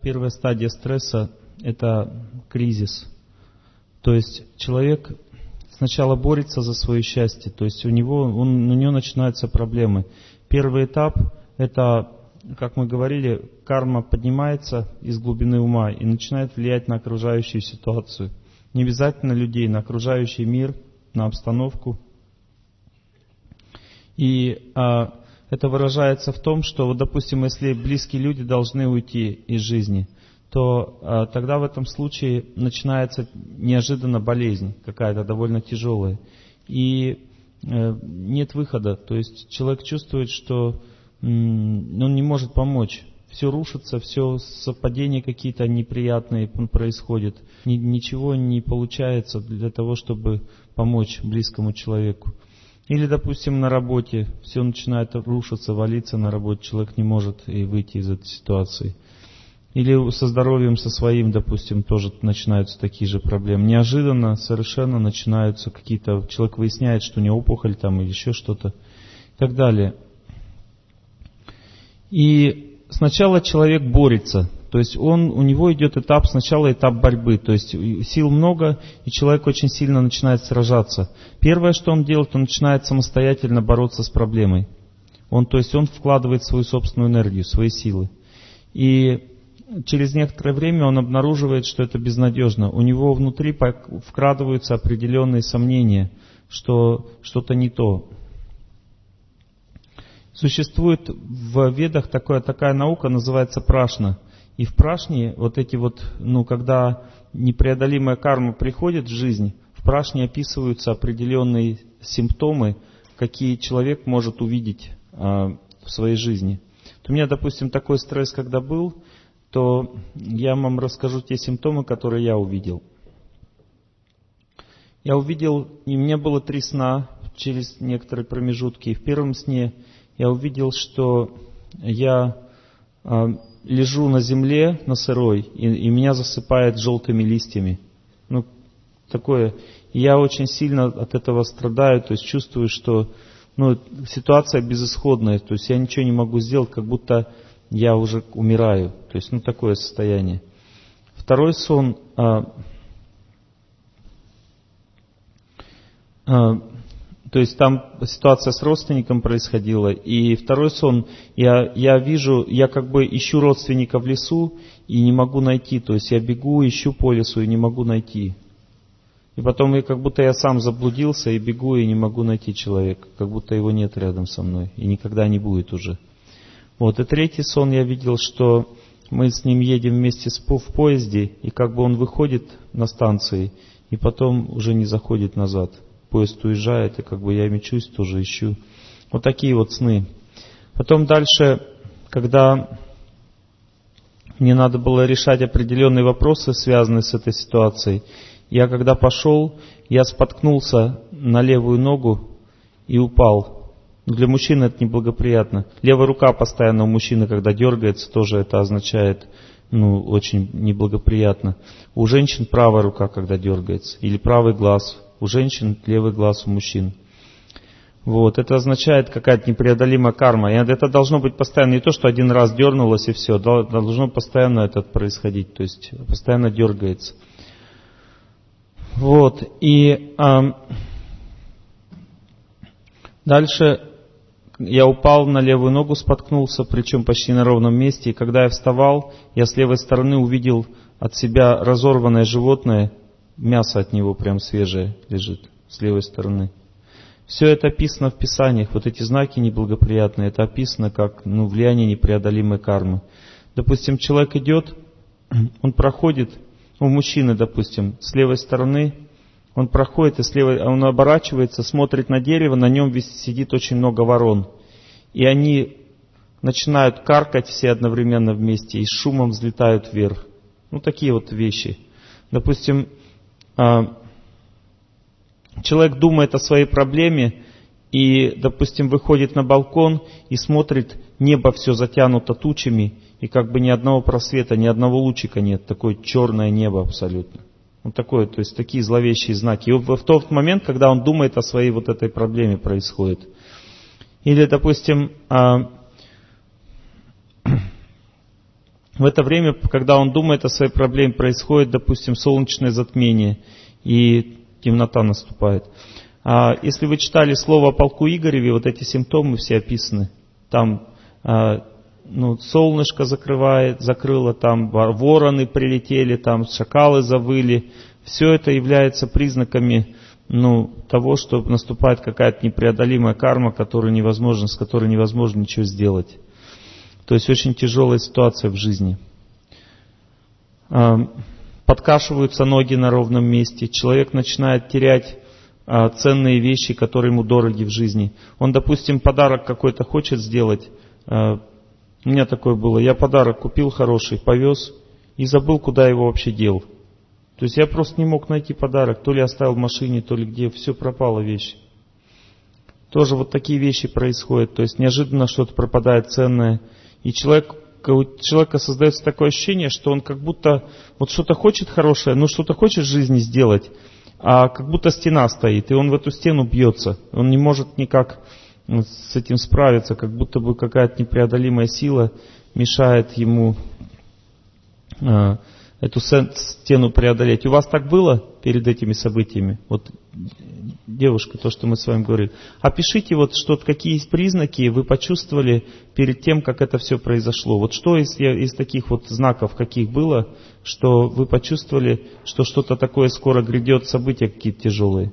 Первая стадия стресса – это кризис. То есть человек сначала борется за свое счастье, то есть у него начинаются проблемы. Первый этап – это, как мы говорили, карма поднимается из глубины ума и начинает влиять на окружающую ситуацию. Не обязательно людей, на окружающий мир, на обстановку. И это выражается в том, что, вот, допустим, если близкие люди должны уйти из жизни, то тогда в этом случае начинается неожиданно болезнь какая-то довольно тяжелая. И нет выхода. То есть человек чувствует, что он не может помочь. Все рушится, все совпадения какие-то неприятные происходят. Ничего не получается для того, чтобы помочь близкому человеку. Или, допустим, на работе все начинает рушиться, валиться на работе, человек не может и выйти из этой ситуации. Или со здоровьем, со своим, допустим, тоже начинаются такие же проблемы. Неожиданно совершенно начинаются какие-то... Человек выясняет, что у него опухоль там или еще что-то и так далее. И сначала человек борется. То есть у него идет сначала этап борьбы. То есть сил много, и человек очень сильно начинает сражаться. Первое, что он делает, он начинает самостоятельно бороться с проблемой. Он вкладывает свою собственную энергию, свои силы. И через некоторое время он обнаруживает, что это безнадежно. У него внутри вкрадываются определенные сомнения, что что-то не то. Существует в ведах такая наука, называется прашна. И в прашне когда непреодолимая карма приходит в жизнь, в прашне описываются определенные симптомы, какие человек может увидеть в своей жизни. Вот у меня, допустим, такой стресс, когда был, то я вам расскажу те симптомы, которые я увидел. Я увидел, и у меня было 3 сна через некоторые промежутки. И в первом сне я увидел, что я лежу на земле, на сырой, и меня засыпает желтыми листьями. Такое. И я очень сильно от этого страдаю, то есть чувствую, что ситуация безысходная, то есть я ничего не могу сделать, как будто я уже умираю. То есть, такое состояние. Второй сон, то есть там ситуация с родственником происходила, и второй сон, я вижу, я как бы ищу родственника в лесу и не могу найти, то есть я бегу, ищу по лесу и не могу найти. И потом как будто я сам заблудился и бегу и не могу найти человека, как будто его нет рядом со мной и никогда не будет уже. Вот, и третий сон я видел, что мы с ним едем вместе в поезде, и как бы он выходит на станции, и потом уже не заходит назад. Поезд уезжает, и как бы я мечусь, тоже ищу. Вот такие вот сны. Потом дальше, когда мне надо было решать определенные вопросы, связанные с этой ситуацией, я когда пошел, я споткнулся на левую ногу и упал. Для мужчины это неблагоприятно. Левая рука постоянно у мужчины, когда дергается, тоже это означает, очень неблагоприятно. У женщин правая рука, когда дергается, или правый глаз. У женщин левый глаз у мужчин. Вот, это означает какая-то непреодолимая карма. И это должно быть постоянно, не то, что один раз дернулось и все, должно постоянно это происходить, то есть постоянно дергается. Вот, и дальше я упал на левую ногу, споткнулся, причем почти на ровном месте, и когда я вставал, я с левой стороны увидел от себя разорванное животное, мясо от него прям свежее лежит с левой стороны. Все это описано в Писаниях. Вот эти знаки неблагоприятные, это описано как влияние непреодолимой кармы. Допустим, человек идет, он проходит, у мужчины, допустим, с левой стороны, он проходит, он оборачивается, смотрит на дерево, на нем сидит очень много ворон. И они начинают каркать все одновременно вместе и с шумом взлетают вверх. Такие вот вещи. Допустим, человек думает о своей проблеме и, допустим, выходит на балкон и смотрит, небо все затянуто тучами, и как бы ни одного просвета, ни одного лучика нет, такое черное небо абсолютно. Такое, то есть такие зловещие знаки. И в тот момент, когда он думает о своей вот этой проблеме, происходит. Или, допустим, В это время, когда он думает о своей проблеме, происходит, допустим, солнечное затмение, и темнота наступает. Если вы читали слово о полку Игореве, вот эти симптомы все описаны. Там солнышко закрыло, там вороны прилетели, там шакалы завыли. Все это является признаками того, что наступает какая-то непреодолимая карма, с которой невозможно ничего сделать. То есть очень тяжелая ситуация в жизни. Подкашиваются ноги на ровном месте. Человек начинает терять ценные вещи, которые ему дороги в жизни. Он, допустим, подарок какой-то хочет сделать. У меня такое было. Я подарок купил хороший, повез и забыл, куда его вообще дел. То есть я просто не мог найти подарок. То ли оставил в машине, то ли где. Все пропало вещи. Тоже вот такие вещи происходят. То есть неожиданно что-то пропадает ценное. И у человека создается такое ощущение, что он как будто вот что-то хочет хорошее, что-то хочет в жизни сделать, а как будто стена стоит, и он в эту стену бьется. Он не может никак с этим справиться, как будто бы какая-то непреодолимая сила мешает ему эту стену преодолеть. У вас так было перед этими событиями? Вот, девушка, то, что мы с вами говорили. Опишите, какие признаки вы почувствовали перед тем, как это все произошло. Вот что из таких вот знаков, каких было, что вы почувствовали, что что-то такое скоро грядет, события какие-то тяжелые?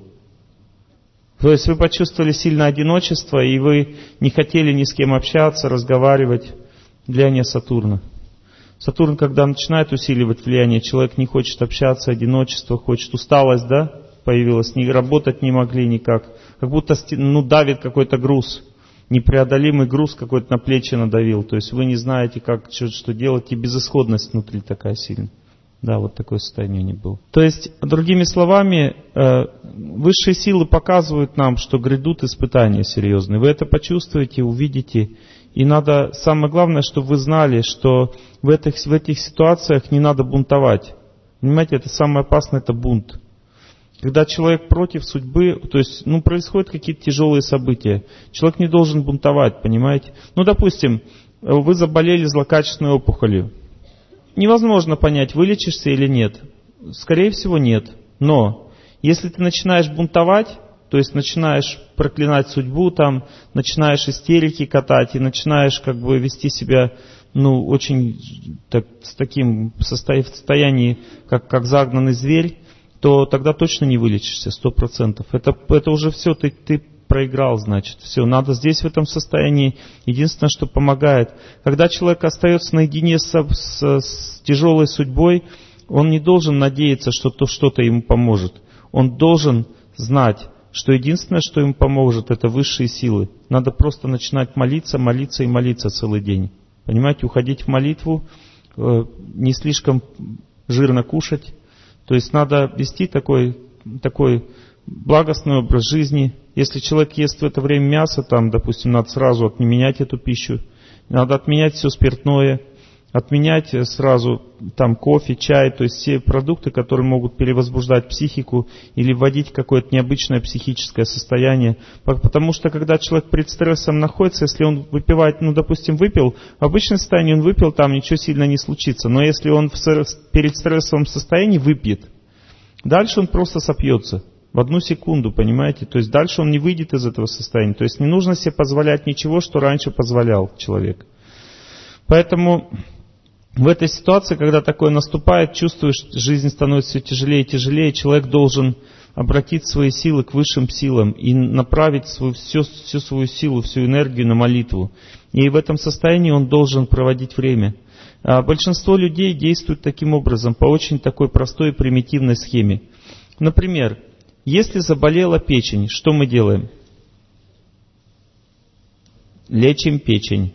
То есть вы почувствовали сильное одиночество, и вы не хотели ни с кем общаться, разговаривать. Влияние Сатурна. Сатурн, когда начинает усиливать влияние, человек не хочет общаться, одиночество хочет, усталость, появилась, работать не могли никак. Как будто давит какой-то груз, непреодолимый груз какой-то на плечи надавил. То есть вы не знаете, что делать, и безысходность внутри такая сильная. Да, вот такое состояние не было. То есть, другими словами, высшие силы показывают нам, что грядут испытания серьезные. Вы это почувствуете, увидите. И самое главное, чтобы вы знали, что в этих ситуациях не надо бунтовать. Понимаете, это самое опасное, это бунт. Когда человек против судьбы, то есть, происходят какие-то тяжелые события. Человек не должен бунтовать, понимаете. Допустим, вы заболели злокачественной опухолью. Невозможно понять, вылечишься или нет. Скорее всего, нет. Но, если ты начинаешь бунтовать, то есть начинаешь проклинать судьбу, начинаешь истерики катать и начинаешь вести себя очень в таким состоянии, как загнанный зверь, то тогда точно не вылечишься, 100%. Это уже все, ты проиграл, значит. Все, надо здесь в этом состоянии. Единственное, что помогает. Когда человек остается наедине с тяжелой судьбой, он не должен надеяться, что что-то ему поможет. Он должен знать, что единственное, что им поможет, это высшие силы. Надо просто начинать молиться, молиться и молиться целый день. Понимаете, уходить в молитву, не слишком жирно кушать. То есть надо вести такой благостный образ жизни. Если человек ест в это время мясо, допустим, надо сразу отменять эту пищу. Надо отменять все спиртное, отменять сразу кофе, чай, то есть все продукты, которые могут перевозбуждать психику или вводить какое-то необычное психическое состояние. Потому что когда человек перед стрессом находится, если он выпивает, допустим, выпил, в обычном состоянии он выпил, ничего сильно не случится. Но если он перед стрессовым состоянием выпьет, дальше он просто сопьется. В одну секунду, понимаете? То есть дальше он не выйдет из этого состояния. То есть не нужно себе позволять ничего, что раньше позволял человек. Поэтому в этой ситуации, когда такое наступает, чувствуешь, что жизнь становится все тяжелее и тяжелее, человек должен обратить свои силы к высшим силам и направить всю свою силу, всю энергию на молитву. И в этом состоянии он должен проводить время. Большинство людей действуют таким образом, по очень такой простой и примитивной схеме. Например, если заболела печень, что мы делаем? Лечим печень.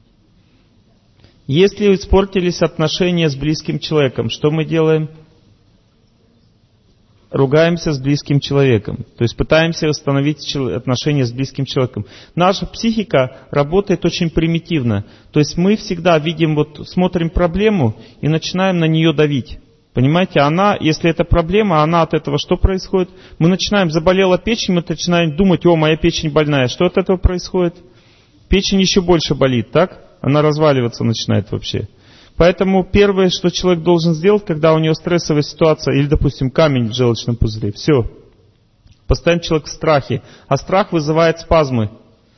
Если испортились отношения с близким человеком, что мы делаем? Ругаемся с близким человеком. То есть пытаемся восстановить отношения с близким человеком. Наша психика работает очень примитивно. То есть мы всегда видим, смотрим проблему и начинаем на нее давить. Понимаете, если это проблема, от этого что происходит? Мы начинаем, заболела печень, мы начинаем думать, моя печень больная. Что от этого происходит? Печень еще больше болит, так? Она разваливаться начинает вообще. Поэтому первое, что человек должен сделать, когда у него стрессовая ситуация, или, допустим, камень в желчном пузыре, все. Постоянно человек в страхе, а страх вызывает спазмы.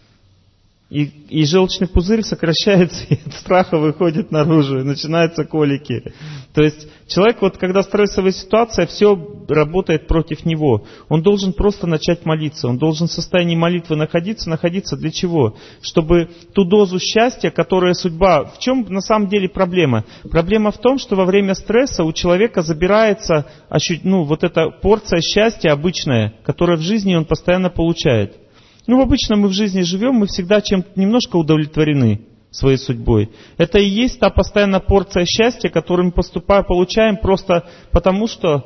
И желчный пузырь сокращается, и от страха выходит наружу, и начинаются колики. То есть человек, вот когда стрессовая ситуация, все работает против него. Он должен просто начать молиться. Он должен в состоянии молитвы находиться для чего? Чтобы ту дозу счастья, которая судьба... В чем на самом деле проблема? Проблема в том, что во время стресса у человека забирается вот эта порция счастья обычная, которая в жизни он постоянно получает. Обычно мы в жизни живем, мы всегда чем-то немножко удовлетворены своей судьбой. Это и есть та постоянная порция счастья, которую мы получаем просто потому, что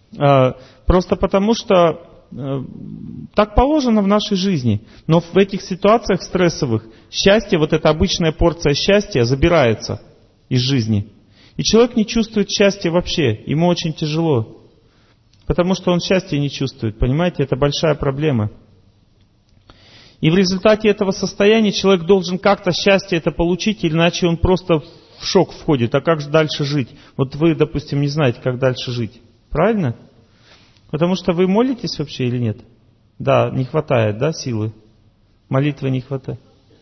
так положено в нашей жизни. Но в этих ситуациях стрессовых счастье, вот эта обычная порция счастья забирается из жизни. И человек не чувствует счастья вообще, ему очень тяжело. Потому что он счастья не чувствует, понимаете, это большая проблема. И в результате этого состояния человек должен как-то счастье это получить, иначе он просто в шок входит. А как же дальше жить? Вот вы, допустим, не знаете, как дальше жить. Правильно? Потому что вы молитесь вообще или нет? Да, не хватает, да, силы? Молитвы не хватает.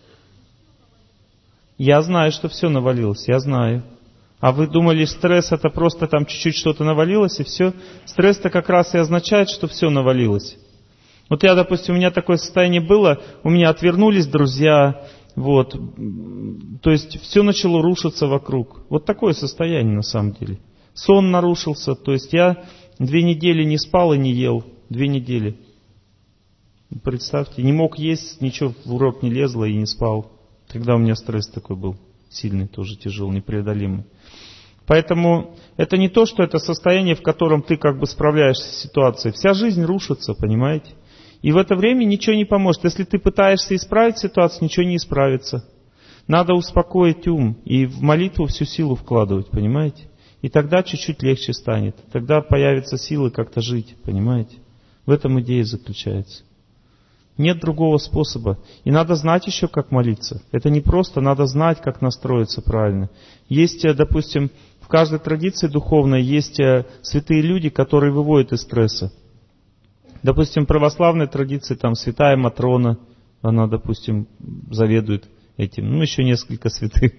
Я знаю, что все навалилось, я знаю. А вы думали, стресс это просто там чуть-чуть что-то навалилось и все? Стресс-то как раз и означает, что все навалилось. Вот я, допустим, у меня такое состояние было, у меня отвернулись друзья, то есть все начало рушиться вокруг. Вот такое состояние на самом деле. Сон нарушился, то есть я 2 недели не спал и не ел, 2 недели. Представьте, не мог есть, ничего в рот не лезло и не спал. Тогда у меня стресс такой был, сильный, тоже тяжелый, непреодолимый. Поэтому это не то, что это состояние, в котором ты как бы справляешься с ситуацией. Вся жизнь рушится, понимаете? И в это время ничего не поможет. Если ты пытаешься исправить ситуацию, ничего не исправится. Надо успокоить ум и в молитву всю силу вкладывать, понимаете? И тогда чуть-чуть легче станет. Тогда появятся силы как-то жить, понимаете? В этом идея заключается. Нет другого способа. И надо знать еще, как молиться. Это не просто, надо знать, как настроиться правильно. Есть, допустим, в каждой традиции духовной есть святые люди, которые выводят из стресса. Допустим, в православной традиции там святая Матрона, она, допустим, заведует этим. Еще несколько святых.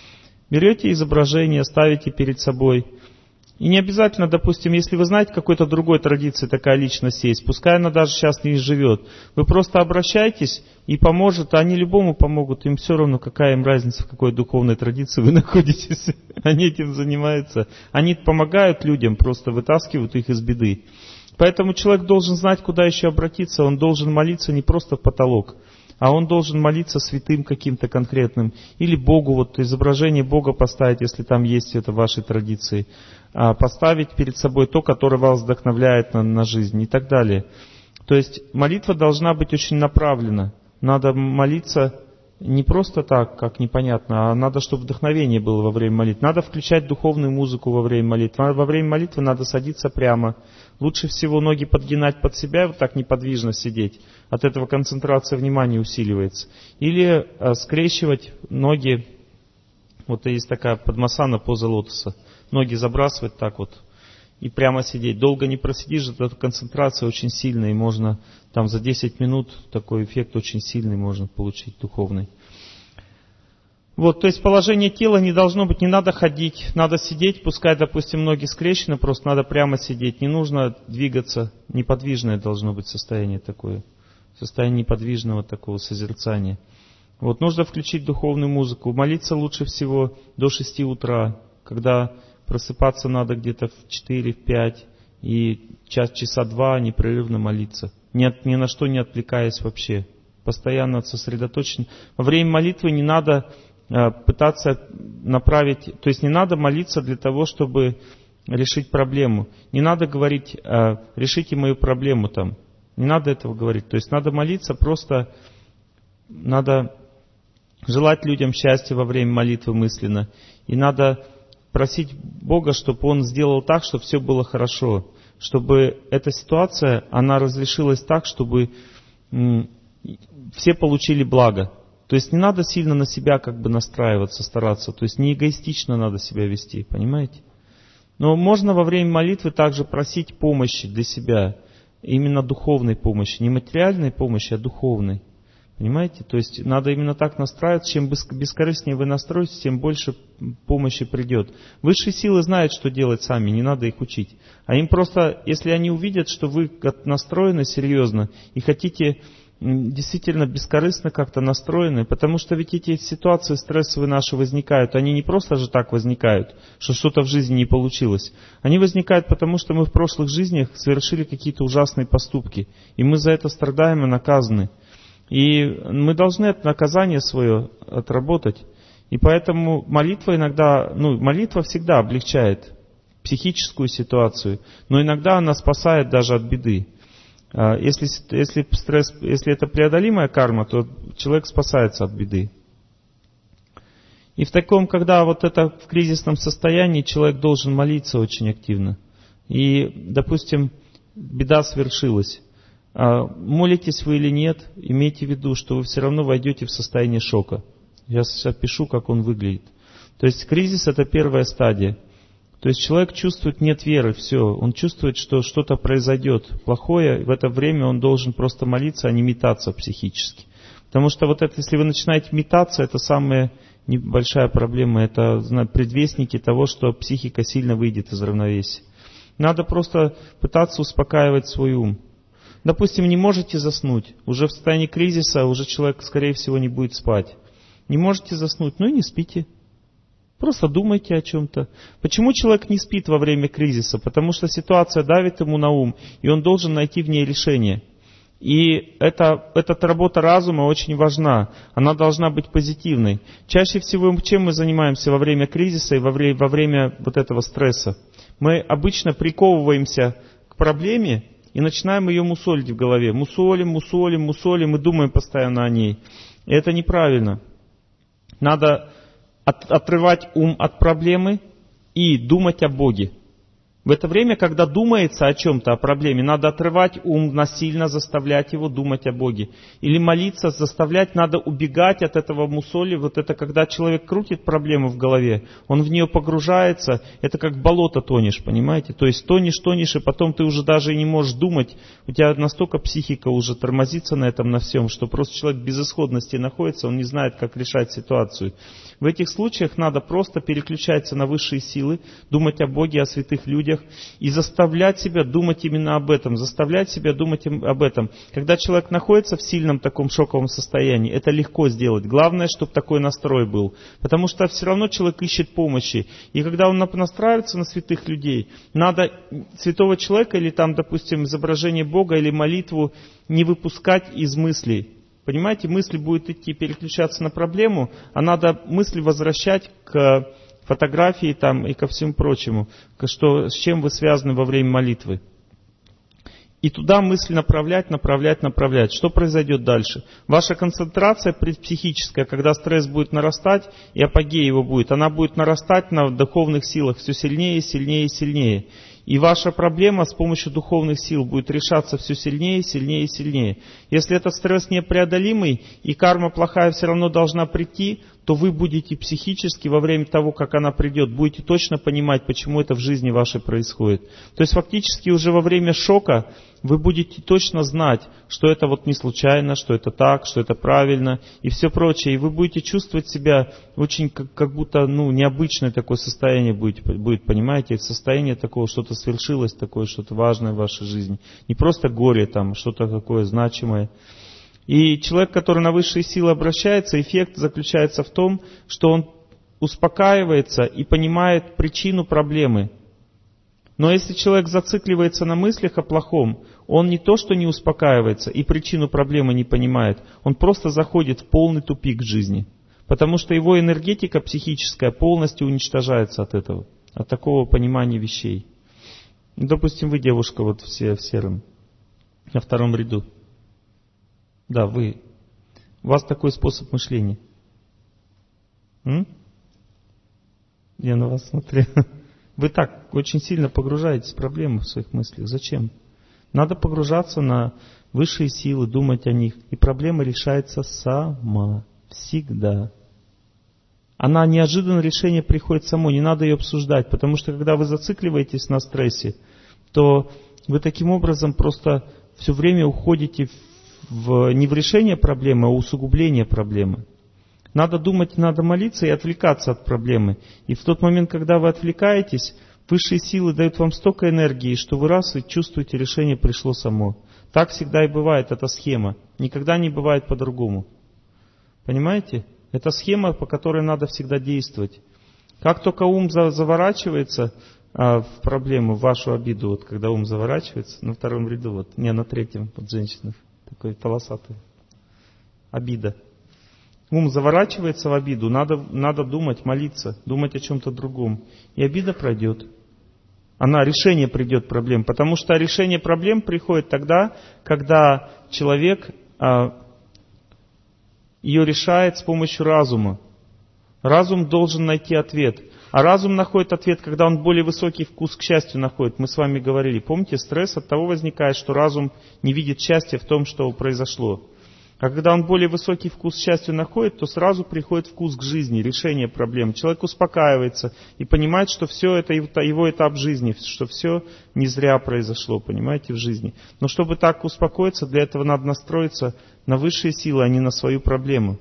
Берете изображение, ставите перед собой. И не обязательно, допустим, если вы знаете какой-то другой традиции такая личность есть, пускай она даже сейчас не живет, вы просто обращайтесь и поможет, а они любому помогут, им все равно, какая им разница, в какой духовной традиции вы находитесь. Они этим занимаются. Они помогают людям, просто вытаскивают их из беды. Поэтому человек должен знать, куда еще обратиться. Он должен молиться не просто в потолок, а он должен молиться святым каким-то конкретным. Или Богу, вот изображение Бога поставить, если там есть это в вашей традиции. Поставить перед собой то, которое вас вдохновляет на жизнь и так далее. То есть молитва должна быть очень направлена. Надо молиться не просто так, как непонятно, а надо, чтобы вдохновение было во время молитвы. Надо включать духовную музыку во время молитвы. Во время молитвы надо садиться прямо. Лучше всего ноги подгинать под себя, вот так неподвижно сидеть. От этого концентрация внимания усиливается. Или скрещивать ноги. Вот есть такая падмасана, поза лотоса. Ноги забрасывать так вот и прямо сидеть. Долго не просидишь, эта концентрация очень сильная, и можно там за 10 минут такой эффект очень сильный можно получить, духовный. То есть положение тела не должно быть, не надо ходить, надо сидеть, пускай, допустим, ноги скрещены, просто надо прямо сидеть, не нужно двигаться, неподвижное должно быть состояние такое, состояние неподвижного такого созерцания. Нужно включить духовную музыку, молиться лучше всего до 6 утра, когда просыпаться надо где-то в 4, в 5 и часа 2 непрерывно молиться, ни на что не отвлекаясь вообще, постоянно сосредоточен. Во время молитвы не надо пытаться направить, то есть не надо молиться для того, чтобы решить проблему. Не надо говорить, решите мою проблему там. Не надо этого говорить. То есть надо молиться, просто надо желать людям счастья во время молитвы мысленно. И надо просить Бога, чтобы Он сделал так, чтобы все было хорошо. Чтобы эта ситуация, она разрешилась так, чтобы все получили благо. То есть не надо сильно на себя как бы настраиваться, стараться. То есть не эгоистично надо себя вести, понимаете? Но можно во время молитвы также просить помощи для себя. Именно духовной помощи. Не материальной помощи, а духовной. Понимаете? То есть надо именно так настраиваться. Чем бескорыстнее вы настроитесь, тем больше помощи придет. Высшие силы знают, что делать сами, не надо их учить. А им просто, если они увидят, что вы настроены серьезно и хотите действительно бескорыстно как-то настроены, потому что ведь эти ситуации стрессовые наши возникают, они не просто же так возникают, что что-то в жизни не получилось. Они возникают потому, что мы в прошлых жизнях совершили какие-то ужасные поступки, и мы за это страдаем и наказаны. И мы должны это наказание свое отработать. И поэтому молитва иногда, молитва всегда облегчает психическую ситуацию, но иногда она спасает даже от беды. Если это преодолимая карма, то человек спасается от беды. И в таком, когда вот это в кризисном состоянии, человек должен молиться очень активно. И, допустим, беда свершилась. Молитесь вы или нет, имейте в виду, что вы все равно войдете в состояние шока. Я сейчас опишу, как он выглядит. То есть кризис — это первая стадия. То есть человек чувствует, нет веры, все. Он чувствует, что что-то произойдет плохое. И в это время он должен просто молиться, а не метаться психически. Потому что вот это, если вы начинаете метаться, это самая небольшая проблема. Это предвестники того, что психика сильно выйдет из равновесия. Надо просто пытаться успокаивать свой ум. Допустим, не можете заснуть. Уже в состоянии кризиса уже человек, скорее всего, не будет спать. Не можете заснуть, и не спите. Просто думайте о чем-то. Почему человек не спит во время кризиса? Потому что ситуация давит ему на ум, и он должен найти в ней решение. И эта работа разума очень важна. Она должна быть позитивной. Чаще всего, чем мы занимаемся во время кризиса и во время вот этого стресса? Мы обычно приковываемся к проблеме и начинаем ее мусолить в голове. Мусолим и думаем постоянно о ней. И это неправильно. Надо отрывать ум от проблемы и думать о Боге. В это время, когда думается о чем-то, о проблеме, надо отрывать ум, насильно заставлять его думать о Боге. Или молиться, заставлять, надо убегать от этого мусоли. Вот это когда человек крутит проблему в голове, он в нее погружается, это как в болото тонешь, понимаете? То есть тонешь, и потом ты уже даже и не можешь думать. У тебя настолько психика уже тормозится на этом, на всем, что просто человек в безысходности находится, он не знает, как решать ситуацию. В этих случаях надо просто переключаться на высшие силы, думать о Боге, о святых людях, и заставлять себя думать именно об этом, заставлять себя думать об этом. Когда человек находится в сильном таком шоковом состоянии, это легко сделать. Главное, чтобы такой настрой был. Потому что все равно человек ищет помощи. И когда он настраивается на святых людей, надо святого человека или там, допустим, изображение Бога или молитву не выпускать из мыслей. Понимаете, мысль будет идти, переключаться на проблему, а надо мысли возвращать к фотографии там и ко всему прочему, с чем вы связаны во время молитвы. И туда мысль направлять. Что произойдет дальше? Ваша концентрация психическая, когда стресс будет нарастать, и апогей его будет, она будет нарастать на духовных силах все сильнее, сильнее, сильнее. И ваша проблема с помощью духовных сил будет решаться все сильнее, сильнее, сильнее. Если этот стресс непреодолимый, и карма плохая все равно должна прийти, то вы будете психически во время того, как она придет, будете точно понимать, почему это в жизни вашей происходит. То есть фактически уже во время шока вы будете точно знать, что это вот не случайно, что это так, что это правильно и все прочее. И вы будете чувствовать себя очень как будто необычное такое состояние будет, понимаете, состояние такого, что-то свершилось, такое что-то важное в вашей жизни. Не просто горе там, что-то такое значимое. И человек, который на высшие силы обращается, эффект заключается в том, что он успокаивается и понимает причину проблемы. Но если человек зацикливается на мыслях о плохом, он не то что не успокаивается и причину проблемы не понимает, он просто заходит в полный тупик в жизни. Потому что его энергетика психическая полностью уничтожается от этого, от такого понимания вещей. Допустим, вы, девушка, вот все в сером, на втором ряду. Да, вы. У вас такой способ мышления. Я на вас смотрю. Вы так очень сильно погружаетесь в проблемы в своих мыслях. Зачем? Надо погружаться на высшие силы, думать о них. И проблема решается сама. Всегда. Она неожиданно решение приходит само, не надо ее обсуждать, потому что когда вы зацикливаетесь на стрессе, то вы таким образом просто все время уходите не в решение проблемы, а в усугубление проблемы. Надо думать, надо молиться и отвлекаться от проблемы. И в тот момент, когда вы отвлекаетесь, высшие силы дают вам столько энергии, что вы раз и чувствуете, решение пришло само. Так всегда и бывает, эта схема. Никогда не бывает по-другому. Понимаете? Это схема, по которой надо всегда действовать. Как только ум заворачивается в проблему, в вашу обиду, вот когда ум заворачивается, на втором ряду, вот, не на третьем, вот женщина, такой полосатый, обида. Ум заворачивается в обиду, надо думать, молиться, думать о чем-то другом. И обида пройдет. Решение придет проблем. Потому что решение проблем приходит тогда, когда человек ее решает с помощью разума. Разум должен найти ответ. А разум находит ответ, когда он более высокий вкус к счастью находит. Мы с вами говорили, помните, стресс от того возникает, что разум не видит счастья в том, что произошло. А когда он более высокий вкус к счастью находит, то сразу приходит вкус к жизни, решение проблем. Человек успокаивается и понимает, что все это его этап жизни, что все не зря произошло, понимаете, в жизни. Но чтобы так успокоиться, для этого надо настроиться на высшие силы, а не на свою проблему.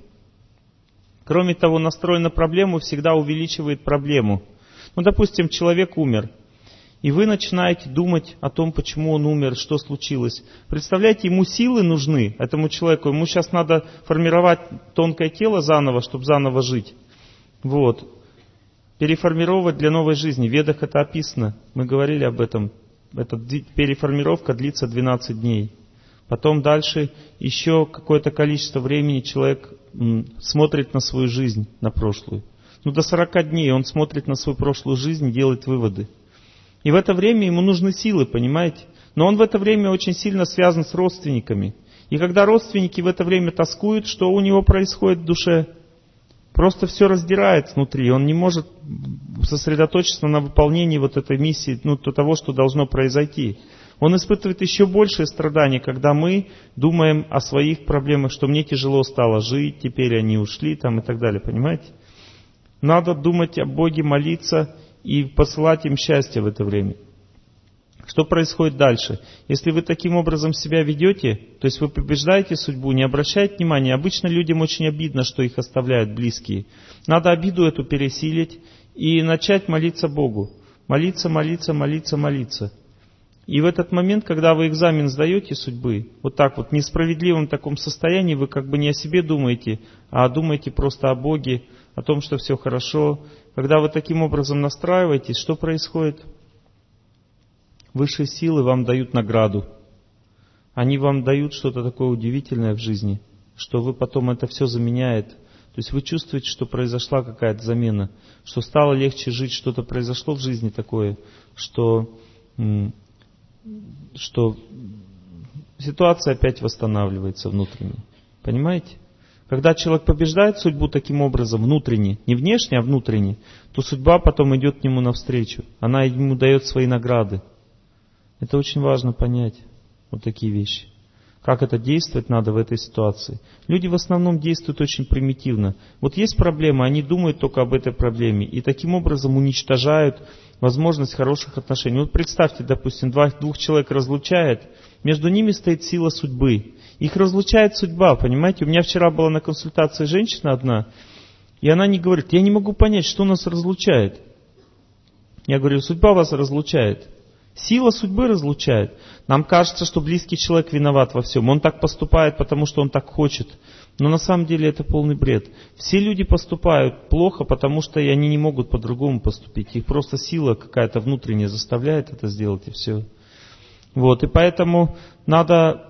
Кроме того, настрой на проблему всегда увеличивает проблему. Допустим, человек умер. И вы начинаете думать о том, почему он умер, что случилось. Представляете, ему силы нужны, этому человеку. Ему сейчас надо формировать тонкое тело заново, чтобы заново жить. Вот. Переформировать для новой жизни. В Ведах это описано. Мы говорили об этом. Эта переформировка длится 12 дней. Потом дальше еще какое-то количество времени человек смотрит на свою жизнь, на прошлую. До 40 дней он смотрит на свою прошлую жизнь и делает выводы. И в это время ему нужны силы, понимаете? Но он в это время очень сильно связан с родственниками. И когда родственники в это время тоскуют, что у него происходит в душе? Просто все раздирает внутри. Он не может сосредоточиться на выполнении вот этой миссии, того, что должно произойти. Он испытывает еще большее страдание, когда мы думаем о своих проблемах, что мне тяжело стало жить, теперь они ушли и так далее, понимаете? Надо думать о Боге, молиться и посылать им счастье в это время. Что происходит дальше? Если вы таким образом себя ведете, то есть вы побеждаете судьбу, не обращайте внимания. Обычно людям очень обидно, что их оставляют близкие. Надо обиду эту пересилить и начать молиться Богу. Молиться, молиться, молиться, молиться. И в этот момент, когда вы экзамен сдаете судьбы, вот так вот, в несправедливом таком состоянии, вы как бы не о себе думаете, а думаете просто о Боге, о том, что все хорошо. Когда вы таким образом настраиваетесь, что происходит? Высшие силы вам дают награду. Они вам дают что-то такое удивительное в жизни, что вы потом это все заменяет. То есть вы чувствуете, что произошла какая-то замена, что стало легче жить, что-то произошло в жизни такое, что ситуация опять восстанавливается внутренне. Понимаете? Когда человек побеждает судьбу таким образом внутренне, не внешне, а внутренне, то судьба потом идет к нему навстречу. Она ему дает свои награды. Это очень важно понять, вот такие вещи. Как это действовать надо в этой ситуации. Люди в основном действуют очень примитивно. Вот есть проблема, они думают только об этой проблеме. И таким образом уничтожают возможность хороших отношений. Вот представьте, допустим, двух человек разлучает, между ними стоит сила судьбы. Их разлучает судьба, понимаете? У меня вчера была на консультации женщина одна, и она не говорит, я не могу понять, что нас разлучает. Я говорю, судьба вас разлучает. Сила судьбы разлучает. Нам кажется, что близкий человек виноват во всем. Он так поступает, потому что он так хочет. Но на самом деле это полный бред. Все люди поступают плохо, потому что они не могут по-другому поступить. Их просто сила какая-то внутренняя заставляет это сделать, и все. Вот, и поэтому надо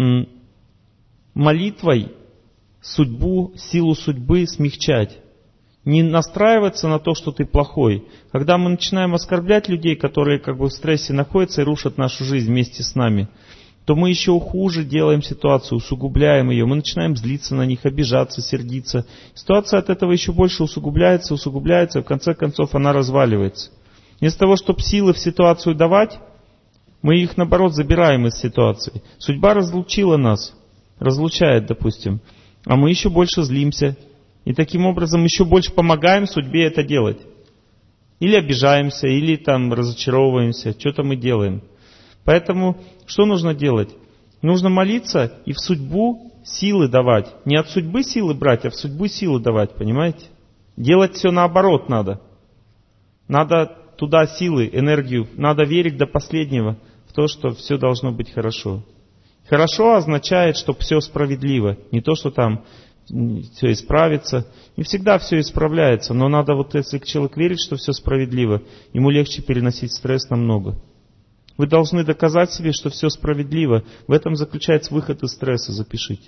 молитвой судьбу, силу судьбы смягчать. Не настраиваться на то, что ты плохой. Когда мы начинаем оскорблять людей, которые как бы в стрессе находятся и рушат нашу жизнь вместе с нами, то мы еще хуже делаем ситуацию, усугубляем ее. Мы начинаем злиться на них, обижаться, сердиться. Ситуация от этого еще больше усугубляется, и в конце концов она разваливается. Вместо того, чтобы силы в ситуацию давать, мы их, наоборот, забираем из ситуации. Судьба разлучила нас, разлучает, допустим, а мы еще больше злимся, И таким образом еще больше помогаем судьбе это делать. Или обижаемся, или там разочаровываемся, что-то мы делаем. Поэтому что нужно делать? Нужно молиться и в судьбу силы давать. Не от судьбы силы брать, а в судьбу силы давать, понимаете? Делать все наоборот надо. Надо туда силы, энергию, надо верить до последнего в то, что все должно быть хорошо. Хорошо означает, что все справедливо. Не то, что там все исправится. Не всегда все исправляется, но надо вот если человек верит, что все справедливо, ему легче переносить стресс намного. Вы должны доказать себе, что все справедливо. В этом заключается выход из стресса, запишите.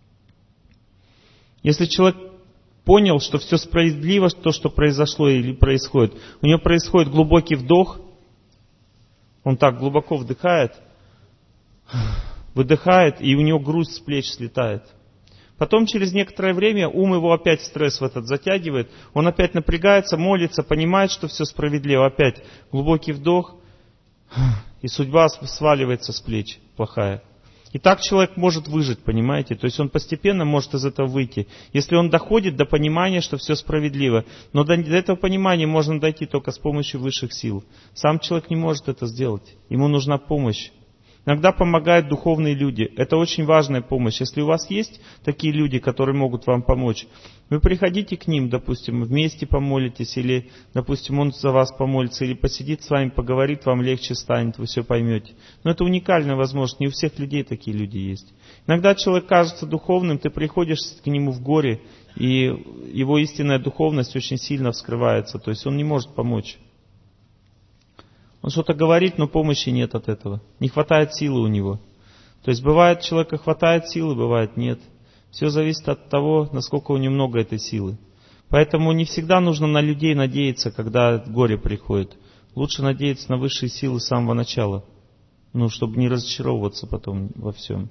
Если человек понял, что все справедливо, то, что произошло или происходит, у него происходит глубокий вдох, он так глубоко вдыхает, выдыхает, и у него груз с плеч слетает. Потом через некоторое время ум его опять стресс в этот затягивает, он опять напрягается, молится, понимает, что все справедливо, опять глубокий вдох, и судьба сваливается с плеч плохая. И так человек может выжить, понимаете? То есть он постепенно может из этого выйти. Если он доходит до понимания, что все справедливо. Но до этого понимания можно дойти только с помощью высших сил. Сам человек не может это сделать. Ему нужна помощь. Иногда помогают духовные люди. Это очень важная помощь. Если у вас есть такие люди, которые могут вам помочь, вы приходите к ним, допустим, вместе помолитесь, или, допустим, он за вас помолится, или посидит с вами, поговорит, вам легче станет, вы все поймете. Но это уникальная возможность. Не у всех людей такие люди есть. Иногда человек кажется духовным, ты приходишь к нему в горе, и его истинная духовность очень сильно вскрывается. То есть он не может помочь. Он что-то говорит, но помощи нет от этого. Не хватает силы у него. То есть бывает, человека хватает силы, бывает нет. Все зависит от того, насколько у него много этой силы. Поэтому не всегда нужно на людей надеяться, когда горе приходит. Лучше надеяться на высшие силы с самого начала. Чтобы не разочаровываться потом во всем.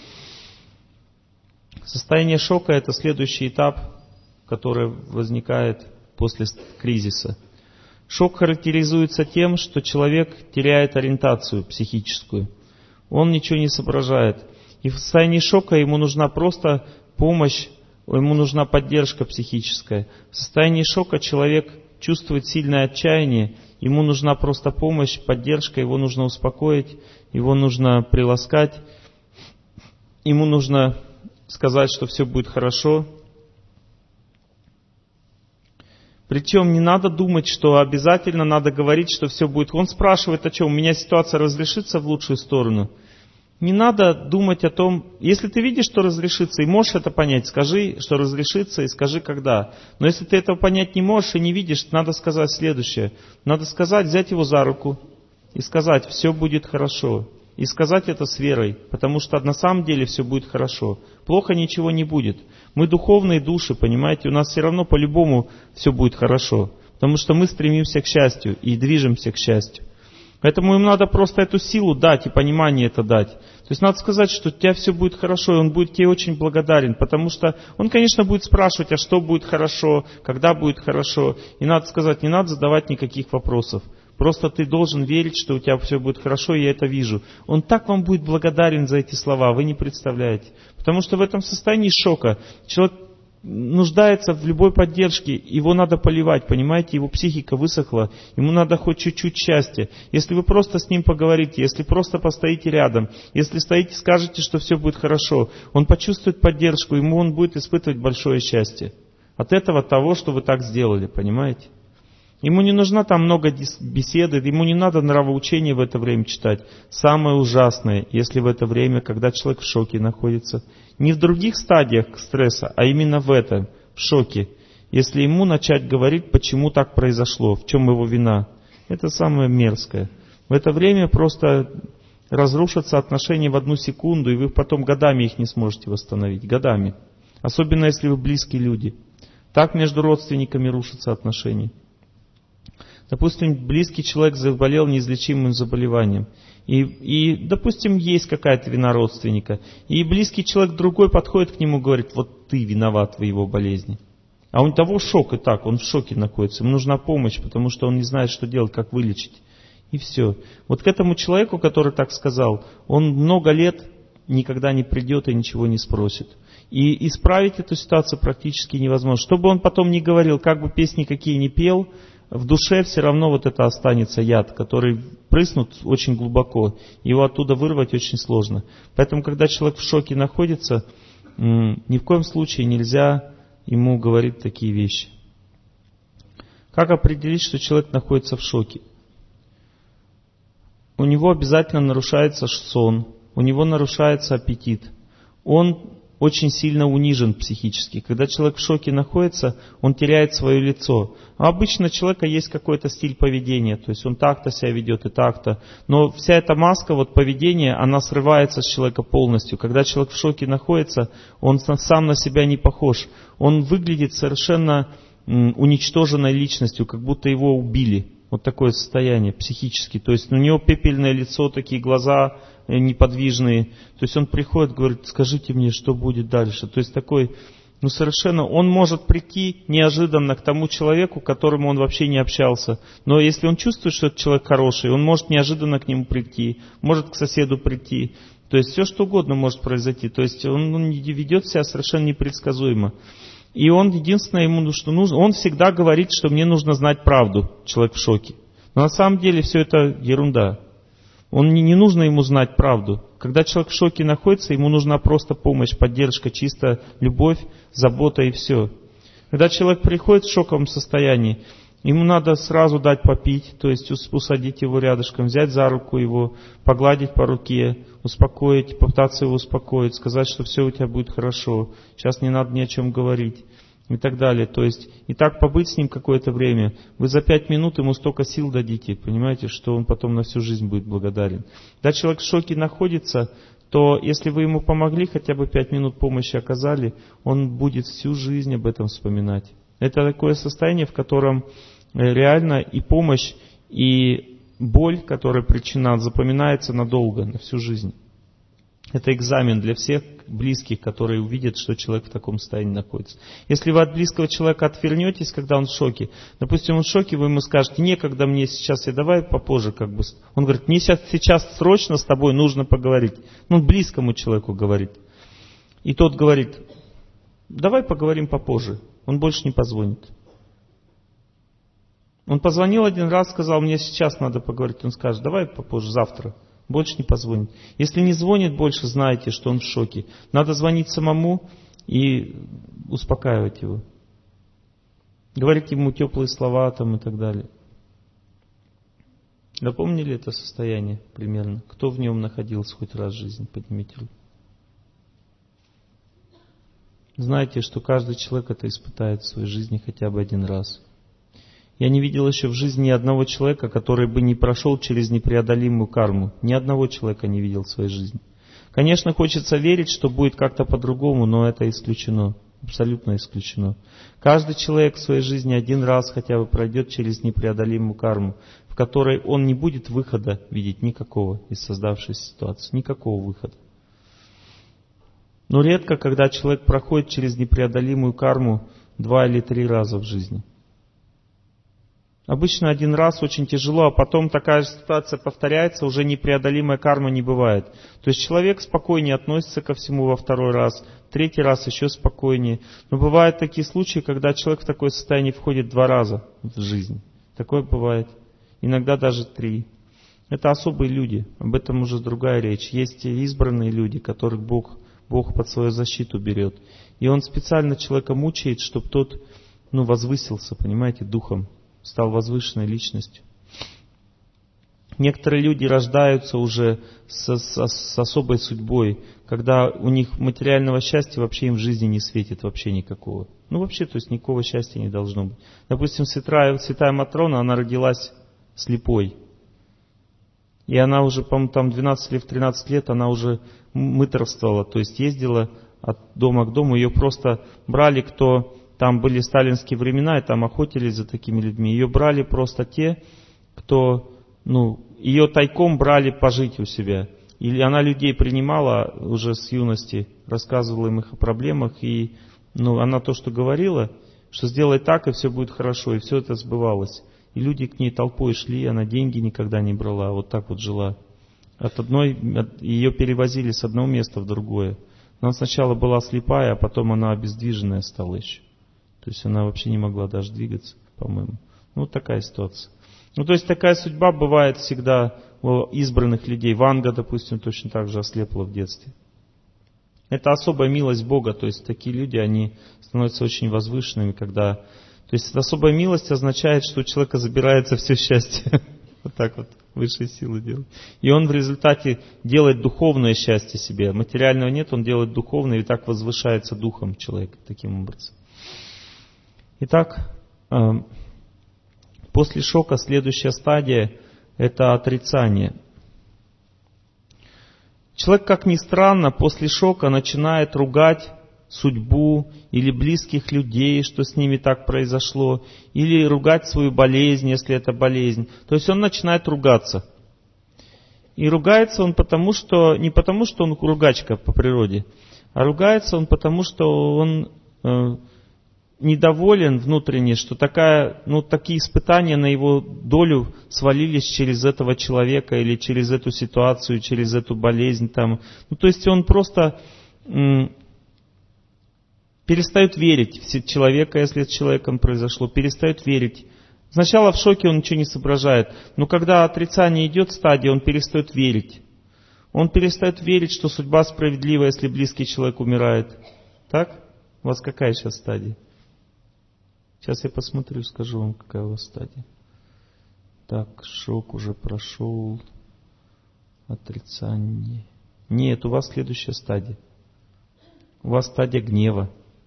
Состояние шока — это следующий этап, который возникает после кризиса. Шок характеризуется тем, что человек теряет ориентацию психическую. Он ничего не соображает. И в состоянии шока ему нужна просто помощь, ему нужна поддержка психическая. В состоянии шока человек чувствует сильное отчаяние, ему нужна просто помощь, поддержка, его нужно успокоить, его нужно приласкать, ему нужно сказать, что все будет хорошо. Причем не надо думать, что обязательно надо говорить, что все будет. Он спрашивает, о чем? У меня ситуация разрешится в лучшую сторону. Не надо думать о том, если ты видишь, что разрешится, и можешь это понять, скажи, что разрешится, и скажи, когда. Но если ты этого понять не можешь и не видишь, надо сказать следующее. Надо сказать, взять его за руку и сказать, все будет хорошо. И сказать это с верой, потому что на самом деле все будет хорошо. Плохо ничего не будет. Мы духовные души, понимаете, у нас все равно по-любому все будет хорошо. Потому что мы стремимся к счастью и движемся к счастью. Поэтому им надо просто эту силу дать и понимание это дать. То есть надо сказать, что у тебя все будет хорошо, и он будет тебе очень благодарен. Потому что он, конечно, будет спрашивать, а что будет хорошо, когда будет хорошо. И надо сказать, не надо задавать никаких вопросов. Просто ты должен верить, что у тебя все будет хорошо, и я это вижу. Он так вам будет благодарен за эти слова, вы не представляете. Потому что в этом состоянии шока человек нуждается в любой поддержке, его надо поливать, понимаете, его психика высохла, ему надо хоть чуть-чуть счастья. Если вы просто с ним поговорите, если просто постоите рядом, если стоите, скажете, что все будет хорошо, он почувствует поддержку, ему он будет испытывать большое счастье. От этого того, что вы так сделали, понимаете? Ему не нужна там много беседы, ему не надо нравоучения в это время читать. Самое ужасное, если в это время, когда человек в шоке находится, не в других стадиях стресса, а именно в этом, в шоке, если ему начать говорить, почему так произошло, в чем его вина, это самое мерзкое. В это время просто разрушатся отношения в одну секунду, и вы потом годами их не сможете восстановить, годами. Особенно если вы близкие люди. Так между родственниками рушатся отношения. Допустим, близкий человек заболел неизлечимым заболеванием. И, допустим, есть какая-то вина родственника. И близкий человек другой подходит к нему и говорит, вот ты виноват в его болезни. А у того шок и так, он в шоке находится. Ему нужна помощь, потому что он не знает, что делать, как вылечить. И все. Вот к этому человеку, который так сказал, он много лет никогда не придет и ничего не спросит. И исправить эту ситуацию практически невозможно. Что бы он потом ни говорил, как бы песни какие ни пел, в душе все равно вот это останется яд, который прыснут очень глубоко. Его оттуда вырвать очень сложно. Поэтому, когда человек в шоке находится, ни в коем случае нельзя ему говорить такие вещи. Как определить, что человек находится в шоке? У него обязательно нарушается сон, у него нарушается аппетит. Он очень сильно унижен психически. Когда человек в шоке находится, он теряет свое лицо. А обычно у человека есть какой-то стиль поведения, то есть он так-то себя ведет и так-то. Но вся эта маска вот поведения, она срывается с человека полностью. Когда человек в шоке находится, он сам на себя не похож. Он выглядит совершенно уничтоженной личностью, как будто его убили. Вот такое состояние психически. То есть у него пепельное лицо, такие глаза неподвижные. То есть он приходит, говорит, скажите мне, что будет дальше. То есть такой, совершенно, он может прийти неожиданно к тому человеку, к которому он вообще не общался. Но если он чувствует, что этот человек хороший, он может неожиданно к нему прийти, может к соседу прийти. То есть все что угодно может произойти. То есть он ведет себя совершенно непредсказуемо. И он, единственное, ему что нужно, он всегда говорит, что мне нужно знать правду, человек в шоке. Но на самом деле все это ерунда. Не нужно ему знать правду. Когда человек в шоке находится, ему нужна просто помощь, поддержка, чисто любовь, забота и все. Когда человек приходит в шоковом состоянии, ему надо сразу дать попить, то есть усадить его рядышком, взять за руку его, погладить по руке, успокоить, попытаться его успокоить, сказать, что все у тебя будет хорошо, сейчас не надо ни о чем говорить и так далее. То есть и так побыть с ним какое-то время. Вы за 5 минут ему столько сил дадите, понимаете, что он потом на всю жизнь будет благодарен. Когда человек в шоке находится, то если вы ему помогли, хотя бы 5 минут помощи оказали, он будет всю жизнь об этом вспоминать. Это такое состояние, в котором реально и помощь, и боль, которая причина, запоминается надолго, на всю жизнь. Это экзамен для всех близких, которые увидят, что человек в таком состоянии находится. Если вы от близкого человека отвернетесь, когда он в шоке, допустим, он в шоке, вы ему скажете, некогда мне сейчас, и давай попозже как бы. Он говорит, мне сейчас срочно с тобой нужно поговорить. Он близкому человеку говорит. И тот говорит, давай поговорим попозже. Он больше не позвонит. Он позвонил один раз, сказал, мне сейчас надо поговорить. Он скажет, давай попозже, завтра. Больше не позвонит. Если не звонит больше, знайте, что он в шоке. Надо звонить самому и успокаивать его. Говорить ему теплые слова там и так далее. Запомнили это состояние примерно? Кто в нем находился хоть раз в жизни? Поднимите руку. Знаете, что каждый человек это испытает в своей жизни хотя бы один раз. Я не видел еще в жизни ни одного человека, который бы не прошел через непреодолимую карму. Ни одного человека не видел в своей жизни. Конечно, хочется верить, что будет как-то по-другому, но это исключено. Абсолютно исключено. Каждый человек в своей жизни один раз хотя бы пройдет через непреодолимую карму, в которой он не будет выхода видеть никакого из создавшейся ситуации. Никакого выхода. Но редко, когда человек проходит через непреодолимую карму 2 или 3 раза в жизни. Обычно один раз очень тяжело, а потом такая же ситуация повторяется, уже непреодолимая карма не бывает. То есть человек спокойнее относится ко всему во 2-й раз, 3-й раз еще спокойнее. Но бывают такие случаи, когда человек в такое состояние входит 2 раза в жизнь. Такое бывает. Иногда даже 3. Это особые люди, об этом уже другая речь. Есть избранные люди, которых Бог под свою защиту берет. И Он специально человека мучает, чтобы тот возвысился, понимаете, духом. Стал возвышенной личностью. Некоторые люди рождаются уже с особой судьбой, когда у них материального счастья вообще им в жизни не светит, вообще никакого. Вообще, то есть никакого счастья не должно быть. Допустим, святая Матрона, она родилась слепой. И она уже, по-моему, там 12 или в 13 лет она уже мытарствовала, то есть ездила от дома к дому, ее просто брали, кто... Там были сталинские времена, и там охотились за такими людьми. Ее брали просто те, кто, ее тайком брали пожить у себя. Или она людей принимала уже с юности, рассказывала им их о проблемах, и она то, что говорила, что сделай так, и все будет хорошо, и все это сбывалось. И люди к ней толпой шли, она деньги никогда не брала, вот так вот жила. Ее перевозили с одного места в другое. Она сначала была слепая, а потом она обездвиженная стала еще. То есть она вообще не могла даже двигаться, по-моему. Ну, вот такая ситуация. Ну, то есть такая судьба бывает всегда у избранных людей. Ванга, допустим, точно так же ослепла в детстве. Это особая милость Бога, то есть такие люди, они становятся очень возвышенными, когда... То есть особая милость означает, что у человека забирается все счастье. Вот так вот высшие силы делают. И он в результате делает духовное счастье себе. Материального нет, он делает духовное, и так возвышается духом человека таким образом. Итак, после шока следующая стадия – это отрицание. Человек, как ни странно, после шока начинает ругать судьбу или близких людей, что с ними так произошло, или ругать свою болезнь, если это болезнь. То есть он начинает ругаться. И ругается он не потому, что он ругачка по природе, а ругается он потому, что он недоволен внутренне, что такие испытания на его долю свалились через этого человека или через эту ситуацию, через эту болезнь. То есть он просто перестает верить в человека, если с человеком произошло, перестает верить. Сначала в шоке он ничего не соображает, но когда отрицание идет стадия, он перестает верить. Он перестает верить, что судьба справедлива, если близкий человек умирает. Так? У вас какая сейчас стадия? Сейчас я посмотрю, скажу вам, какая у вас стадия. Так, шок уже прошел. Отрицание. Нет, у вас следующая стадия. У вас стадия гнева.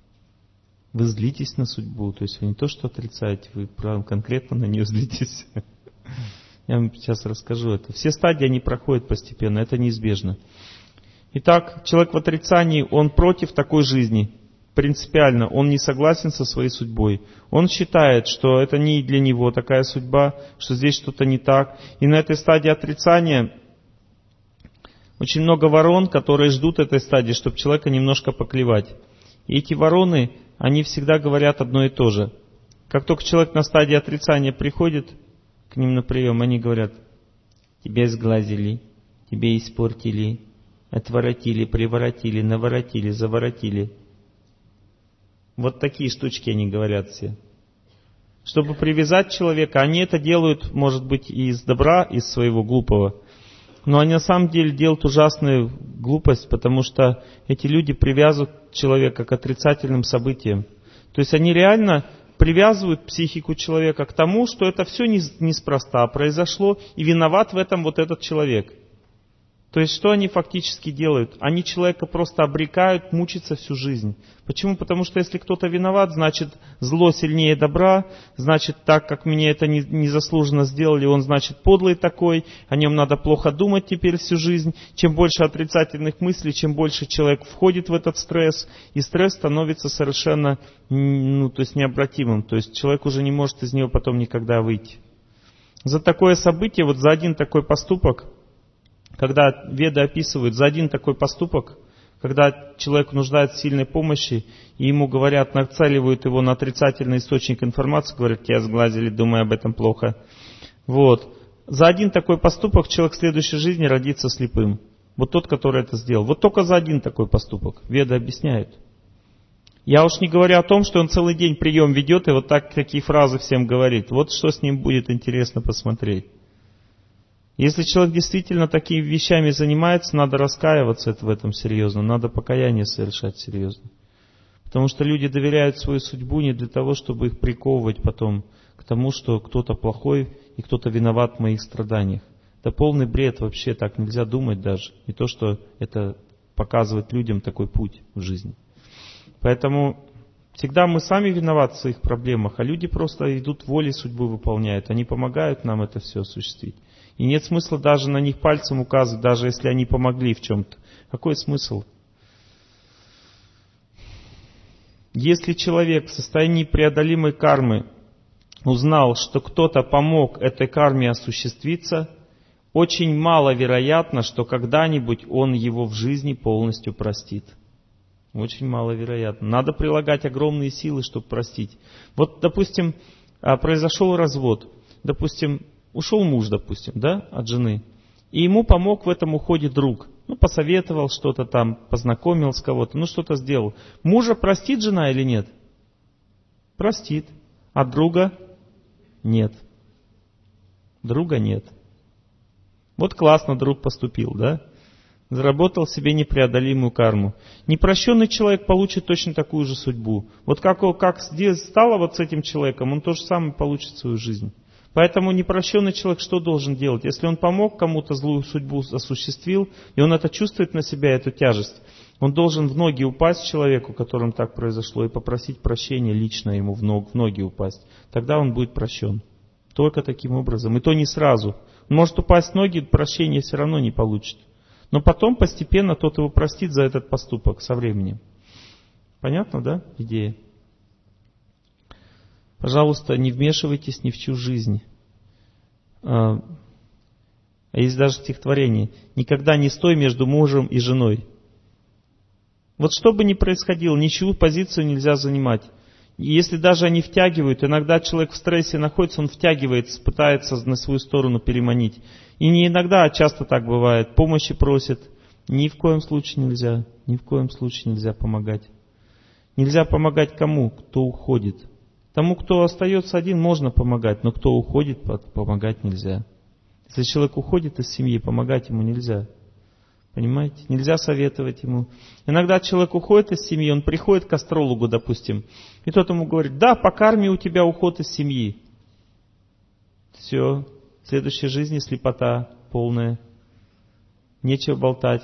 Вы злитесь на судьбу. То есть вы не то, что отрицаете, вы конкретно на нее злитесь. Я вам сейчас расскажу это. Все стадии, они проходят постепенно. Это неизбежно. Итак, человек в отрицании, он против такой жизни. Принципиально, он не согласен со своей судьбой. Он считает, что это не для него такая судьба, что здесь что-то не так. И на этой стадии отрицания очень много ворон, которые ждут этой стадии, чтобы человека немножко поклевать. И эти вороны, они всегда говорят одно и то же. Как только человек на стадии отрицания приходит к ним на прием, они говорят: тебя сглазили, тебе испортили, отворотили, приворотили, наворотили, заворотили. Вот такие штучки они говорят все. Чтобы привязать человека, они это делают, может быть, из добра, из своего глупого. Но они на самом деле делают ужасную глупость, потому что эти люди привязывают человека к отрицательным событиям. То есть они реально привязывают психику человека к тому, что это все неспроста произошло, и виноват в этом вот этот человек. То есть что они фактически делают? Они человека просто обрекают мучиться всю жизнь. Почему? Потому что если кто-то виноват, значит зло сильнее добра, значит так как мне это незаслуженно сделали, он значит подлый такой, о нем надо плохо думать теперь всю жизнь. Чем больше отрицательных мыслей, чем больше человек входит в этот стресс, и стресс становится совершенно необратимым. То есть человек уже не может из него потом никогда выйти. За такое событие, за один такой поступок, когда Веды описывают, за один такой поступок, когда человек нуждается в сильной помощи, и ему говорят, нацеливают его на отрицательный источник информации, говорят: тебя сглазили, думай об этом плохо. За один такой поступок человек в следующей жизни родится слепым. Вот тот, который это сделал. Вот только за один такой поступок. Веды объясняют. Я уж не говорю о том, что он целый день прием ведет и вот так такие фразы всем говорит. Вот что с ним будет интересно посмотреть. Если человек действительно такими вещами занимается, надо раскаиваться в этом серьезно, надо покаяние совершать серьезно. Потому что люди доверяют свою судьбу не для того, чтобы их приковывать потом к тому, что кто-то плохой и кто-то виноват в моих страданиях. Это полный бред, вообще так нельзя думать даже. Не то, что это показывает людям такой путь в жизни. Поэтому всегда мы сами виноваты в своих проблемах, а люди просто идут волей судьбы выполняют. Они помогают нам это все осуществить. И нет смысла даже на них пальцем указывать, даже если они помогли в чем-то. Какой смысл? Если человек в состоянии непреодолимой кармы узнал, что кто-то помог этой карме осуществиться, очень маловероятно, что когда-нибудь он его в жизни полностью простит. Очень маловероятно. Надо прилагать огромные силы, чтобы простить. Допустим, произошел развод. Допустим, ушел муж, от жены, и ему помог в этом уходе друг. Ну, посоветовал что-то там, познакомил с кого-то, ну, что-то сделал. Мужа простит жена или нет? Простит. А друга? Нет. Друга нет. Вот классно друг поступил, да? Заработал себе непреодолимую карму. Непрощенный человек получит точно такую же судьбу. Вот как стало вот с этим человеком, он то же самое получит в свою жизнь. Поэтому непрощенный человек что должен делать? Если он помог кому-то, злую судьбу осуществил, и он это чувствует на себя, эту тяжесть, он должен в ноги упасть человеку, которому так произошло, и попросить прощения лично ему в ноги упасть. Тогда он будет прощен. Только таким образом. И то не сразу. Он может упасть в ноги, прощения все равно не получит. Но потом постепенно тот его простит за этот поступок со временем. Понятно, да, идея? Пожалуйста, не вмешивайтесь ни в чью жизнь. А есть даже стихотворение. Никогда не стой между мужем и женой. Вот что бы ни происходило, ничью позицию нельзя занимать. И если даже они втягивают, иногда человек в стрессе находится, он втягивается, пытается на свою сторону переманить. И не иногда, а часто так бывает. Помощи просит. Ни в коем случае нельзя. Ни в коем случае нельзя помогать. Нельзя помогать кому? Кто уходит. Тому, кто остается один, можно помогать, но кто уходит, помогать нельзя. Если человек уходит из семьи, помогать ему нельзя. Понимаете? Нельзя советовать ему. Иногда человек уходит из семьи, он приходит к астрологу, допустим, и тот ему говорит: да, по карме у тебя уход из семьи. Все, в следующей жизни слепота полная. Нечего болтать.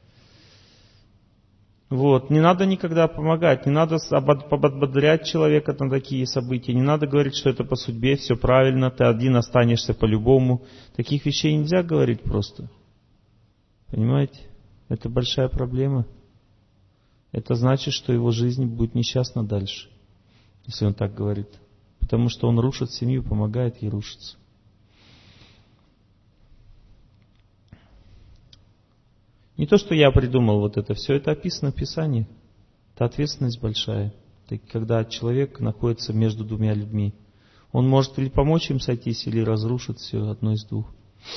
Вот. Не надо никогда помогать, не надо подбодрять человека на такие события, не надо говорить, что это по судьбе, все правильно, ты один останешься по-любому. Таких вещей нельзя говорить просто. Понимаете? Это большая проблема. Это значит, что его жизнь будет несчастна дальше, если он так говорит. Потому что он рушит семью, помогает ей рушиться. Не то, что я придумал вот это все, это описано в Писании. Это ответственность большая. Это когда человек находится между двумя людьми. Он может или помочь им сойтись, или разрушить все, одно из двух.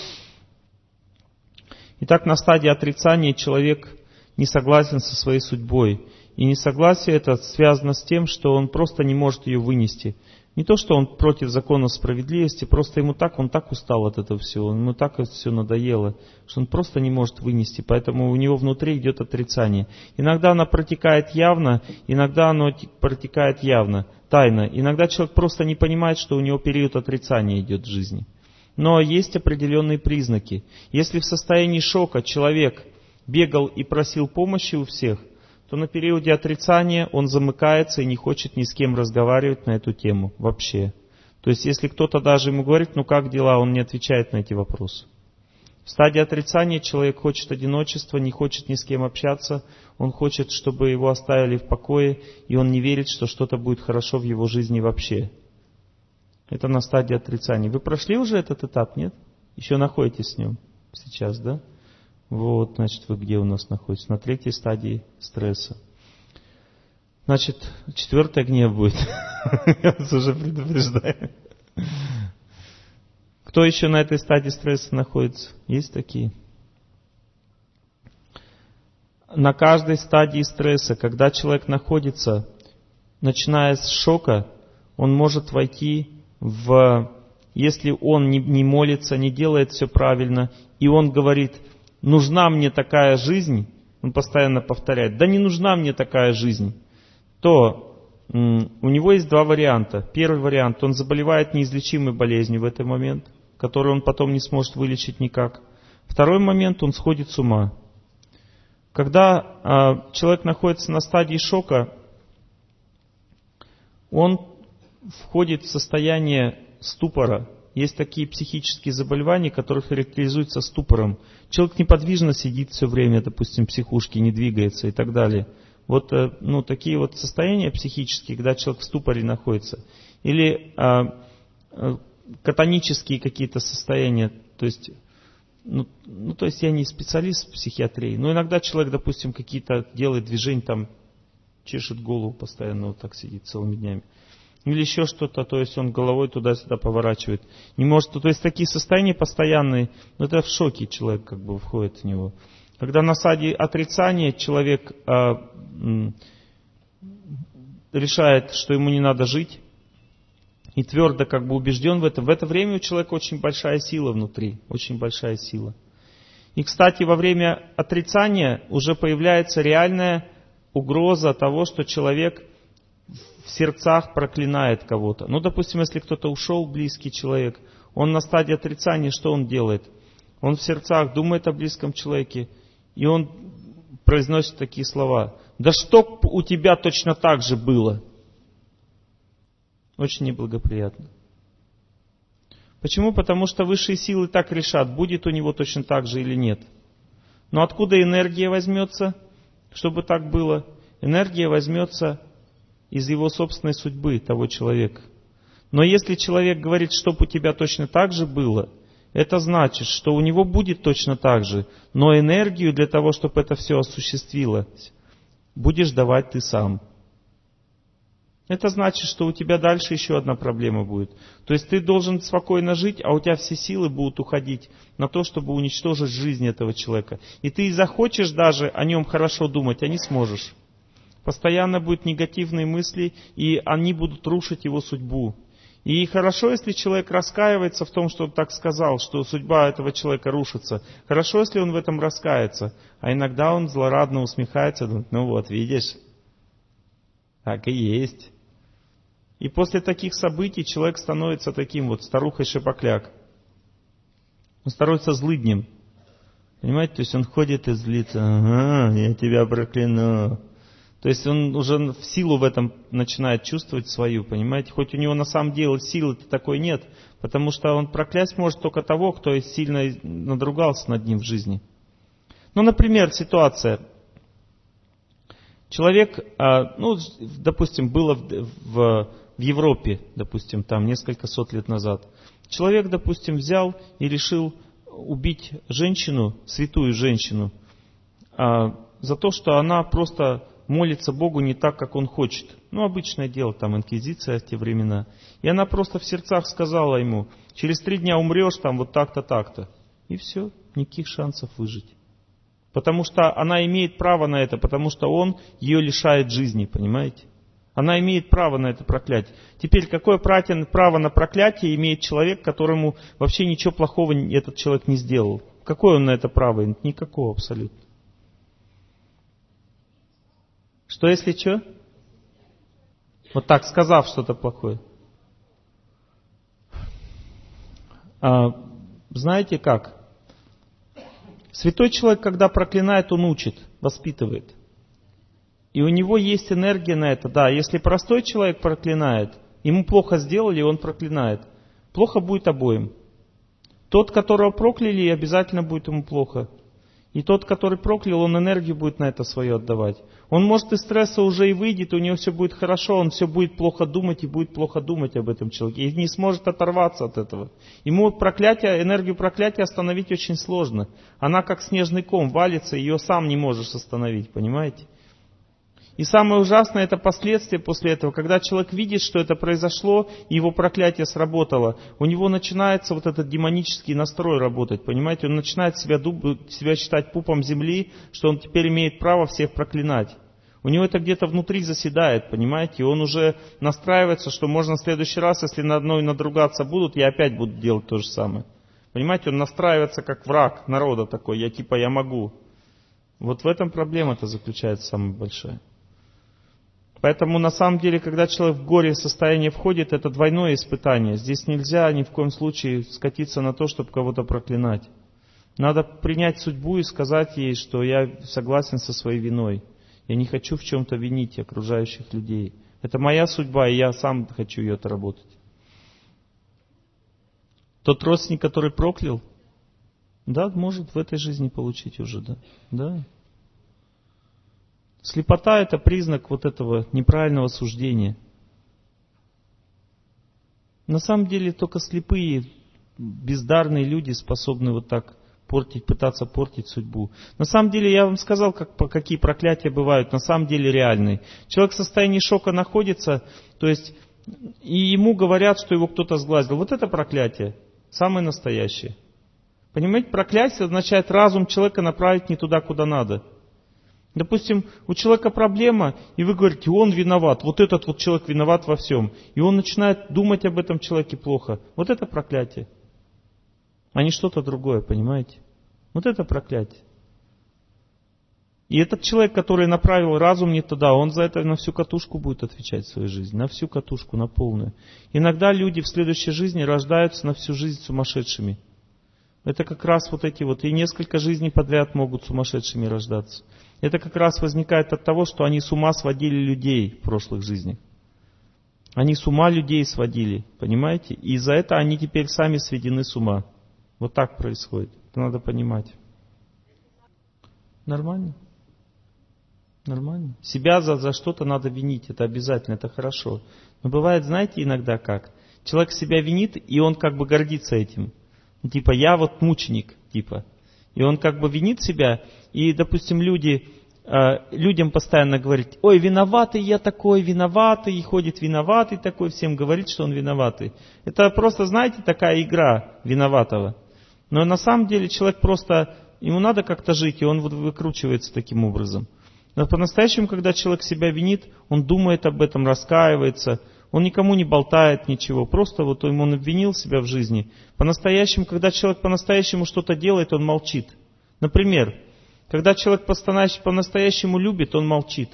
Итак, на стадии отрицания человек не согласен со своей судьбой. И несогласие это связано с тем, что он просто не может ее вынести. Не то, что он против закона справедливости, просто он так устал от этого всего, ему так это все надоело, что он просто не может вынести, поэтому у него внутри идет отрицание. Иногда оно протекает явно, иногда оно протекает явно, тайно. Иногда человек просто не понимает, что у него период отрицания идет в жизни. Но есть определенные признаки. Если в состоянии шока человек бегал и просил помощи у всех, то на периоде отрицания он замыкается и не хочет ни с кем разговаривать на эту тему вообще. То есть, если кто-то даже ему говорит, ну как дела, он не отвечает на эти вопросы. В стадии отрицания человек хочет одиночества, не хочет ни с кем общаться, он хочет, чтобы его оставили в покое, и он не верит, что что-то будет хорошо в его жизни вообще. Это на стадии отрицания. Вы прошли уже этот этап, нет? Еще находитесь с ним сейчас, да? Вот, значит, вы где у нас находитесь? На 3-й стадии стресса. Значит, 4-я гнев будет. Я вас уже предупреждаю. Кто еще на этой стадии стресса находится? Есть такие? На каждой стадии стресса, когда человек находится, начиная с шока, он может войти если он не молится, не делает все правильно, и он говорит: нужна мне такая жизнь, он постоянно повторяет: да не нужна мне такая жизнь, то у него есть 2 варианта. Первый вариант: он заболевает неизлечимой болезнью в этот момент, которую он потом не сможет вылечить никак. Второй момент: он сходит с ума. Когда человек находится на стадии шока, он входит в состояние ступора. Есть такие психические заболевания, которые характеризуются ступором. Человек неподвижно сидит все время, допустим, в психушке, не двигается и так далее. Вот такие вот состояния психические, когда человек в ступоре находится. Или катонические какие-то состояния. То есть я не специалист в психиатрии, но иногда человек, допустим, какие-то делает движения, там чешет голову постоянно, вот так сидит целыми днями. Или еще что-то, то есть он головой туда-сюда поворачивает. Не может, то есть такие состояния постоянные, но это в шоке человек как бы входит в него. Когда на стадии отрицания человек решает, что ему не надо жить, и твердо как бы убежден в это время у человека очень большая сила внутри, очень большая сила. И, кстати, во время отрицания уже появляется реальная угроза того, что человек в сердцах проклинает кого-то. Ну, допустим, если кто-то ушел, близкий человек, он на стадии отрицания, что он делает? Он в сердцах думает о близком человеке, и он произносит такие слова. «Да что у тебя точно так же было?» Очень неблагоприятно. Почему? Потому что высшие силы так решат, будет у него точно так же или нет. Но откуда энергия возьмется, чтобы так было? Энергия возьмется из его собственной судьбы, того человека. Но если человек говорит, чтоб у тебя точно так же было, это значит, что у него будет точно так же, но энергию для того, чтобы это все осуществилось, будешь давать ты сам. Это значит, что у тебя дальше еще одна проблема будет. То есть ты должен спокойно жить, а у тебя все силы будут уходить на то, чтобы уничтожить жизнь этого человека. И ты захочешь даже о нем хорошо думать, а не сможешь. Постоянно будут негативные мысли, и они будут рушить его судьбу. И хорошо, если человек раскаивается в том, что он так сказал, что судьба этого человека рушится. Хорошо, если он в этом раскается. А иногда он злорадно усмехается, думает, ну вот, видишь, так и есть. И после таких событий человек становится таким вот старухой-шапокляк. Он становится злыднем. Понимаете, то есть он ходит и злится. Ага, я тебя прокляну. То есть он уже в силу в этом начинает чувствовать свою, понимаете? Хоть у него на самом деле силы-то такой нет, потому что он проклясть может только того, кто сильно надругался над ним в жизни. Ну, например, ситуация. Человек, ну, допустим, было в Европе, допустим, там несколько сот лет назад. Человек, допустим, взял и решил убить женщину, святую женщину, за то, что она просто молится Богу не так, как он хочет. Ну, обычное дело, там, инквизиция в те времена. И она просто в сердцах сказала ему, через 3 дня умрешь, там, вот так-то, так-то. И все, никаких шансов выжить. Потому что она имеет право на это, потому что он ее лишает жизни, понимаете? Она имеет право на это проклятие. Теперь, какое право на проклятие имеет человек, которому вообще ничего плохого этот человек не сделал? Какое он на это право? Никакого абсолютно. Что если что? Вот так, сказав что-то плохое. Знаете как? Святой человек, когда проклинает, он учит, воспитывает. И у него есть энергия на это. Да, если простой человек проклинает, ему плохо сделали, он проклинает. Плохо будет обоим. Тот, которого прокляли, обязательно будет ему плохо. И тот, который проклял, он энергию будет на это свое отдавать. Он может из стресса уже и выйдет, у него все будет хорошо, он все будет плохо думать и будет плохо думать об этом человеке. И не сможет оторваться от этого. Ему проклятие, энергию проклятия остановить очень сложно. Она как снежный ком валится, ее сам не можешь остановить, понимаете? И самое ужасное — это последствия после этого. Когда человек видит, что это произошло, и его проклятие сработало, у него начинается вот этот демонический настрой работать, понимаете? Он начинает себя считать пупом земли, что он теперь имеет право всех проклинать. У него это где-то внутри заседает, понимаете? И он уже настраивается, что можно в следующий раз, если на одной надругаться будут, я опять буду делать то же самое. Понимаете? Он настраивается как враг народа такой, я могу. Вот в этом проблема-то заключается самая большая. Поэтому на самом деле, когда человек в горе состояние входит, это двойное испытание. Здесь нельзя ни в коем случае скатиться на то, чтобы кого-то проклинать. Надо принять судьбу и сказать ей, что я согласен со своей виной. Я не хочу в чем-то винить окружающих людей. Это моя судьба, и я сам хочу ее отработать. Тот родственник, который проклял, да, может в этой жизни получить уже, да. Слепота — это признак вот этого неправильного суждения. На самом деле только слепые, бездарные люди способны вот так пытаться портить судьбу. На самом деле я вам сказал, какие проклятия бывают, на самом деле реальные. Человек в состоянии шока находится, то есть и ему говорят, что его кто-то сглазил. Вот это проклятие, самое настоящее. Понимаете, проклятие означает разум человека направить не туда, куда надо. Допустим, у человека проблема, и вы говорите, он виноват, вот этот вот человек виноват во всем. И он начинает думать об этом человеке плохо. Вот это проклятие. А не что-то другое, понимаете? Вот это проклятие. И этот человек, который направил разум не туда, он за это на всю катушку будет отвечать в своей жизни. На всю катушку, на полную. Иногда люди в следующей жизни рождаются на всю жизнь сумасшедшими. Это как раз вот эти вот, и несколько жизней подряд могут сумасшедшими рождаться. Это как раз возникает от того, что они с ума сводили людей в прошлых жизнях. Они с ума людей сводили, понимаете? И за это они теперь сами сведены с ума. Вот так происходит. Это надо понимать. Нормально? Нормально. Себя за что-то надо винить, это обязательно, это хорошо. Но бывает, знаете, иногда как? Человек себя винит, и он как бы гордится этим. Типа, я вот мученик, типа. И он как бы винит себя, и, допустим, людям постоянно говорит, ой, виноватый я такой, виноватый, и ходит виноватый такой, всем говорит, что он виноватый. Это просто, знаете, такая игра виноватого. Но на самом деле человек просто, ему надо как-то жить, и он выкручивается таким образом. Но по-настоящему, когда человек себя винит, он думает об этом, раскаивается, он никому не болтает ничего, просто вот он обвинил себя в жизни. По-настоящему, когда человек по-настоящему что-то делает, он молчит. Например, когда человек по-настоящему любит, он молчит.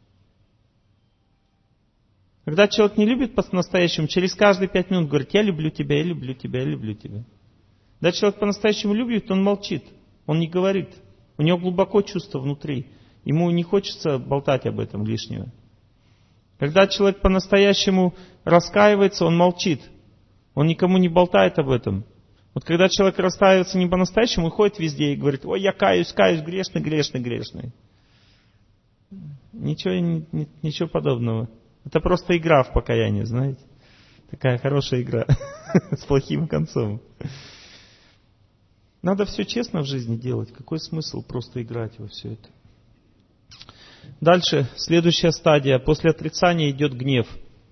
Когда человек не любит по-настоящему, через каждые 5 минут говорит, я люблю тебя, я люблю тебя, я люблю тебя. Когда человек по-настоящему любит, он молчит, он не говорит. У него глубоко чувство внутри. Ему не хочется болтать об этом лишнего. Когда человек по-настоящему раскаивается, он молчит. Он никому не болтает об этом. Вот когда человек раскаивается не по-настоящему, он ходит везде и говорит, ой, я каюсь, грешный, грешный, грешный. Ничего подобного. Это просто игра в покаяние, знаете. Такая хорошая игра с плохим концом. Надо все честно в жизни делать. Какой смысл просто играть во все это? Дальше, следующая стадия. После отрицания идет гнев.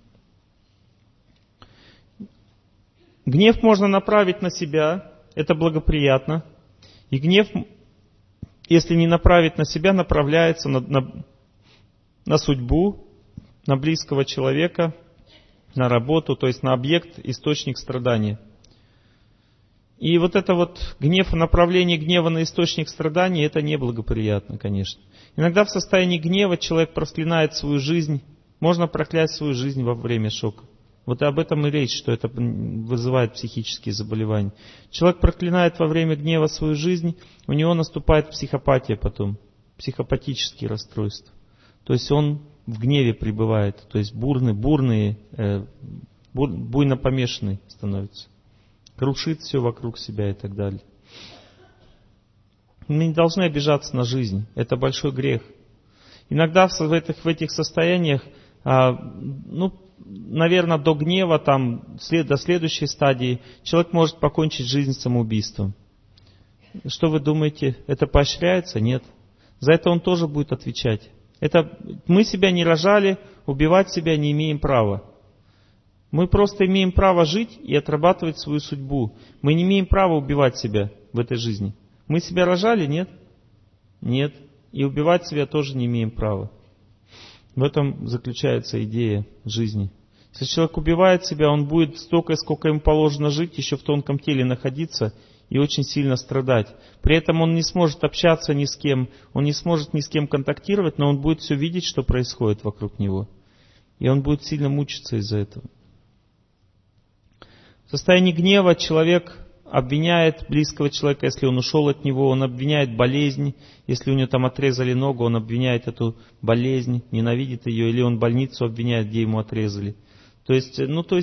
Гнев можно направить на себя, это благоприятно. И гнев, если не направить на себя, направляется на судьбу, на близкого человека, на работу, то есть на объект, источник страдания. И вот это вот гнев, направление гнева на источник страданий, это неблагоприятно, конечно. Иногда в состоянии гнева человек проклинает свою жизнь. Можно проклясть свою жизнь во время шока. Вот и об этом и речь, что это вызывает психические заболевания. Человек проклинает во время гнева свою жизнь, у него наступает психопатия потом, психопатические расстройства. То есть он в гневе пребывает, то есть буйно помешанный становится. Крушит все вокруг себя и так далее. Мы не должны обижаться на жизнь. Это большой грех. Иногда в этих состояниях, наверное, до гнева, до следующей стадии, человек может покончить жизнь самоубийством. Что вы думаете, это поощряется? Нет. За это он тоже будет отвечать. Мы себя не рожали, убивать себя не имеем права. Мы просто имеем право жить и отрабатывать свою судьбу. Мы не имеем права убивать себя в этой жизни. Мы себя рожали? Нет? Нет. И убивать себя тоже не имеем права. В этом заключается идея жизни. Если человек убивает себя, он будет столько, сколько ему положено жить, еще в тонком теле находиться и очень сильно страдать. При этом он не сможет общаться ни с кем, он не сможет ни с кем контактировать, но он будет все видеть, что происходит вокруг него. И он будет сильно мучиться из-за этого. В состоянии гнева человек обвиняет близкого человека, если он ушел от него, он обвиняет болезнь, если у него там отрезали ногу, он обвиняет эту болезнь, ненавидит ее, или он больницу обвиняет, где ему отрезали. То есть,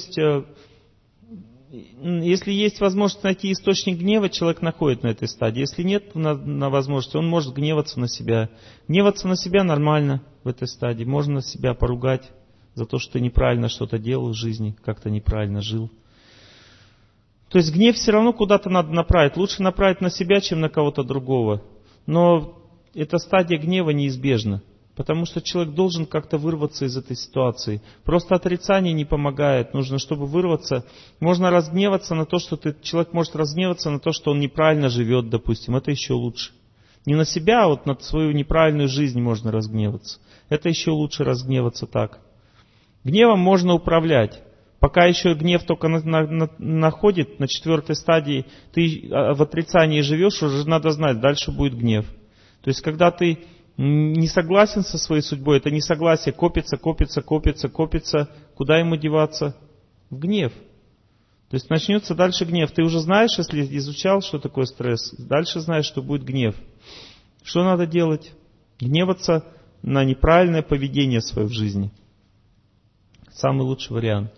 если есть возможность найти источник гнева, человек находит на этой стадии. Если нет на возможности, он может гневаться на себя. Гневаться на себя нормально в этой стадии. Можно себя поругать за то, что ты неправильно что-то делал в жизни, как-то неправильно жил. То есть гнев все равно куда-то надо направить. Лучше направить на себя, чем на кого-то другого. Но эта стадия гнева неизбежна. Потому что человек должен как-то вырваться из этой ситуации. Просто отрицание не помогает. Нужно, чтобы вырваться. Можно разгневаться на то, что человек может разгневаться на то, что он неправильно живет, допустим. Это еще лучше. Не на себя, а вот на свою неправильную жизнь можно разгневаться. Это еще лучше разгневаться так. Гневом можно управлять. Пока еще гнев только находит, на 4-й стадии ты в отрицании живешь, уже надо знать, дальше будет гнев. То есть, когда ты не согласен со своей судьбой, это несогласие копится. Куда ему деваться? В гнев. То есть, начнется дальше гнев. Ты уже знаешь, если изучал, что такое стресс, дальше знаешь, что будет гнев. Что надо делать? Гневаться на неправильное поведение свое в жизни. Самый лучший вариант.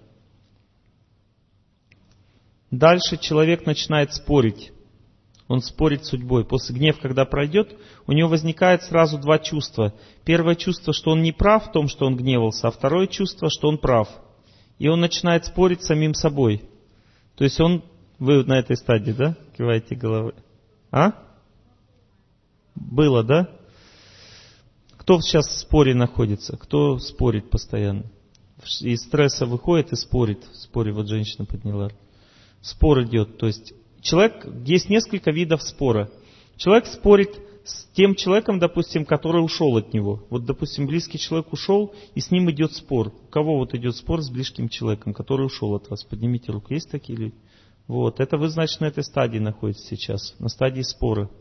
Дальше человек начинает спорить. Он спорит с судьбой. После гнев, когда пройдет, у него возникает сразу два чувства. Первое чувство, что он не прав в том, что он гневался, а второе чувство, что он прав. И он начинает спорить с самим собой. То есть вы на этой стадии, да? Киваете головой. А? Было, да? Кто сейчас в споре находится? Кто спорит постоянно? Из стресса выходит и спорит. В споре вот женщина подняла. Спор идет. То есть есть несколько видов спора. Человек спорит с тем человеком, допустим, который ушел от него. Вот, допустим, близкий человек ушел, и с ним идет спор. У кого вот идет спор с близким человеком, который ушел от вас? Поднимите руку. Есть такие люди? Вот. Это вы, значит, на этой стадии находитесь сейчас. На стадии спора.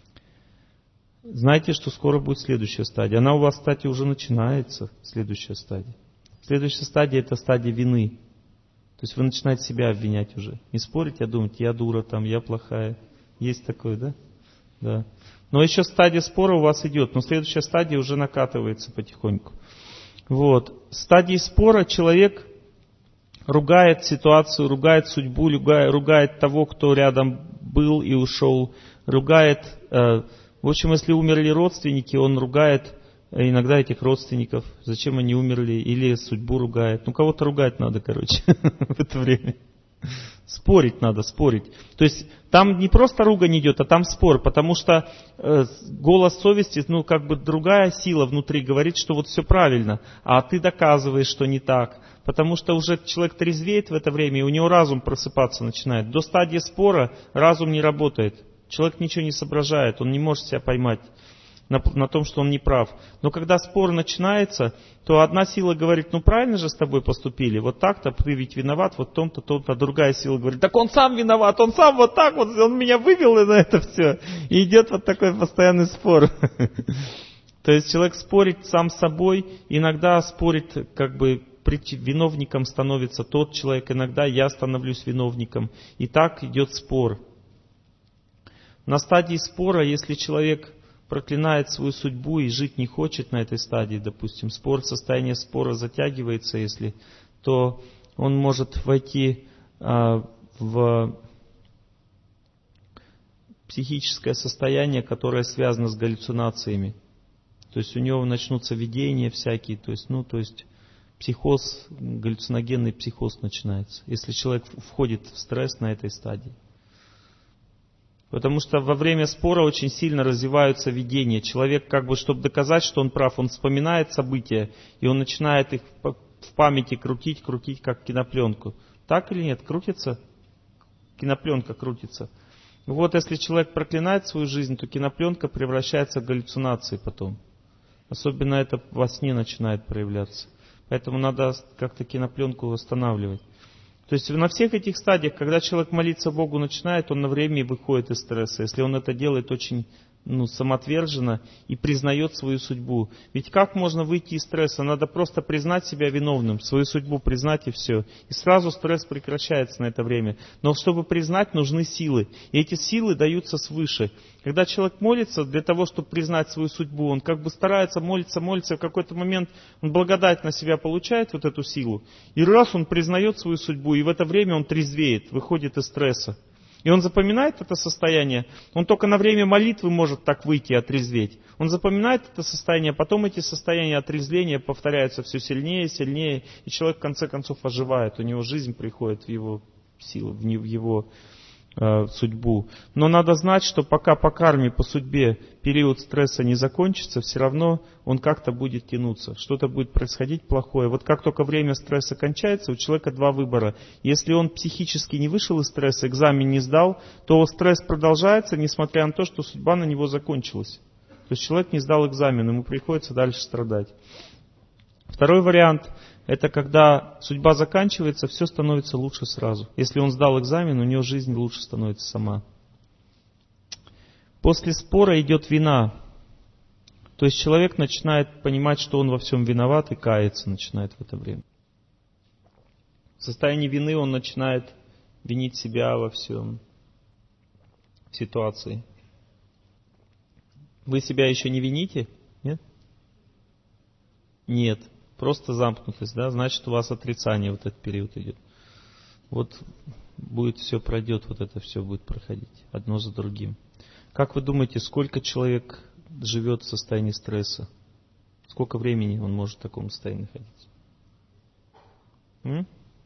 Знаете, что скоро будет следующая стадия. Она у вас, кстати, уже начинается. Следующая стадия. Следующая стадия — это стадия вины. То есть вы начинаете себя обвинять уже. Не спорите, а думаете, я дура, я плохая. Есть такое, да? Да. Но еще стадия спора у вас идет, но следующая стадия уже накатывается потихоньку. Вот. В стадии спора человек ругает ситуацию, ругает судьбу, ругает того, кто рядом был и ушел, ругает... В общем, если умерли родственники, он ругает иногда этих родственников, зачем они умерли, или судьбу ругает. Кого-то ругать надо, в это время. Спорить надо, спорить. То есть там не просто ругань идет, а там спор, потому что голос совести, другая сила внутри говорит, что вот все правильно, а ты доказываешь, что не так. Потому что уже человек трезвеет в это время, и у него разум просыпаться начинает. До стадии спора разум не работает. Человек ничего не соображает, он не может себя поймать на том, что он не прав. Но когда спор начинается, то одна сила говорит, правильно же с тобой поступили, вот так-то, ты ведь виноват, вот в том-то, том-то. А другая сила говорит, так он сам виноват, он сам вот так вот, он меня вывел на это все. И идет вот такой постоянный спор. То есть человек спорит сам с собой, иногда спорит, виновником становится тот человек, иногда я становлюсь виновником. И так идет спор. На стадии спора, если человек проклинает свою судьбу и жить не хочет на этой стадии, допустим, состояние спора затягивается, то он может войти в психическое состояние, которое связано с галлюцинациями. То есть у него начнутся видения всякие, то есть психоз, галлюциногенный психоз начинается, если человек входит в стресс на этой стадии. Потому что во время спора очень сильно развиваются видения. Человек, чтобы доказать, что он прав, он вспоминает события, и он начинает их в памяти крутить, как кинопленку. Так или нет? Крутится? Кинопленка крутится. Вот если человек проклинает свою жизнь, то кинопленка превращается в галлюцинации потом. Особенно это во сне начинает проявляться. Поэтому надо как-то кинопленку восстанавливать. То есть на всех этих стадиях, когда человек молиться Богу начинает, он на время выходит из стресса. Если он это делает очень самоотверженно и признает свою судьбу. Ведь как можно выйти из стресса? Надо просто признать себя виновным, свою судьбу признать и все. И сразу стресс прекращается на это время. Но чтобы признать, нужны силы. И эти силы даются свыше. Когда человек молится для того, чтобы признать свою судьбу, он старается молиться, и в какой-то момент он благодать на себя получает, вот эту силу. И раз он признает свою судьбу, и в это время он трезвеет, выходит из стресса. И он запоминает это состояние. Он только на время молитвы может так выйти и отрезветь. Он запоминает это состояние, потом эти состояния отрезвления повторяются все сильнее и сильнее. И человек в конце концов оживает. У него жизнь приходит в его силу, в его судьбу. Но надо знать, что пока по карме, по судьбе период стресса не закончится, все равно он как-то будет тянуться. Что-то будет происходить плохое. Вот как только время стресса кончается, у человека два выбора. Если он психически не вышел из стресса, экзамен не сдал, то стресс продолжается, несмотря на то, что судьба на него закончилась. То есть человек не сдал экзамен, ему приходится дальше страдать. Второй вариант – это когда судьба заканчивается, все становится лучше сразу. Если он сдал экзамен, у него жизнь лучше становится сама. После спора идет вина. То есть человек начинает понимать, что он во всем виноват и каяться начинает в это время. В состоянии вины он начинает винить себя во всем, в ситуации. Вы себя еще не вините? Нет? Нет. Просто замкнутость, да? Значит, у вас отрицание вот этот период идет. Вот будет все пройдет, вот это все будет проходить одно за другим. Как вы думаете, сколько человек живет в состоянии стресса? Сколько времени он может в таком состоянии находиться?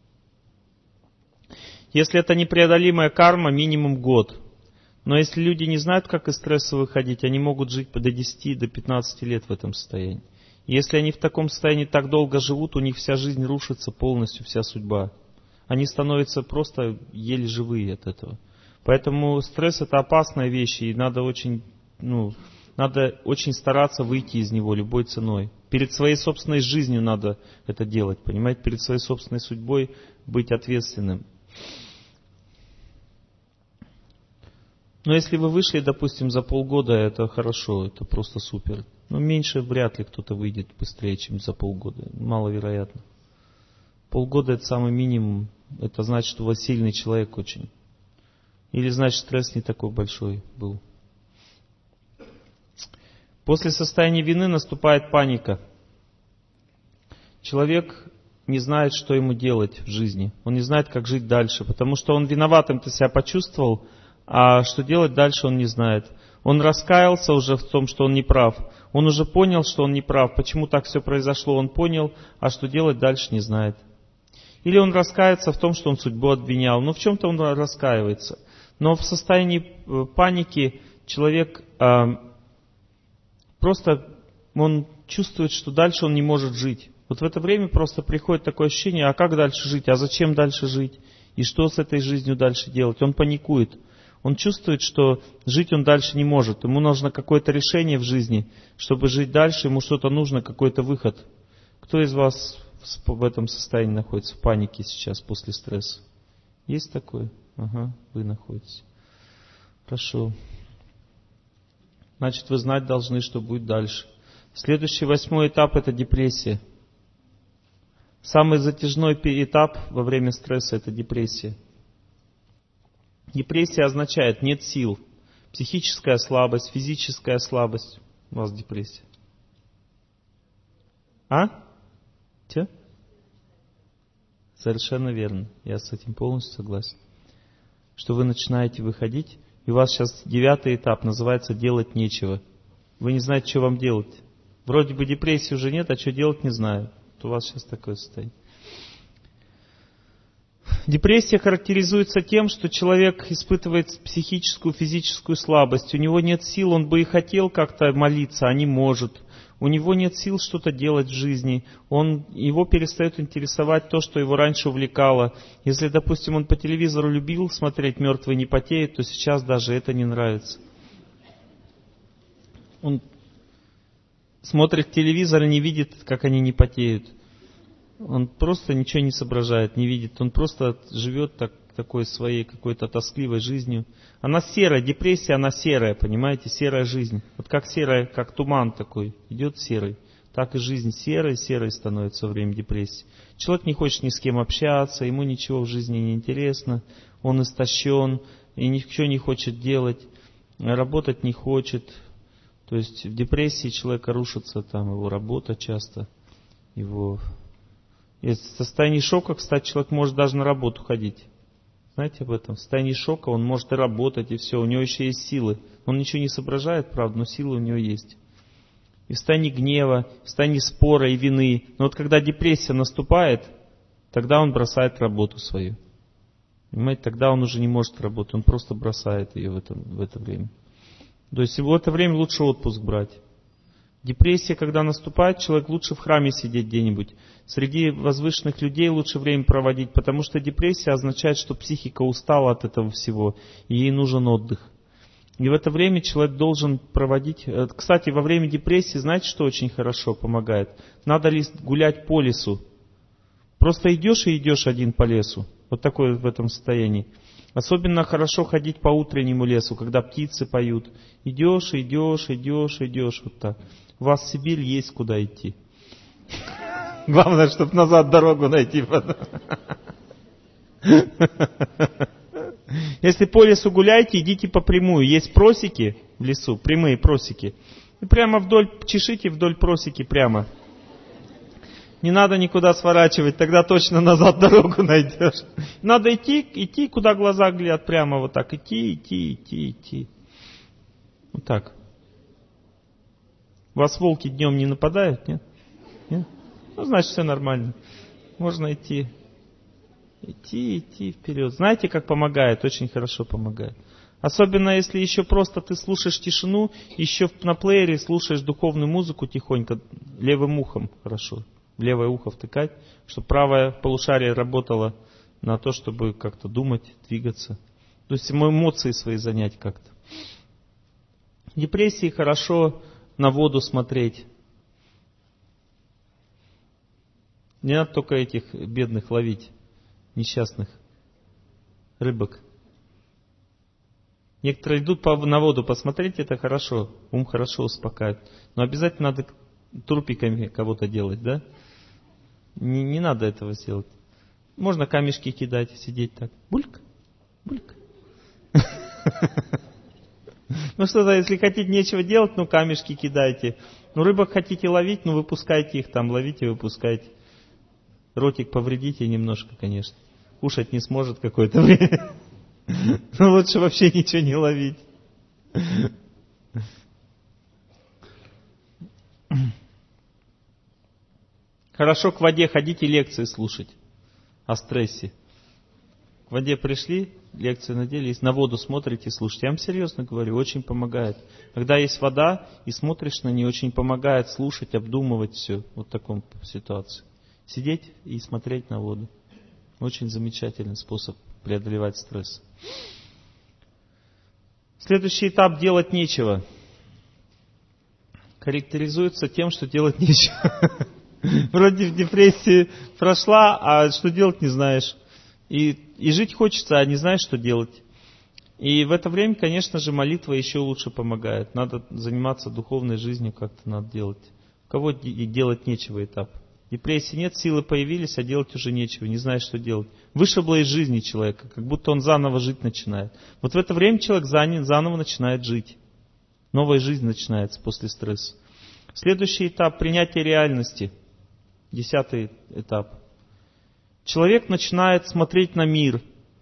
Если это непреодолимая карма, минимум год. Но если люди не знают, как из стресса выходить, они могут жить до 10, до 15 лет в этом состоянии. Если они в таком состоянии так долго живут, у них вся жизнь рушится полностью, вся судьба. Они становятся просто еле живые от этого. Поэтому стресс — это опасная вещь, и надо очень стараться выйти из него любой ценой. Перед своей собственной жизнью надо это делать, понимаете? Перед своей собственной судьбой быть ответственным. Но если вы вышли, допустим, за полгода, это хорошо, это просто супер. Но меньше вряд ли кто-то выйдет быстрее, чем за полгода. Маловероятно. Полгода — это самый минимум. Это значит, что у вас сильный человек очень. Или значит, стресс не такой большой был. После состояния вины наступает паника. Человек не знает, что ему делать в жизни. Он не знает, как жить дальше, потому что он виноватым-то себя почувствовал, а что делать дальше он не знает. Он раскаялся уже в том, что он не прав. Он уже понял, что он не прав. Почему так все произошло, он понял, а что делать дальше не знает. Или он раскается в том, что он судьбу обвинял. Но в чем-то он раскаивается. Но в состоянии паники человек просто он чувствует, что дальше он не может жить. Вот в это время просто приходит такое ощущение, а как дальше жить, а зачем дальше жить, и что с этой жизнью дальше делать. Он паникует. Он чувствует, что жить он дальше не может. Ему нужно какое-то решение в жизни. Чтобы жить дальше, ему что-то нужно, какой-то выход. Кто из вас в этом состоянии находится, в панике сейчас после стресса? Есть такое? Ага, вы находитесь. Хорошо. Значит, вы знать должны, что будет дальше. Следующий 8-й этап — это депрессия. Самый затяжной этап во время стресса — это депрессия. Депрессия означает нет сил. Психическая слабость, физическая слабость. У вас депрессия. А? Че? Совершенно верно. Я с этим полностью согласен. Что вы начинаете выходить, и у вас сейчас 9-й этап называется «делать нечего». Вы не знаете, что вам делать. Вроде бы депрессии уже нет, а что делать не знаю. Вот у вас сейчас такое состояние. Депрессия характеризуется тем, что человек испытывает психическую, физическую слабость. У него нет сил, он бы и хотел как-то молиться, а не может. У него нет сил что-то делать в жизни. Его перестает интересовать то, что его раньше увлекало. Если, допустим, он по телевизору любил смотреть «Мертвые не потеют», то сейчас даже это не нравится. Он смотрит телевизор и не видит, как они не потеют. Он просто ничего не соображает, не видит. Он просто живет такой своей какой-то тоскливой жизнью. Она серая, депрессия, она серая, понимаете, серая жизнь. Вот как серая, как туман такой, идет серый. Так и жизнь серой становится во время депрессии. Человек не хочет ни с кем общаться, ему ничего в жизни не интересно. Он истощен и ничего не хочет делать, работать не хочет. То есть в депрессии человека рушится там его работа часто, его... И в состоянии шока, кстати, человек может даже на работу ходить. Знаете об этом? В состоянии шока он может и работать, и все. У него еще есть силы. Он ничего не соображает, правда, но силы у него есть. И в состоянии гнева, в состоянии спора и вины. Но вот когда депрессия наступает, тогда он бросает работу свою. Понимаете, тогда он уже не может работать, он просто бросает ее в это время. То есть в это время лучше отпуск брать. Депрессия, когда наступает, человек лучше в храме сидеть где-нибудь. Среди возвышенных людей лучше время проводить, потому что депрессия означает, что психика устала от этого всего, и ей нужен отдых. И в это время человек должен проводить... Кстати, во время депрессии, знаете, что очень хорошо помогает? Надо гулять по лесу. Просто идешь и идешь один по лесу. Вот такое в этом состоянии. Особенно хорошо ходить по утреннему лесу, когда птицы поют. Идешь, идешь, идешь, идешь. Вот так. У вас в Сибирь есть куда идти. Главное, чтобы назад дорогу найти. Если по лесу гуляете, идите по прямую. Есть просеки в лесу, прямые просеки. И прямо вдоль, чешите вдоль просеки прямо. Не надо никуда сворачивать, тогда точно назад дорогу найдешь. Надо идти, куда глаза глядят, прямо вот так. Идти. Вот так. Вас волки днем не нападают, нет? Нет? Ну, значит, все нормально. Можно идти. Идти вперед. Знаете, как помогает? Очень хорошо помогает. Особенно, если еще просто ты слушаешь тишину, еще на плеере слушаешь духовную музыку тихонько, левым ухом хорошо. В левое ухо втыкать, чтобы правое полушарие работало на то, чтобы как-то думать, двигаться. То есть эмоции свои занять как-то. В депрессии хорошо на воду смотреть. Не надо только этих бедных ловить, несчастных рыбок. Некоторые идут на воду посмотреть, это хорошо, ум хорошо успокаивает. Но обязательно надо трупиками кого-то делать, да? Не надо этого сделать. Можно камешки кидать, сидеть так. Бульк, бульк. Ну что-то, если хотите нечего делать, ну камешки кидайте. Ну рыбок хотите ловить, ну выпускайте их там, ловите, выпускайте. Ротик повредите немножко, конечно. Кушать не сможет какое-то время. Но лучше вообще ничего не ловить. Хорошо к воде ходить и лекции слушать о стрессе. К воде пришли, лекцию надели, и на воду смотрите, слушайте. Я вам серьезно говорю, очень помогает. Когда есть вода и смотришь на нее, очень помогает слушать, обдумывать все. Вот в таком ситуации. Сидеть и смотреть на воду. Очень замечательный способ преодолевать стресс. Следующий этап — делать нечего. Характеризуется тем, что делать нечего. Вроде в депрессии прошла, а что делать не знаешь. И жить хочется, а не знаешь, что делать. И в это время, конечно же, молитва еще лучше помогает. Надо заниматься духовной жизнью, как-то надо делать. У кого делать нечего этап? Депрессии нет, силы появились, а делать уже нечего, не знаешь, что делать. Вышибло из жизни человека, как будто он заново жить начинает. Вот в это время человек заново начинает жить. Новая жизнь начинается после стресса. Следующий этап — принятие реальности. 10-й этап. Человек начинает смотреть на мир.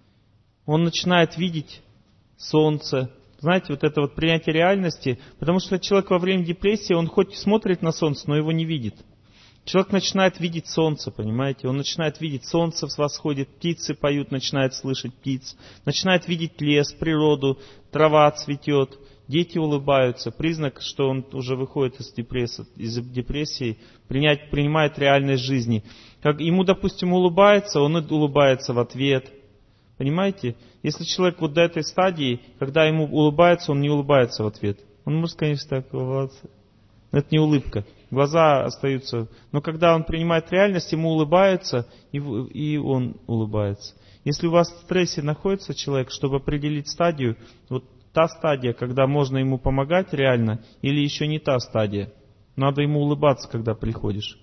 Он начинает видеть солнце. Знаете, вот это вот принятие реальности. Потому что человек во время депрессии, он хоть смотрит на солнце, но его не видит. Человек начинает видеть солнце, понимаете? Он начинает видеть солнце восходит, птицы поют, начинает слышать птиц. Начинает видеть лес, природу, трава цветет. Дети улыбаются. Признак, что он уже выходит из депрессии, принимает реальность жизни. Как ему, допустим, улыбается, он и улыбается в ответ. Понимаете? Если человек вот до этой стадии, когда ему улыбается, он не улыбается в ответ. Он может, конечно, так улыбаться. Но это не улыбка. Глаза остаются. Но когда он принимает реальность, ему улыбается, и он улыбается. Если у вас в стрессе находится человек, чтобы определить стадию, вот та стадия, когда можно ему помогать реально, или еще не та стадия. Надо ему улыбаться, когда приходишь.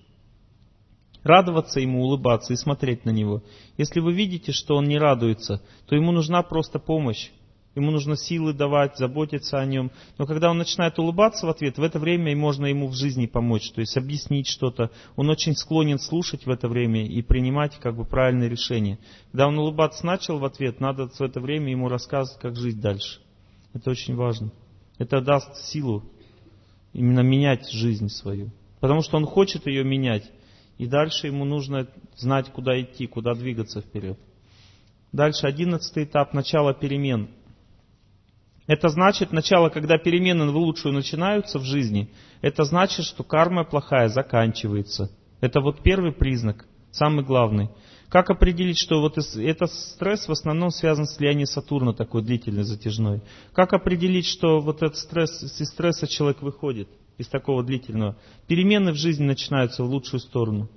Радоваться ему, улыбаться и смотреть на него. Если вы видите, что он не радуется, то ему нужна просто помощь. Ему нужно силы давать, заботиться о нем. Но когда он начинает улыбаться в ответ, в это время можно ему в жизни помочь, то есть объяснить что-то. Он очень склонен слушать в это время и принимать как бы правильные решения. Когда он улыбаться начал в ответ, надо в это время ему рассказывать, как жить дальше. Это очень важно. Это даст силу именно менять жизнь свою. Потому что он хочет ее менять. И дальше ему нужно знать, куда идти, куда двигаться вперед. Дальше 11 этап, начало перемен. Это значит, начало, когда перемены в лучшую начинаются в жизни, это значит, что карма плохая заканчивается. Это вот первый признак, самый главный. Как определить, что вот этот стресс в основном связан с влиянием Сатурна, такой длительный, затяжной? Как определить, что вот этот стресс, из стресса человек выходит, из такого длительного? Перемены в жизни начинаются в лучшую сторону.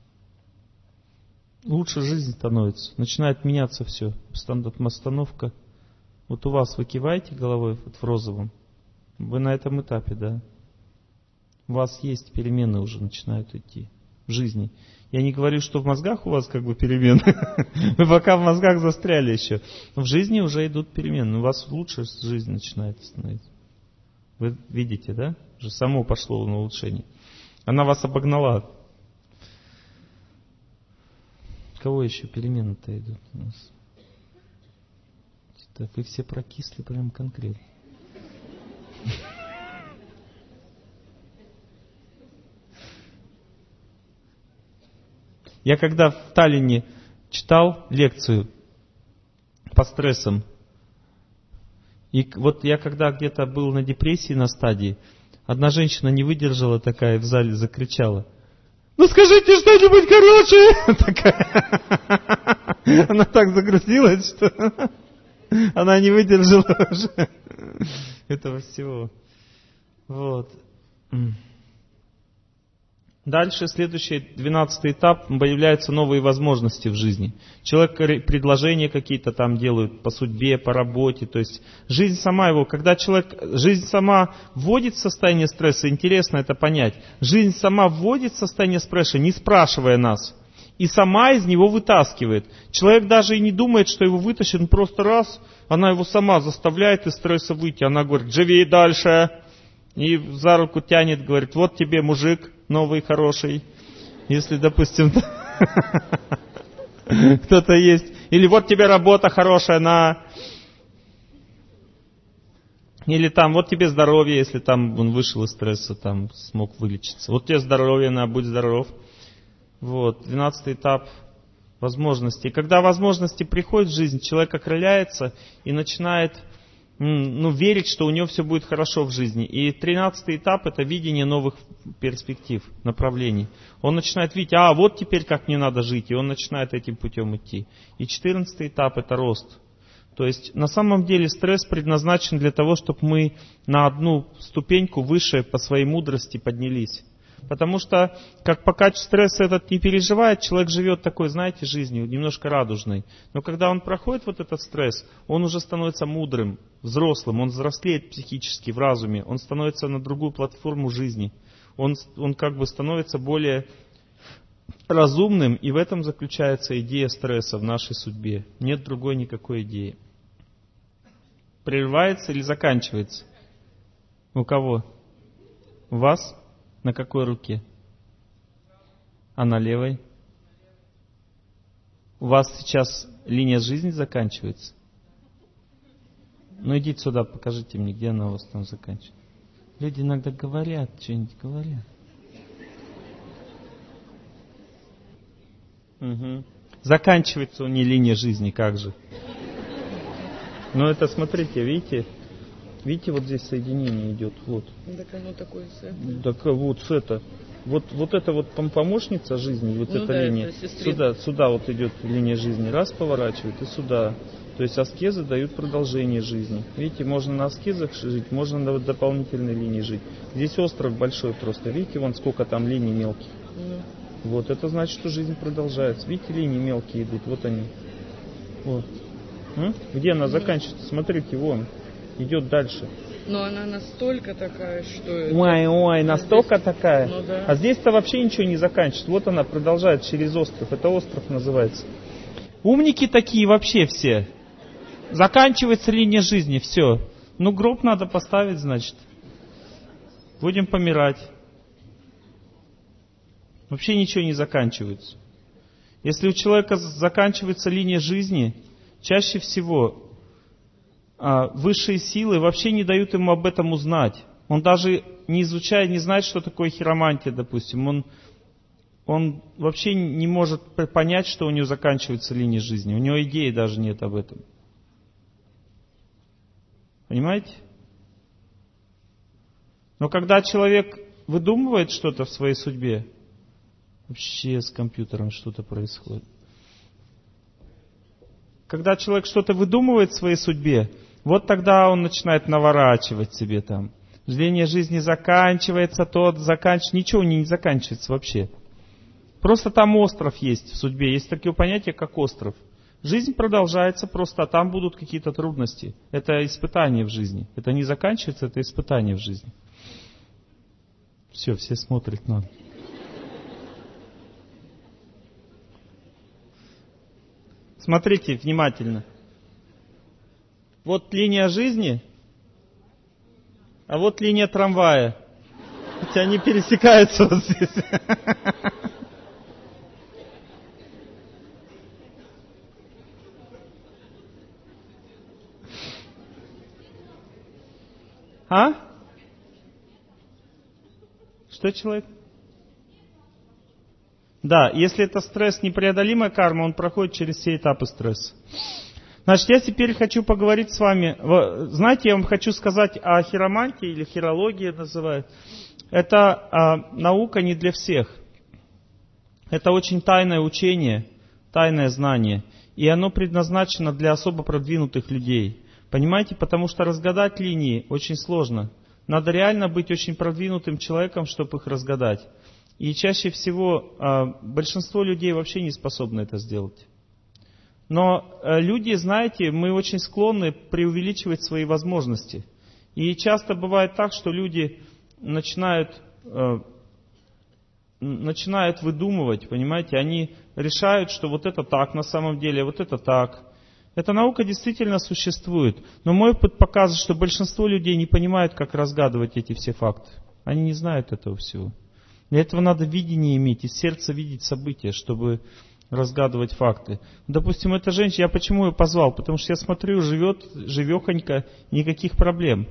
Лучше жизнь становится, начинает меняться все. Остановка. Вот у вас вы киваете головой вот в розовом. Вы на этом этапе, да? У вас есть перемены уже начинают идти в жизни. Я не говорю, что в мозгах у вас как бы перемены. Вы пока в мозгах застряли еще. В жизни уже идут перемены. У вас лучше жизнь начинает становиться. Вы видите, да? Уже само пошло на улучшение. Она вас обогнала. Кого еще перемены-то идут у нас? Так, вы все прокисли прям конкретно. Я когда в Таллине читал лекцию по стрессам, и вот я когда где-то был на депрессии на стадии, одна женщина не выдержала такая, в зале закричала: «Ну скажите что-нибудь хорошее!» Такая. Она так загрузилась, что она не выдержала уже этого всего. Вот. Дальше, следующий, 12 этап, появляются новые возможности в жизни. Человек предложения какие-то там делает по судьбе, по работе. То есть жизнь сама его, когда жизнь сама вводит в состояние стресса, интересно это понять. Жизнь сама вводит в состояние стресса, не спрашивая нас. И сама из него вытаскивает. Человек даже и не думает, что его вытащит, он просто раз, она его сама заставляет из стресса выйти. Она говорит: живи дальше. И за руку тянет, говорит: вот тебе мужик новый, хороший. Если, допустим, кто-то есть. Или вот тебе работа хорошая, на. Или там, вот тебе здоровье, если там он вышел из стресса, там смог вылечиться. Вот тебе здоровье, на, будь здоров. Вот, 12 этап возможностей. Когда возможности приходят в жизнь, человек окрыляется и начинает верить, что у него все будет хорошо в жизни. И 13 этап — это видение новых перспектив, направлений. Он начинает видеть: вот теперь как мне надо жить, и он начинает этим путем идти. И 14 этап — это рост. То есть на самом деле стресс предназначен для того, чтобы мы на одну ступеньку выше по своей мудрости поднялись. Потому что, пока стресс этот не переживает, человек живет такой, знаете, жизнью, немножко радужной. Но когда он проходит вот этот стресс, он уже становится мудрым, взрослым, он взрослеет психически, в разуме, он становится на другую платформу жизни. Он как бы становится более разумным, и в этом заключается идея стресса в нашей судьбе. Нет другой никакой идеи. Прерывается или заканчивается? У кого? У вас? На какой руке? А на левой? У вас сейчас линия жизни заканчивается? Ну идите сюда, покажите мне, где она у вас там заканчивается. Люди иногда говорят, что-нибудь говорят. Угу. Заканчивается у нее линия жизни, как же? Ну это, смотрите, видите? Видите, вот здесь соединение идет, вот. Так оно такое с это. Так вот с это. Вот это вот помощница жизни, вот эта да, линия. Сюда вот идет линия жизни. Раз поворачивает и сюда. То есть аскезы дают продолжение жизни. Видите, можно на аскезах жить, можно на дополнительной линии жить. Здесь остров большой просто. Видите, вон сколько там линий мелких. Вот, это значит, что жизнь продолжается. Видите, линии мелкие идут, вот они. Вот. Где она заканчивается? Смотрите, вон. Идет дальше. Но она настолько такая, что... Ой, настолько здесь... такая. Ну, да. А здесь-то вообще ничего не заканчивается. Вот она продолжает через остров. Это остров называется. Умники такие вообще все. Заканчивается линия жизни, все. Ну, гроб надо поставить, значит. Будем помирать. Вообще ничего не заканчивается. Если у человека заканчивается линия жизни, чаще всего высшие силы вообще не дают ему об этом узнать. Он даже не изучая, не знает, что такое хиромантия, допустим. Он он вообще не может понять, что у него заканчивается линия жизни. У него идеи даже нет об этом. Понимаете? Но когда человек выдумывает что-то в своей судьбе, вообще с компьютером что-то происходит. Когда человек что-то выдумывает в своей судьбе, вот тогда он начинает наворачивать себе там. Линия жизни заканчивается, ничего не заканчивается вообще. Просто там остров есть в судьбе. Есть такое понятие, как остров. Жизнь продолжается просто, а там будут какие-то трудности. Это испытание в жизни. Это не заканчивается, это испытание в жизни. Все смотрят на. Смотрите внимательно. Вот линия жизни, а вот линия трамвая. Хотя они пересекаются вот здесь. А? Что человек? Да, если это стресс, непреодолимая карма, он проходит через все этапы стресса. Значит, я теперь хочу поговорить с вами. Знаете, я вам хочу сказать о хиромантии, или хирологии называют. Это наука не для всех. Это очень тайное учение, тайное знание. И оно предназначено для особо продвинутых людей. Понимаете, потому что разгадать линии очень сложно. Надо реально быть очень продвинутым человеком, чтобы их разгадать. И чаще всего большинство людей вообще не способны это сделать. Но люди, знаете, мы очень склонны преувеличивать свои возможности. И часто бывает так, что люди начинают выдумывать, понимаете, они решают, что вот это так на самом деле, вот это так. Эта наука действительно существует, но мой опыт показывает, что большинство людей не понимают, как разгадывать эти все факты. Они не знают этого всего. Для этого надо видение иметь, из сердца видеть события, чтобы разгадывать факты. Допустим, эта женщина, я почему ее позвал? Потому что я смотрю, живехонько, никаких проблем.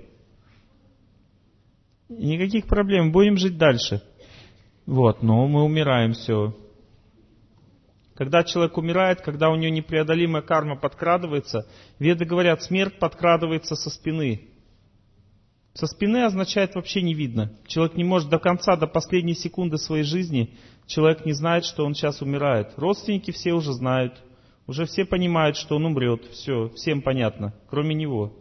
Никаких проблем, будем жить дальше. Вот, но мы умираем, все. Когда человек умирает, когда у него непреодолимая карма подкрадывается, веды говорят, смерть подкрадывается со спины. Со спины означает вообще не видно. Человек не может до конца, до последней секунды своей жизни, человек не знает, что он сейчас умирает. Родственники все уже знают, уже все понимают, что он умрет. Все, всем понятно, кроме него.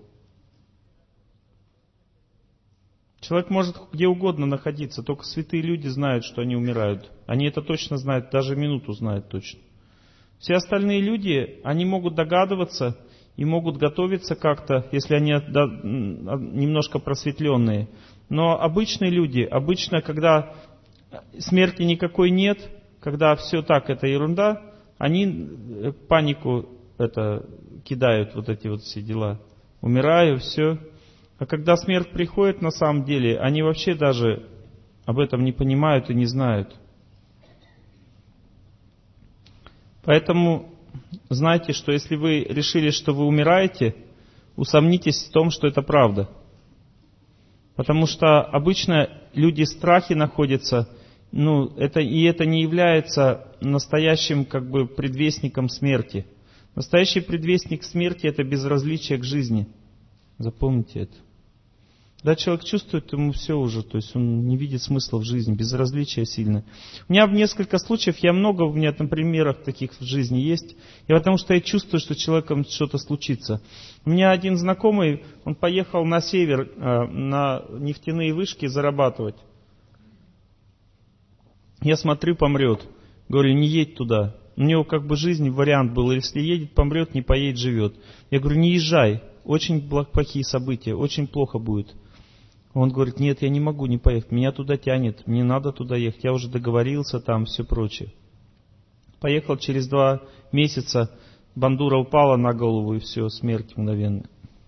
Человек может где угодно находиться, только святые люди знают, что они умирают. Они это точно знают, даже минуту знают точно. Все остальные люди, они могут догадываться и могут готовиться как-то, если они немножко просветленные. Но обычные люди, обычно, когда смерти никакой нет, когда все так, это ерунда, они панику кидают, вот эти вот все дела. Умираю, все. А когда смерть приходит, на самом деле, они вообще даже об этом не понимают и не знают. Поэтому знайте, что если вы решили, что вы умираете, усомнитесь в том, что это правда. Потому что обычно люди в страхе находятся, это не является настоящим предвестником смерти. Настоящий предвестник смерти — это безразличие к жизни. Запомните это. Когда человек чувствует, ему все уже, то есть он не видит смысла в жизни, безразличие сильное. У меня в несколько случаев, у меня там примеров таких в жизни есть, и потому что я чувствую, что с человеком что-то случится. У меня один знакомый, он поехал на север, на нефтяные вышки зарабатывать. Я смотрю, помрет. Говорю, не едь туда. У него жизнь, вариант был, если едет, помрет, не поедет, живет. Я говорю, не езжай, очень плохие события, очень плохо будет. Он говорит, нет, я не могу не поехать, меня туда тянет, мне надо туда ехать, я уже договорился там, все прочее. Поехал, через 2 месяца бандура упала на голову, и все, смерть мгновенная.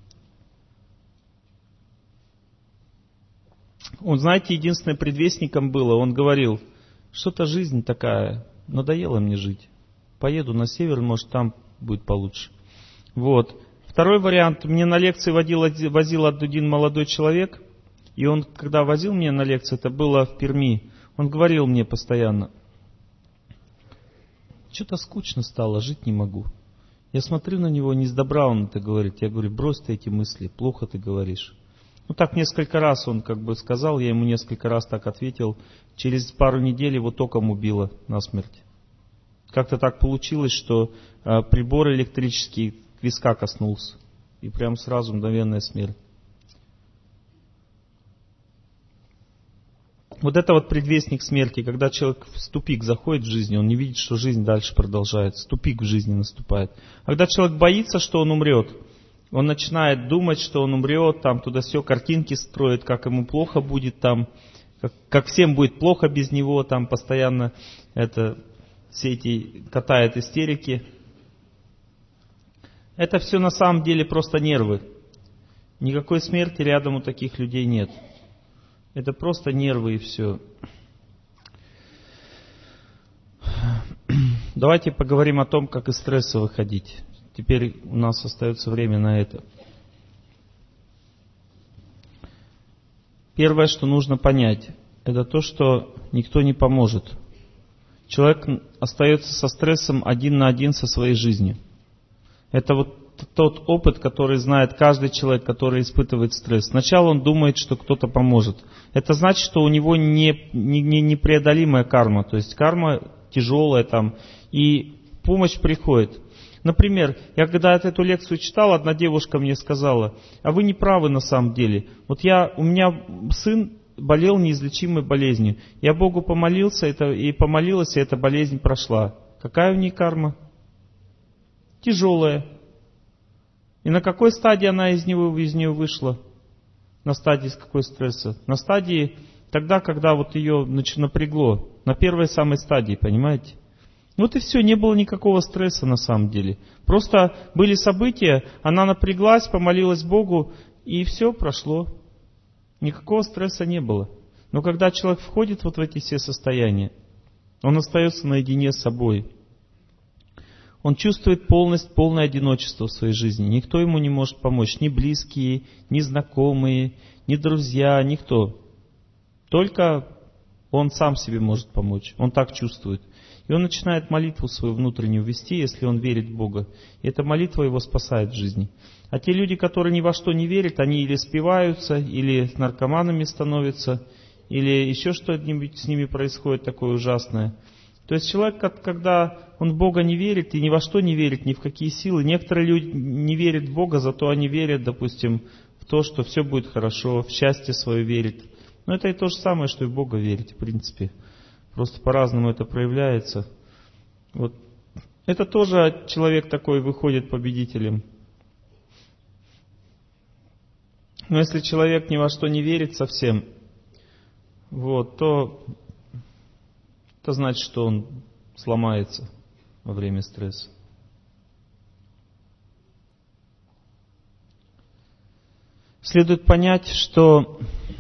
Он, знаете, единственным предвестником было, он говорил, что-то жизнь такая, надоело мне жить. Поеду на север, может там будет получше. Вот. Второй вариант, мне на лекции возил один молодой человек, и он, когда возил меня на лекции, это было в Перми, он говорил мне постоянно, что-то скучно стало, жить не могу. Я смотрю на него, не с добра он это говорит. Я говорю, брось ты эти мысли, плохо ты говоришь. Ну так несколько раз он как бы сказал, я ему несколько раз так ответил. Через пару недель его током убило насмерть. Как-то так получилось, что прибор электрический виска коснулся. И прям сразу мгновенная смерть. Вот это вот предвестник смерти, когда человек в тупик заходит в жизни, он не видит, что жизнь дальше продолжается, тупик в жизни наступает. А когда человек боится, что он умрет, он начинает думать, что он умрет, там туда-сё, картинки строит, как ему плохо будет там, как всем будет плохо без него, там постоянно все эти катает истерики. Это все на самом деле просто нервы. Никакой смерти рядом у таких людей нет. Это просто нервы и все. Давайте поговорим о том, как из стресса выходить. Теперь у нас остается время на это. Первое, что нужно понять, это то, что никто не поможет. Человек остается со стрессом один на один со своей жизнью. Это вот тот опыт, который знает каждый человек, который испытывает стресс. Сначала он думает, что кто-то поможет. Это значит, что у него непреодолимая карма. То есть карма тяжелая там, и помощь приходит. Например, я когда эту лекцию читал, одна девушка мне сказала, а вы не правы на самом деле. Вот у меня сын болел неизлечимой болезнью. Я Богу помолился и помолилась, и эта болезнь прошла. Какая у нее карма? Тяжелая. И на какой стадии она из нее вышла? На стадии с какой стресса? На стадии тогда, когда вот ее напрягло. На первой самой стадии, понимаете? Вот и все, не было никакого стресса на самом деле. Просто были события, она напряглась, помолилась Богу, и все прошло. Никакого стресса не было. Но когда человек входит вот в эти все состояния, он остается наедине с собой. Он чувствует полное одиночество в своей жизни. Никто ему не может помочь. Ни близкие, ни знакомые, ни друзья, никто. Только он сам себе может помочь. Он так чувствует. И он начинает молитву свою внутреннюю вести, если он верит в Бога. И эта молитва его спасает в жизни. А те люди, которые ни во что не верят, они или спиваются, или наркоманами становятся, или еще что-нибудь с ними происходит такое ужасное. То есть человек, когда он в Бога не верит и ни во что не верит, ни в какие силы. Некоторые люди не верят в Бога, зато они верят, допустим, в то, что все будет хорошо, в счастье свое верят. Но это и то же самое, что и в Бога верить, в принципе. Просто по-разному это проявляется. Вот. Это тоже человек такой выходит победителем. Но если человек ни во что не верит совсем, вот, то это значит, что он сломается во время стресса. Следует понять, что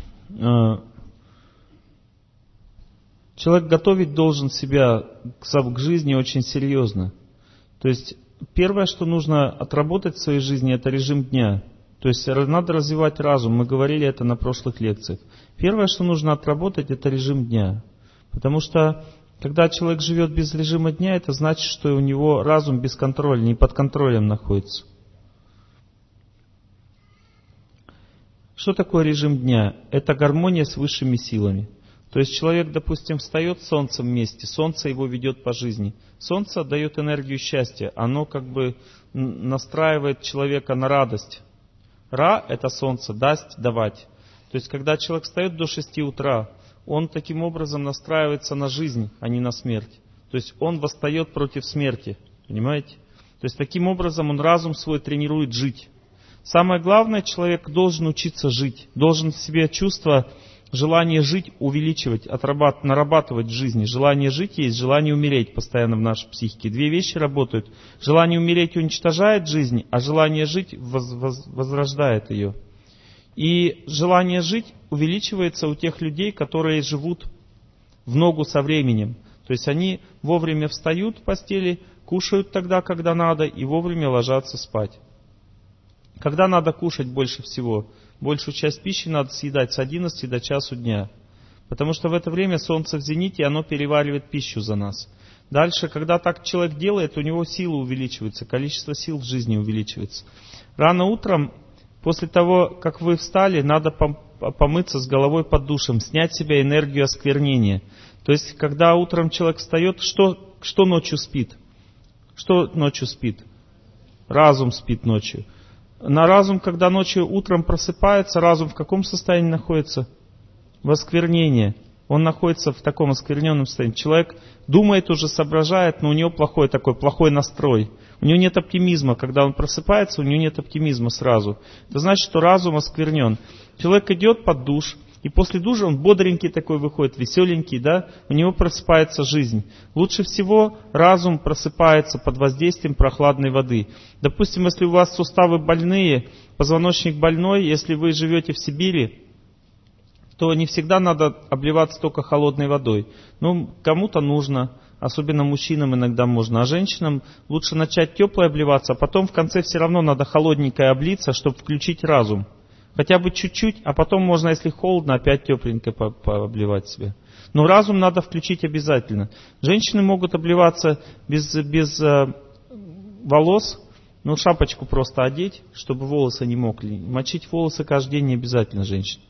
человек готовить должен себя к жизни очень серьезно. То есть первое, что нужно отработать в своей жизни, это режим дня. То есть надо развивать разум. Мы говорили это на прошлых лекциях. Первое, что нужно отработать, это режим дня. Потому что когда человек живет без режима дня, это значит, что у него разум без контроля, не под контролем находится. Что такое режим дня? Это гармония с высшими силами. То есть человек, допустим, встает с солнцем вместе, солнце его ведет по жизни. Солнце дает энергию счастья, оно как бы настраивает человека на радость. Ра – это солнце, дасть, давать. То есть когда человек встает до 6 утра, он таким образом настраивается на жизнь, а не на смерть. То есть он восстает против смерти, понимаете? То есть таким образом он разум свой тренирует жить. Самое главное, человек должен учиться жить, должен в себе чувство, желание жить увеличивать, нарабатывать в жизни. Желание жить есть, желание умереть постоянно в нашей психике. Две вещи работают. Желание умереть уничтожает жизнь, а желание жить возрождает ее. И желание жить увеличивается у тех людей, которые живут в ногу со временем. То есть они вовремя встают в постели, кушают тогда, когда надо, и вовремя ложатся спать. Когда надо кушать больше всего? Большую часть пищи надо съедать с 11 до часу дня. Потому что в это время солнце в зените, оно переваривает пищу за нас. Дальше, когда так человек делает, у него сила увеличивается, количество сил в жизни увеличивается. Рано утром, после того, как вы встали, надо помыться с головой под душем, снять с себя энергию осквернения. То есть, когда утром человек встает, что ночью спит? Что ночью спит? Разум спит ночью. На разум, когда ночью утром просыпается, разум в каком состоянии находится? В осквернении. Он находится в таком оскверненном состоянии. Человек думает уже, соображает, но у него плохой настрой. У него нет оптимизма. Когда он просыпается, у него нет оптимизма сразу. Это значит, что разум осквернен. Человек идет под душ, и после душа он бодренький такой выходит, веселенький, да? У него просыпается жизнь. Лучше всего разум просыпается под воздействием прохладной воды. Допустим, если у вас суставы больные, позвоночник больной, если вы живете в Сибири, то не всегда надо обливаться только холодной водой. Ну, кому-то нужно, особенно мужчинам иногда можно, а женщинам лучше начать теплой обливаться, а потом в конце все равно надо холодненькой облиться, чтобы включить разум. Хотя бы чуть-чуть, а потом можно, если холодно, опять тепленько пообливать себя. Но разум надо включить обязательно. Женщины могут обливаться без волос, но шапочку просто одеть, чтобы волосы не мокли. Мочить волосы каждый день не обязательно женщине.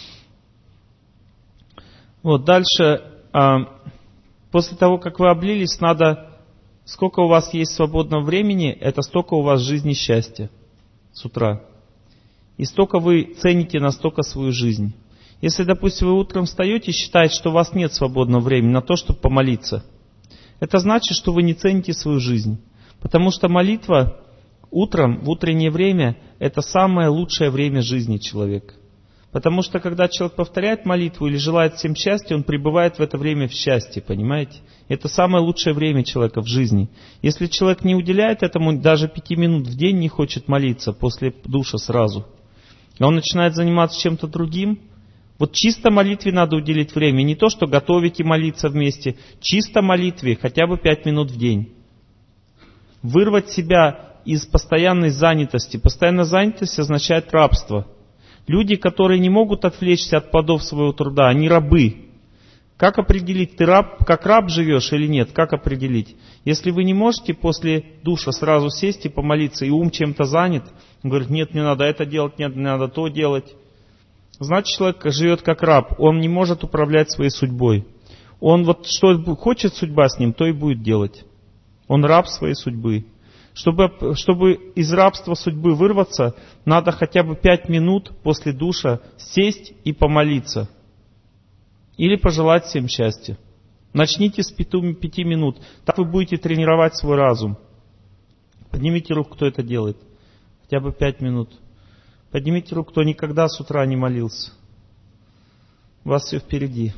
Вот, дальше, после того, как вы облились, надо, сколько у вас есть свободного времени, это столько у вас жизни счастья с утра. И столько вы цените настолько свою жизнь. Если, допустим, вы утром встаете и считаете, что у вас нет свободного времени на то, чтобы помолиться, это значит, что вы не цените свою жизнь. Потому что молитва утром, в утреннее время, это самое лучшее время жизни человека. Потому что, когда человек повторяет молитву или желает всем счастья, он пребывает в это время в счастье, понимаете? Это самое лучшее время человека в жизни. Если человек не уделяет этому даже 5 минут в день, не хочет молиться после душа сразу, и он начинает заниматься чем-то другим, вот чисто молитве надо уделить время. Не то, что готовить и молиться вместе, чисто молитве хотя бы 5 минут в день. Вырвать себя из постоянной занятости. Постоянная занятость означает рабство. Люди, которые не могут отвлечься от плодов своего труда, они рабы. Как определить, ты раб, как раб живешь или нет? Как определить? Если вы не можете после душа сразу сесть и помолиться, и ум чем-то занят, он говорит, нет, не надо это делать, нет, не надо то делать. Значит, человек живет как раб, он не может управлять своей судьбой. Он вот что хочет судьба с ним, то и будет делать. Он раб своей судьбы. Чтобы из рабства судьбы вырваться, надо хотя бы 5 минут после душа сесть и помолиться. Или пожелать всем счастья. Начните с 5 минут. Так вы будете тренировать свой разум. Поднимите руку, кто это делает. Хотя бы 5 минут. Поднимите руку, кто никогда с утра не молился. У вас все впереди.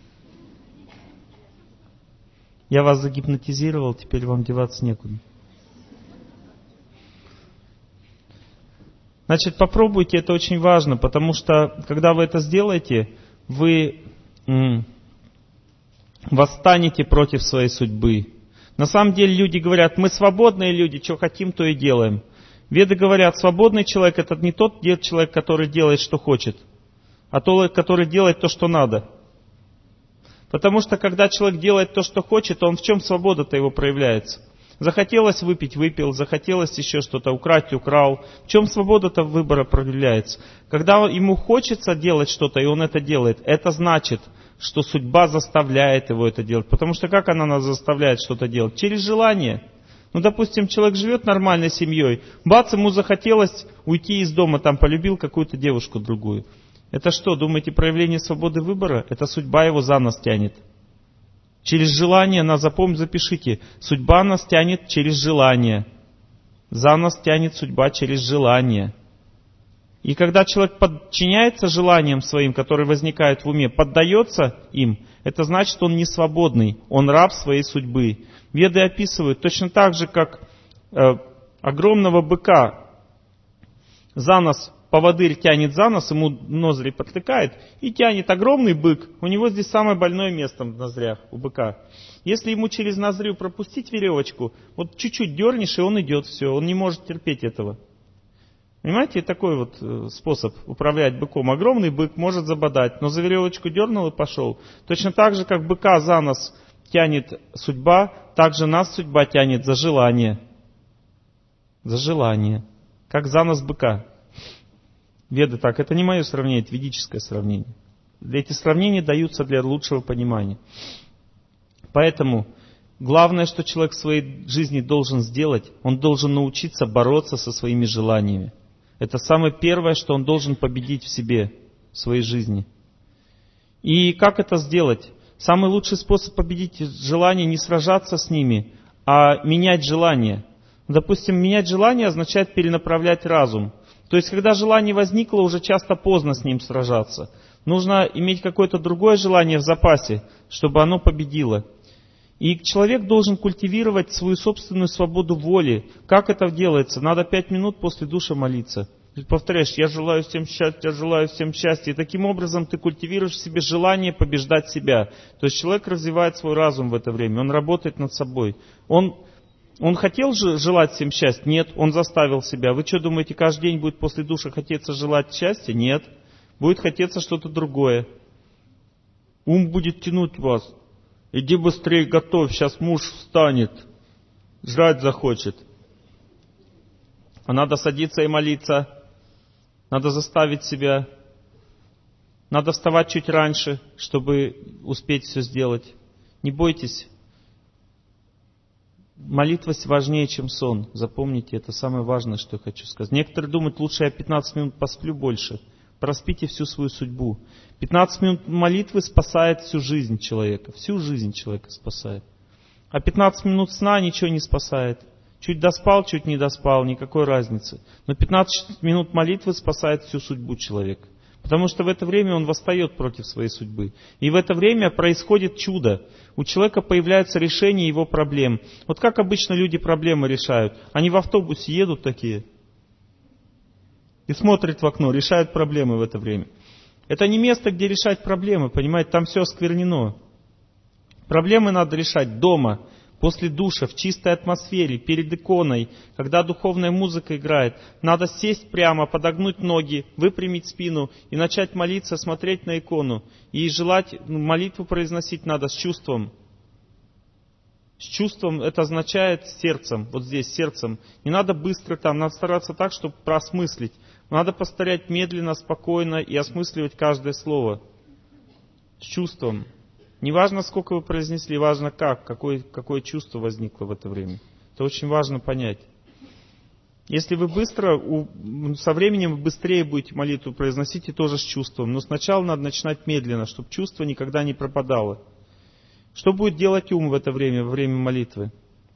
Я вас загипнотизировал, теперь вам деваться некуда. Значит, попробуйте, это очень важно, потому что, когда вы это сделаете, вы восстанете против своей судьбы. На самом деле люди говорят, мы свободные люди, что хотим, то и делаем. Веды говорят, свободный человек это не тот человек, который делает, что хочет, а тот, который делает то, что надо. Потому что, когда человек делает то, что хочет, он в чем свобода-то его проявляется? Захотелось выпить, выпил, захотелось еще что-то украсть, украл. В чем свобода-то выбора проявляется? Когда ему хочется делать что-то, и он это делает, это значит, что судьба заставляет его это делать. Потому что как она нас заставляет что-то делать? Через желание. Ну, допустим, человек живет нормальной семьей, бац, ему захотелось уйти из дома, там полюбил какую-то девушку другую. Это что, думаете, проявление свободы выбора? Это судьба его за нас тянет. Через желание, запишите, судьба нас тянет через желание. За нас тянет судьба через желание. И когда человек подчиняется желаниям своим, которые возникают в уме, поддается им, это значит, он не свободный, он раб своей судьбы. Веды описывают точно так же, как огромного быка за нос поводырь тянет за нос, ему ноздри подтыкает и тянет огромный бык. У него здесь самое больное место в ноздрях у быка. Если ему через ноздрю пропустить веревочку, вот чуть-чуть дернешь, и он идет, все, он не может терпеть этого. Понимаете, такой вот способ управлять быком. Огромный бык может забодать, но за веревочку дернул и пошел. Точно так же, как быка за нос тянет судьба, так же нас судьба тянет за желание. За желание. Как за нос быка. Веды так. Это не мое сравнение, это ведическое сравнение. Эти сравнения даются для лучшего понимания. Поэтому главное, что человек в своей жизни должен сделать, он должен научиться бороться со своими желаниями. Это самое первое, что он должен победить в себе, в своей жизни. И как это сделать? Самый лучший способ победить желания не сражаться с ними, а менять желание. Допустим, менять желание означает перенаправлять разум. То есть, когда желание возникло, уже часто поздно с ним сражаться. Нужно иметь какое-то другое желание в запасе, чтобы оно победило. И человек должен культивировать свою собственную свободу воли. Как это делается? Надо 5 минут после душа молиться. Ты повторяешь: я желаю всем счастья, я желаю всем счастья. И таким образом ты культивируешь в себе желание побеждать себя. То есть человек развивает свой разум в это время, он работает над собой. Он хотел же желать всем счастья? Нет, он заставил себя. Вы что думаете, каждый день будет после душа хотеться желать счастья? Нет. Будет хотеться что-то другое. Ум будет тянуть вас. Иди быстрее готовь, сейчас муж встанет, жрать захочет. А надо садиться и молиться. Надо заставить себя. Надо вставать чуть раньше, чтобы успеть все сделать. Не бойтесь. Молитва важнее, чем сон. Запомните, это самое важное, что я хочу сказать. Некоторые думают, лучше я 15 минут посплю больше. Проспите всю свою судьбу. 15 минут молитвы спасает всю жизнь человека. Всю жизнь человека спасает. А 15 минут сна ничего не спасает. Чуть доспал, чуть не доспал, никакой разницы. Но 15 минут молитвы спасает всю судьбу человека. Потому что в это время он восстает против своей судьбы. И в это время происходит чудо. У человека появляется решение его проблем. Вот как обычно люди проблемы решают? Они в автобусе едут такие и смотрят в окно, решают проблемы в это время. Это не место, где решать проблемы, понимаете, там все осквернено. Проблемы надо решать дома, после душа, в чистой атмосфере, перед иконой, когда духовная музыка играет. Надо сесть прямо, подогнуть ноги, выпрямить спину и начать молиться, смотреть на икону. И желать, молитву произносить надо с чувством. С чувством это означает сердцем, вот здесь сердцем. Не надо быстро там, надо стараться так, чтобы проосмыслить. Надо повторять медленно, спокойно и осмысливать каждое слово. С чувством. Не важно, сколько вы произнесли, важно как, какое чувство возникло в это время. Это очень важно понять. Если вы быстро, со временем вы быстрее будете молитву произносить и тоже с чувством. Но сначала надо начинать медленно, чтобы чувство никогда не пропадало. Что будет делать ум в это время, во время молитвы?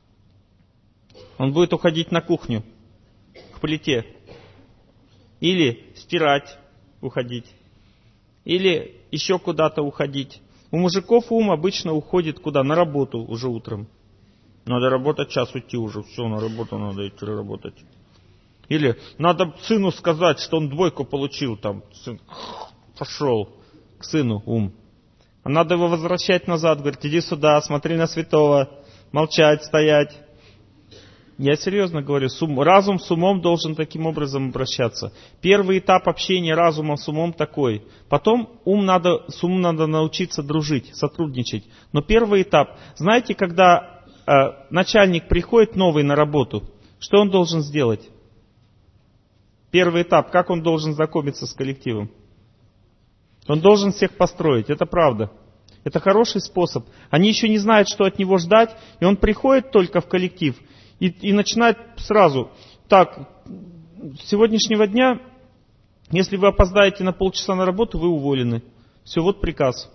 Он будет уходить на кухню, к плите. Или стирать, уходить. Или еще куда-то уходить. У мужиков ум обычно уходит куда? На работу уже утром. Надо работать, час уйти уже. Все, на работу надо идти работать. Или надо сыну сказать, что он 2 получил. Там, сын пошел к сыну ум. А надо его возвращать назад. Говорит, иди сюда, смотри на святого. Молчать, стоять. Я серьезно говорю, разум с умом должен таким образом обращаться. Первый этап общения разума с умом такой. Потом с умом надо научиться дружить, сотрудничать. Но первый этап, знаете, когда начальник приходит новый на работу, что он должен сделать? Первый этап, как он должен знакомиться с коллективом? Он должен всех построить, это правда. Это хороший способ. Они еще не знают, что от него ждать, и он приходит только в коллектив и начинает сразу. Так, с сегодняшнего дня, если вы опоздаете на полчаса на работу, вы уволены. Все, вот приказ.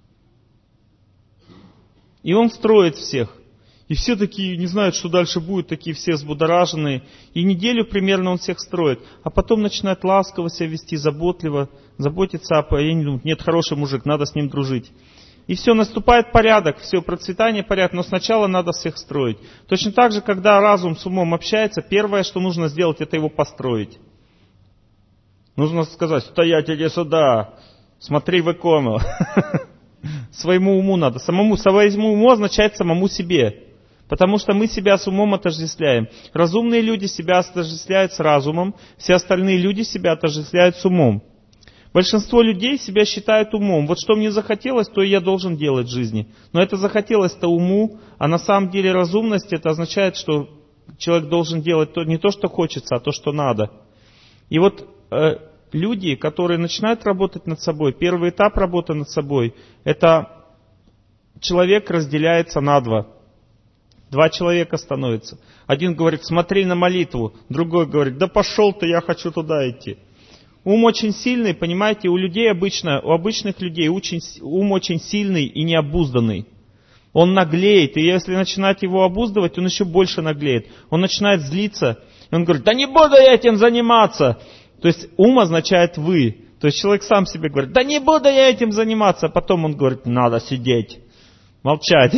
И он строит всех. И все такие не знают, что дальше будет, такие все взбудораженные. И неделю примерно он всех строит. А потом начинает ласково себя вести, заботливо, заботиться о... Я не думаю, нет, хороший мужик, надо с ним дружить. И все, наступает порядок, все, процветание, порядок. Но сначала надо всех строить. Точно так же, когда разум с умом общается, первое, что нужно сделать, это его построить. Нужно сказать, стоять, иди сюда, смотри в икону. Своему уму надо. Своему уму означает самому себе. Потому что мы себя с умом отождествляем. Разумные люди себя отождествляют с разумом, все остальные люди себя отождествляют с умом. Большинство людей себя считают умом. Вот что мне захотелось, то и я должен делать в жизни. Но это захотелось-то уму, а на самом деле разумность это означает, что человек должен делать не то, что хочется, а то, что надо. И вот люди, которые начинают работать над собой, первый этап работы над собой, это человек разделяется на два. Два человека становятся. Один говорит, смотри на молитву, другой говорит, да пошел ты, я хочу туда идти. Ум очень сильный, понимаете, у обычных людей ум очень сильный и необузданный. Он наглеет, и если начинать его обуздывать, он еще больше наглеет. Он начинает злиться, и он говорит, да не буду я этим заниматься. То есть ум означает вы. То есть человек сам себе говорит, да не буду я этим заниматься. А потом он говорит, надо сидеть, молчать.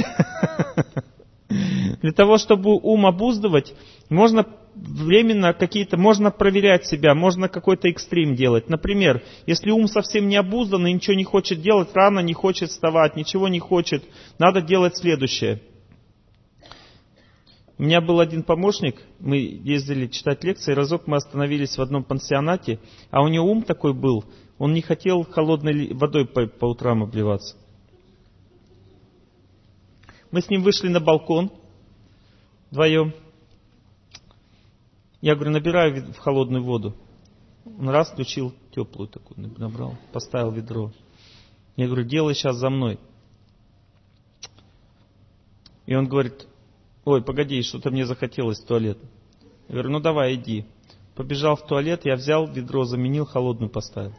Для того, чтобы ум обуздывать, можно временно можно проверять себя, можно какой-то экстрим делать. Например, если ум совсем не обуздан и ничего не хочет делать, рано не хочет вставать, ничего не хочет, надо делать следующее. У меня был один помощник, мы ездили читать лекции, разок мы остановились в одном пансионате, а у него ум такой был, он не хотел холодной водой по утрам обливаться. Мы с ним вышли на балкон вдвоем. Я говорю, набираю в холодную воду. Он раз включил теплую такую, набрал, поставил ведро. Я говорю, делай сейчас за мной. И он говорит, ой, погоди, что-то мне захотелось в туалет. Я говорю, ну давай, иди. Побежал в туалет, я взял ведро, заменил, холодную поставил.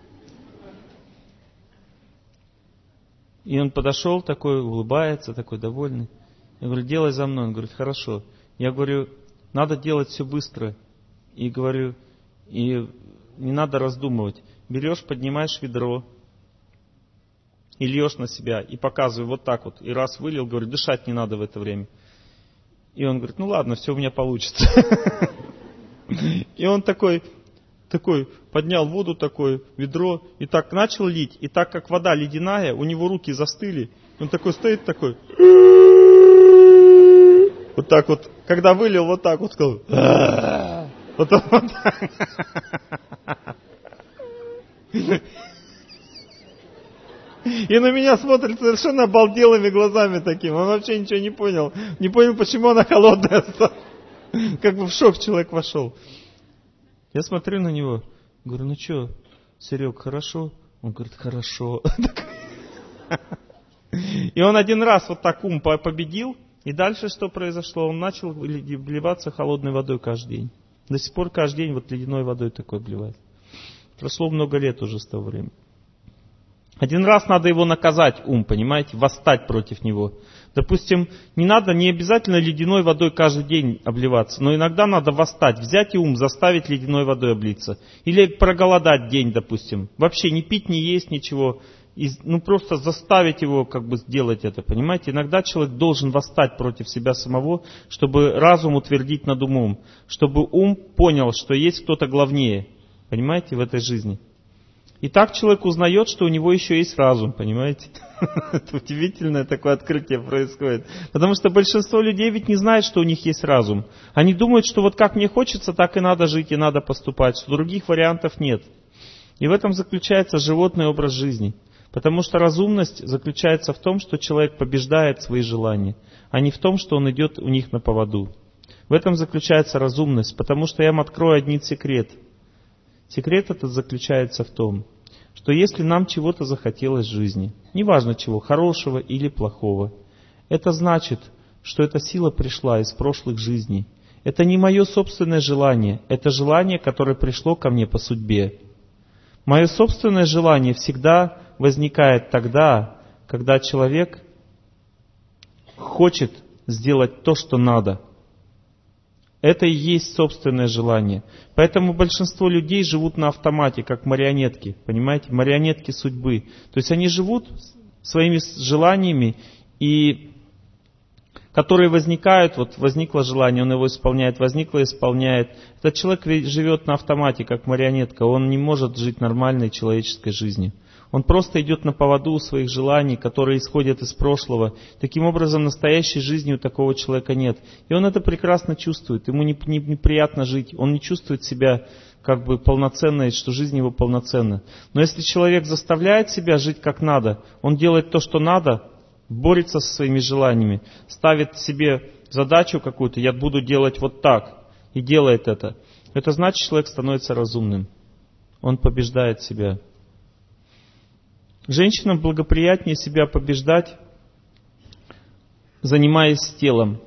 И он подошел такой, улыбается, такой довольный. Я говорю, делай за мной. Он говорит, хорошо. Я говорю, надо делать все быстро. И говорю, и не надо раздумывать. Берешь, поднимаешь ведро и льешь на себя. И показываю вот так вот. И раз вылил, говорю, дышать не надо в это время. И он говорит, ну ладно, все у меня получится. И он такой поднял воду, такое ведро, и так начал лить. И так как вода ледяная, у него руки застыли. Он такой стоит, такой. Вот так вот. Когда вылил, вот так вот сказал. Вот так. И на меня смотрит совершенно обалделыми глазами таким. Он вообще ничего не понял. Не понял, почему она холодная. Как бы в шок человек вошел. Я смотрю на него, говорю, ну что, Серег, хорошо? Он говорит, хорошо. И он один раз вот так ум победил, и дальше что произошло? Он начал обливаться холодной водой каждый день. До сих пор каждый день вот ледяной водой такой обливает. Прошло много лет уже с того времени. Один раз надо его наказать, ум, понимаете, восстать против него. Допустим, не обязательно ледяной водой каждый день обливаться, но иногда надо восстать, взять и ум, заставить ледяной водой облиться. Или проголодать день, допустим. Вообще не пить, не есть ничего. Просто заставить его как бы сделать это, понимаете. Иногда человек должен восстать против себя самого, чтобы разум утвердить над умом. Чтобы ум понял, что есть кто-то главнее, понимаете, в этой жизни. И так человек узнает, что у него еще есть разум, понимаете? Это удивительное такое открытие происходит. Потому что большинство людей ведь не знает, что у них есть разум. Они думают, что вот как мне хочется, так и надо жить, и надо поступать, что других вариантов нет. И в этом заключается животный образ жизни. Потому что разумность заключается в том, что человек побеждает свои желания, а не в том, что он идет у них на поводу. В этом заключается разумность, потому что я вам открою один секрет. Секрет этот заключается в том, что если нам чего-то захотелось в жизни, неважно чего, хорошего или плохого, это значит, что эта сила пришла из прошлых жизней. Это не мое собственное желание, это желание, которое пришло ко мне по судьбе. Мое собственное желание всегда возникает тогда, когда человек хочет сделать то, что надо. Это и есть собственное желание. Поэтому большинство людей живут на автомате, как марионетки. Понимаете? Марионетки судьбы. То есть они живут своими желаниями, и которые возникают, вот возникло желание, он его исполняет, возникло, исполняет. Этот человек живет на автомате, как марионетка. Он не может жить нормальной человеческой жизнью. Он просто идет на поводу у своих желаний, которые исходят из прошлого. Таким образом, настоящей жизни у такого человека нет. И он это прекрасно чувствует. Ему неприятно жить. Он не чувствует себя как бы полноценной, что жизнь его полноценна. Но если человек заставляет себя жить как надо, он делает то, что надо, борется со своими желаниями, ставит себе задачу какую-то, я буду делать вот так, и делает это значит, человек становится разумным. Он побеждает себя. Женщинам благоприятнее себя побеждать, занимаясь телом.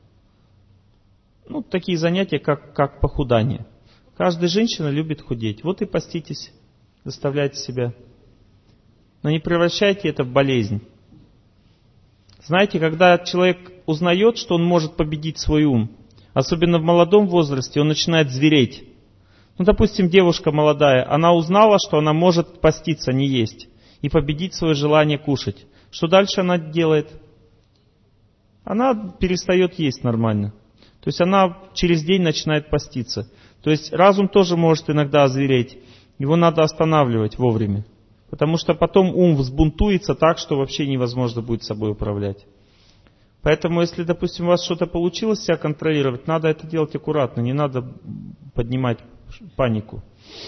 Такие занятия, как похудание. Каждая женщина любит худеть. Вот и поститесь, заставляйте себя. Но не превращайте это в болезнь. Знаете, когда человек узнает, что он может победить свой ум, особенно в молодом возрасте, он начинает звереть. Допустим, девушка молодая, она узнала, что она может поститься, не есть, и победить свое желание кушать. Что дальше она делает? Она перестает есть нормально. То есть она через день начинает поститься. То есть разум тоже может иногда озвереть. Его надо останавливать вовремя. Потому что потом ум взбунтуется так, что вообще невозможно будет собой управлять. Поэтому, если, допустим, у вас что-то получилось себя контролировать, надо это делать аккуратно, не надо поднимать панику.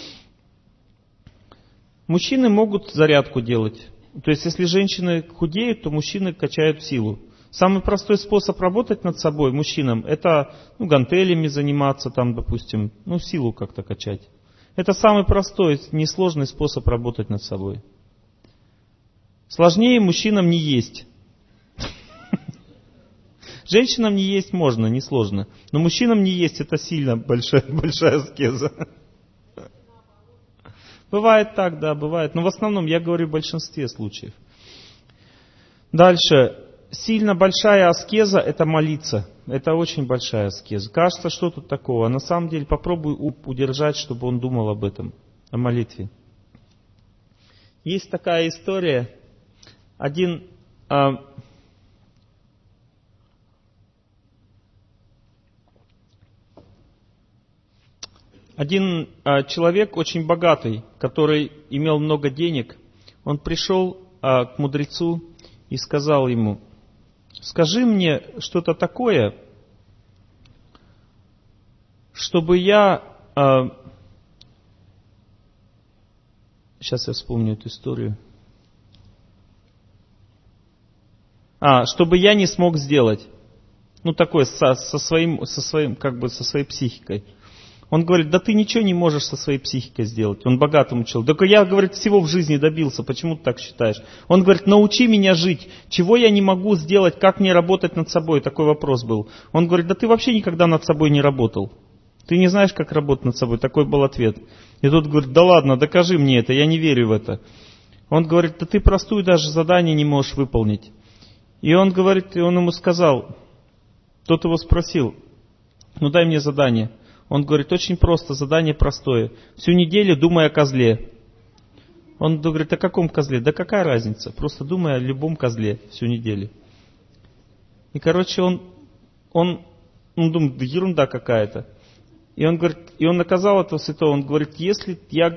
Мужчины могут зарядку делать. То есть, если женщины худеют, то мужчины качают силу. Самый простой способ работать над собой мужчинам, это гантелями заниматься, допустим, силу как-то качать. Это самый простой, несложный способ работать над собой. Сложнее мужчинам не есть. Женщинам не есть можно, несложно. Но мужчинам не есть, это сильно большая аскеза. Бывает так, да, бывает. Но в основном, я говорю в большинстве случаев. Дальше. Сильно большая аскеза – это молиться. Это очень большая аскеза. Кажется, что тут такого? А на самом деле попробуй удержать, чтобы он думал об этом, о молитве. Есть такая история. Один человек очень богатый, который имел много денег, он пришел к мудрецу и сказал ему: скажи мне что-то такое, чтобы я... Сейчас я вспомню эту историю. Чтобы я не смог сделать. Такое со своей психикой. Он говорит: да ты ничего не можешь со своей психикой сделать. Он богатому человеку. Только я, говорит, всего в жизни добился. Почему ты так считаешь? Он говорит: научи меня жить. Чего я не могу сделать? Как мне работать над собой? Такой вопрос был. Он говорит: да ты вообще никогда над собой не работал. Ты не знаешь, как работать над собой. Такой был ответ. И тот говорит: да ладно, докажи мне это. Я не верю в это. Он говорит: да ты простую даже задание не можешь выполнить. И он говорит, и он ему сказал, тот его спросил: дай мне задание. Он говорит: очень просто, задание простое. Всю неделю думай о козле. Он говорит: о каком козле? Да какая разница? Просто думай о любом козле всю неделю. И, он думает: да ерунда какая-то. И он говорит, и он наказал этого святого. Он говорит: если я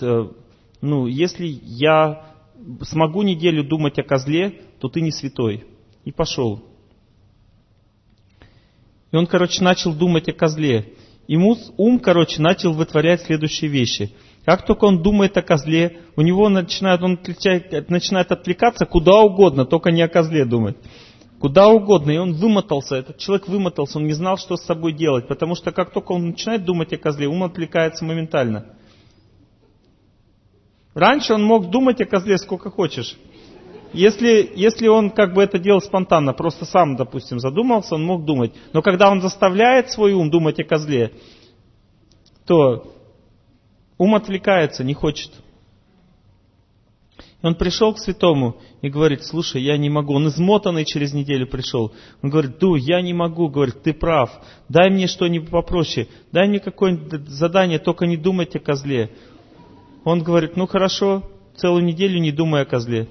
смогу неделю думать о козле, то ты не святой. И пошел. И он, начал думать о козле. Ему ум, начал вытворять следующие вещи. Как только он думает о козле, у него начинает отвлекаться куда угодно, только не о козле думать. Куда угодно. И он вымотался, этот человек вымотался, он не знал, что с собой делать. Потому что как только он начинает думать о козле, ум отвлекается моментально. Раньше он мог думать о козле сколько хочешь. Если он это делал спонтанно, просто сам, допустим, задумался, он мог думать. Но когда он заставляет свой ум думать о козле, то ум отвлекается, не хочет. И он пришел к святому и говорит: слушай, я не могу. Он измотанный через неделю пришел. Он говорит: я не могу. Говорит: ты прав. Дай мне что-нибудь попроще. Дай мне какое-нибудь задание, только не думать о козле. Он говорит: хорошо, целую неделю не думай о козле.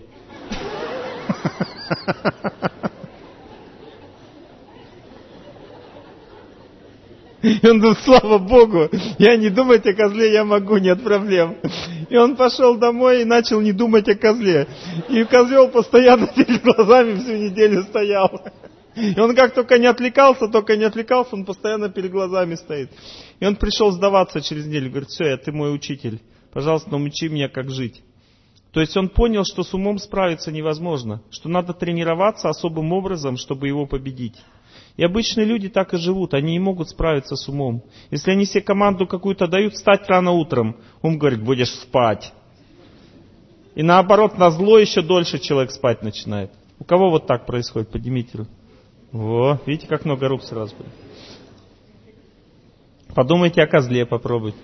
И он думает: слава Богу, я не думать о козле я могу, нет проблем. И он пошел домой и начал не думать о козле. И козел постоянно перед глазами всю неделю стоял. И он как только не отвлекался, он постоянно перед глазами стоит. И он пришел сдаваться через неделю, говорит, все, ты мой учитель, пожалуйста, научи меня, как жить. То есть он понял, что с умом справиться невозможно, что надо тренироваться особым образом, чтобы его победить. И обычные люди так и живут, они не могут справиться с умом. Если они себе команду какую-то дают, встать рано утром, ум говорит, будешь спать. И наоборот, назло еще дольше человек спать начинает. У кого вот так происходит? Поднимите руку. Во, видите, как много рук сразу будет. Подумайте о козле, попробуйте.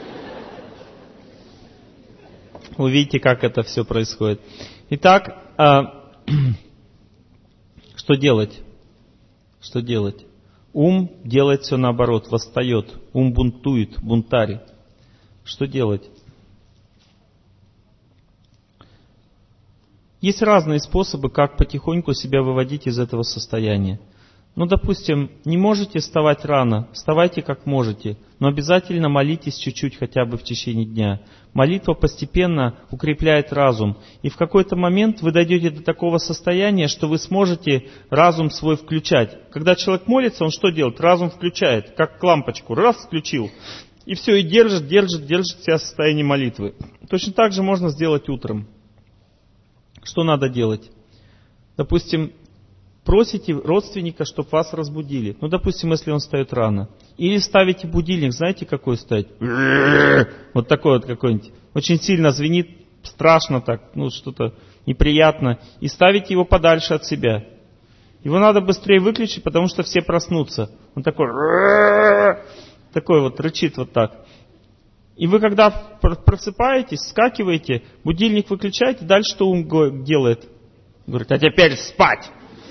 Увидите, как это все происходит. Итак, что делать? Что делать? Ум делает все наоборот, восстает. Ум бунтует, бунтарь. Что делать? Есть разные способы, как потихоньку себя выводить из этого состояния. Ну, допустим, не можете вставать рано, вставайте как можете, но обязательно молитесь чуть-чуть хотя бы в течение дня. Молитва постепенно укрепляет разум, и в какой-то момент вы дойдете до такого состояния, что вы сможете разум свой включать. Когда человек молится, он что делает? Разум включает, как лампочку, раз включил, и все, и держит себя в состоянии молитвы. Точно так же можно сделать утром. Что надо делать? Допустим, просите родственника, чтобы вас разбудили. Ну, допустим, если он встает рано. Или ставите будильник, знаете, какой ставить? Вот такой вот какой-нибудь. Очень сильно звенит, страшно так, ну, что-то неприятно. И ставите его подальше от себя. Его надо быстрее выключить, потому что все проснутся. Он такой вот рычит вот так. И вы, когда просыпаетесь, вскакиваете, будильник выключаете, дальше что ум делает? Говорит, а теперь спать!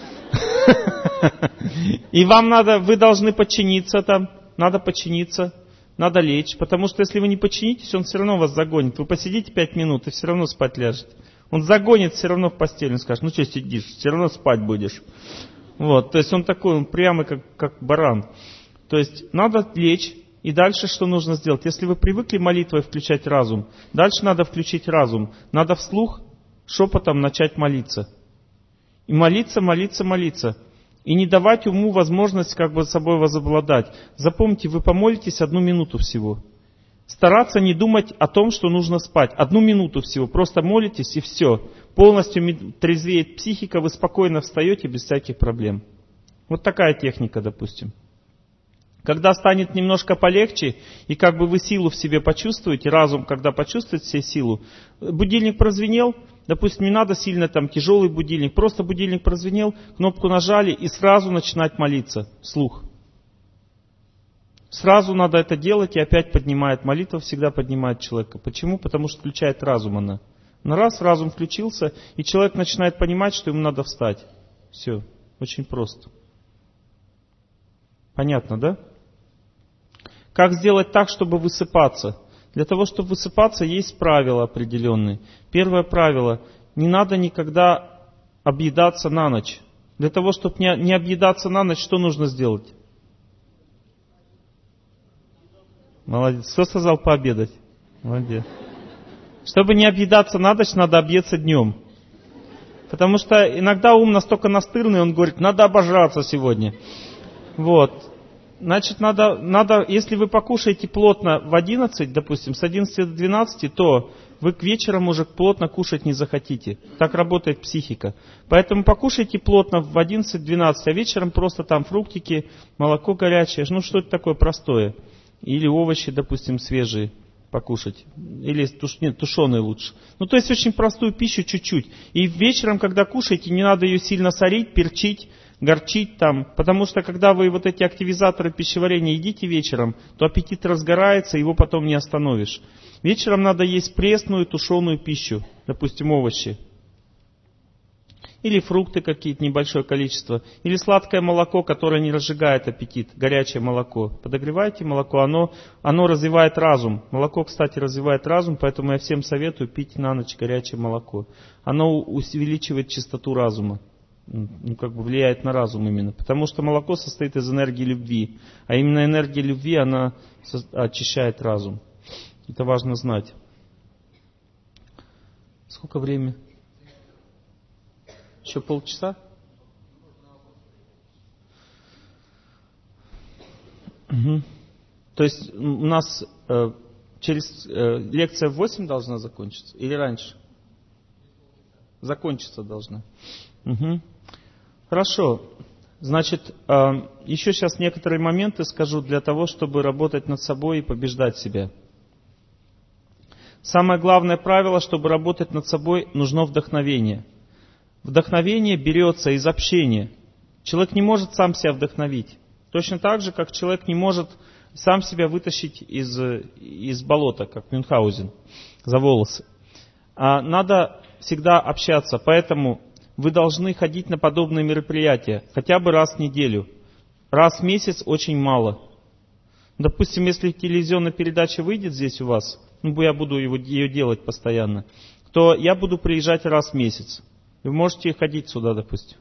И вы должны подчиниться там, надо лечь, потому что если вы не подчинитесь, он все равно вас загонит. Вы посидите 5 минут и все равно спать ляжете. Он загонит все равно в постель, он скажет, ну что сидишь, все равно спать будешь. Вот, то есть он такой, он прямо как баран. То есть надо лечь, и дальше что нужно сделать? Если вы привыкли молитвой включать разум, дальше надо включить разум, надо вслух шепотом начать молиться. И молиться. И не давать уму возможность как бы собой возобладать. Запомните, вы помолитесь 1 минуту всего. Стараться не думать о том, что нужно спать. 1 минуту всего. Просто молитесь и все. Полностью трезвеет психика, вы спокойно встаете без всяких проблем. Вот такая техника, допустим. Когда станет немножко полегче, и как бы вы силу в себе почувствуете, разум, когда почувствует себе силу, будильник прозвенел, допустим, не надо сильно там тяжелый будильник, просто будильник прозвенел, кнопку нажали и сразу начинать молиться вслух. Сразу надо это делать, и опять поднимает. Молитва всегда поднимает человека. Почему? Потому что включает разум она. На раз разум включился, и человек начинает понимать, что ему надо встать. Все, очень просто. Понятно, да? Как сделать так, чтобы высыпаться? Для того, чтобы высыпаться, есть правила определенные. Первое правило. Не надо никогда объедаться на ночь. Для того, чтобы не объедаться на ночь, что нужно сделать? Молодец. Кто сказал пообедать? Молодец. Чтобы не объедаться на ночь, надо объеться днем. Потому что иногда ум настолько настырный, он говорит, надо обожраться сегодня. Вот. Значит, надо, если вы покушаете плотно в 11, допустим, с 11 до 12, то вы к вечерам уже плотно кушать не захотите. Так работает психика. Поэтому покушайте плотно в 11-12, а вечером просто там фруктики, молоко горячее, ну что-то такое простое. Или овощи, допустим, свежие покушать. Или тушеные лучше. Ну, то есть очень простую пищу чуть-чуть. И вечером, когда кушаете, не надо ее сильно солить, перчить, горчить там, потому что когда вы вот эти активизаторы пищеварения едите вечером, то аппетит разгорается, его потом не остановишь. Вечером надо есть пресную тушеную пищу, допустим, овощи. Или фрукты какие-то, небольшое количество. Или сладкое молоко, которое не разжигает аппетит, горячее молоко. Подогревайте молоко, оно развивает разум. Молоко, кстати, развивает разум, поэтому я всем советую пить на ночь горячее молоко. Оно увеличивает частоту разума. Ну, как бы влияет на разум именно. Потому что молоко состоит из энергии любви. А именно энергия любви, она очищает разум. Это важно знать. Сколько времени? Еще полчаса? Угу. То есть у нас лекция в 8 должна закончиться или раньше? Закончиться должна. Угу. Хорошо. Значит, еще сейчас некоторые моменты скажу для того, чтобы работать над собой и побеждать себя. Самое главное правило, чтобы работать над собой, нужно вдохновение. Вдохновение берется из общения. Человек не может сам себя вдохновить. Точно так же, как человек не может сам себя вытащить из болота, как Мюнхгаузен, за волосы. Надо всегда общаться, поэтому вы должны ходить на подобные мероприятия хотя бы раз в неделю. Раз в месяц очень мало. Допустим, если телевизионная передача выйдет здесь у вас, я буду ее делать постоянно, то я буду приезжать раз в месяц. Вы можете ходить сюда, допустим.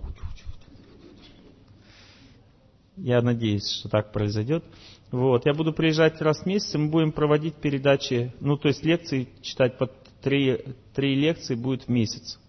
Я надеюсь, что так произойдет. Я буду приезжать раз в месяц, и мы будем проводить передачи, то есть лекции читать по 3 лекции будет в месяц.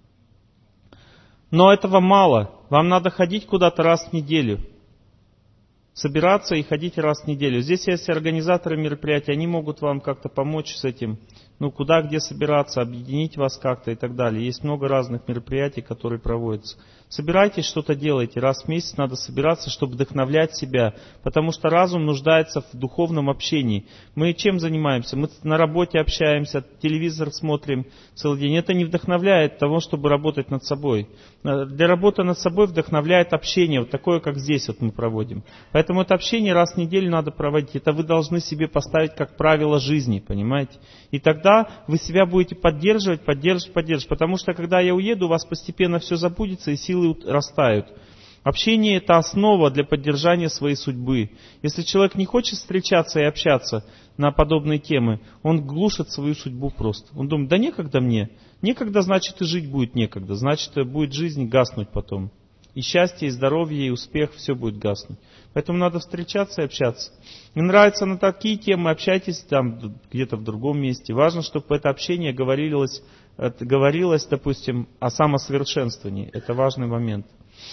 Но этого мало. Вам надо ходить куда-то раз в неделю. Собираться и ходить раз в неделю. Здесь есть организаторы мероприятий, они могут вам как-то помочь с этим. Куда, где собираться, объединить вас как-то и так далее. Есть много разных мероприятий, которые проводятся. Собирайтесь, что-то делайте. Раз в месяц надо собираться, чтобы вдохновлять себя. Потому что разум нуждается в духовном общении. Мы чем занимаемся? Мы на работе общаемся, телевизор смотрим целый день. Это не вдохновляет того, чтобы работать над собой. Для работы над собой вдохновляет общение, такое, как здесь мы проводим. Поэтому это общение раз в неделю надо проводить. Это вы должны себе поставить как правило жизни, понимаете? И тогда вы себя будете поддерживать. Потому что, когда я уеду, у вас постепенно все забудется и силы растают. Общение – это основа для поддержания своей судьбы. Если человек не хочет встречаться и общаться на подобные темы, он глушит свою судьбу просто. Он думает, да некогда мне. Некогда, значит, и жить будет некогда. Значит, будет жизнь гаснуть потом. И счастье, и здоровье, и успех, все будет гаснуть. Поэтому надо встречаться и общаться. Мне нравится на такие темы, общайтесь там где-то в другом месте. Важно, чтобы это общение говорилось, допустим, о самосовершенствовании. Это важный момент.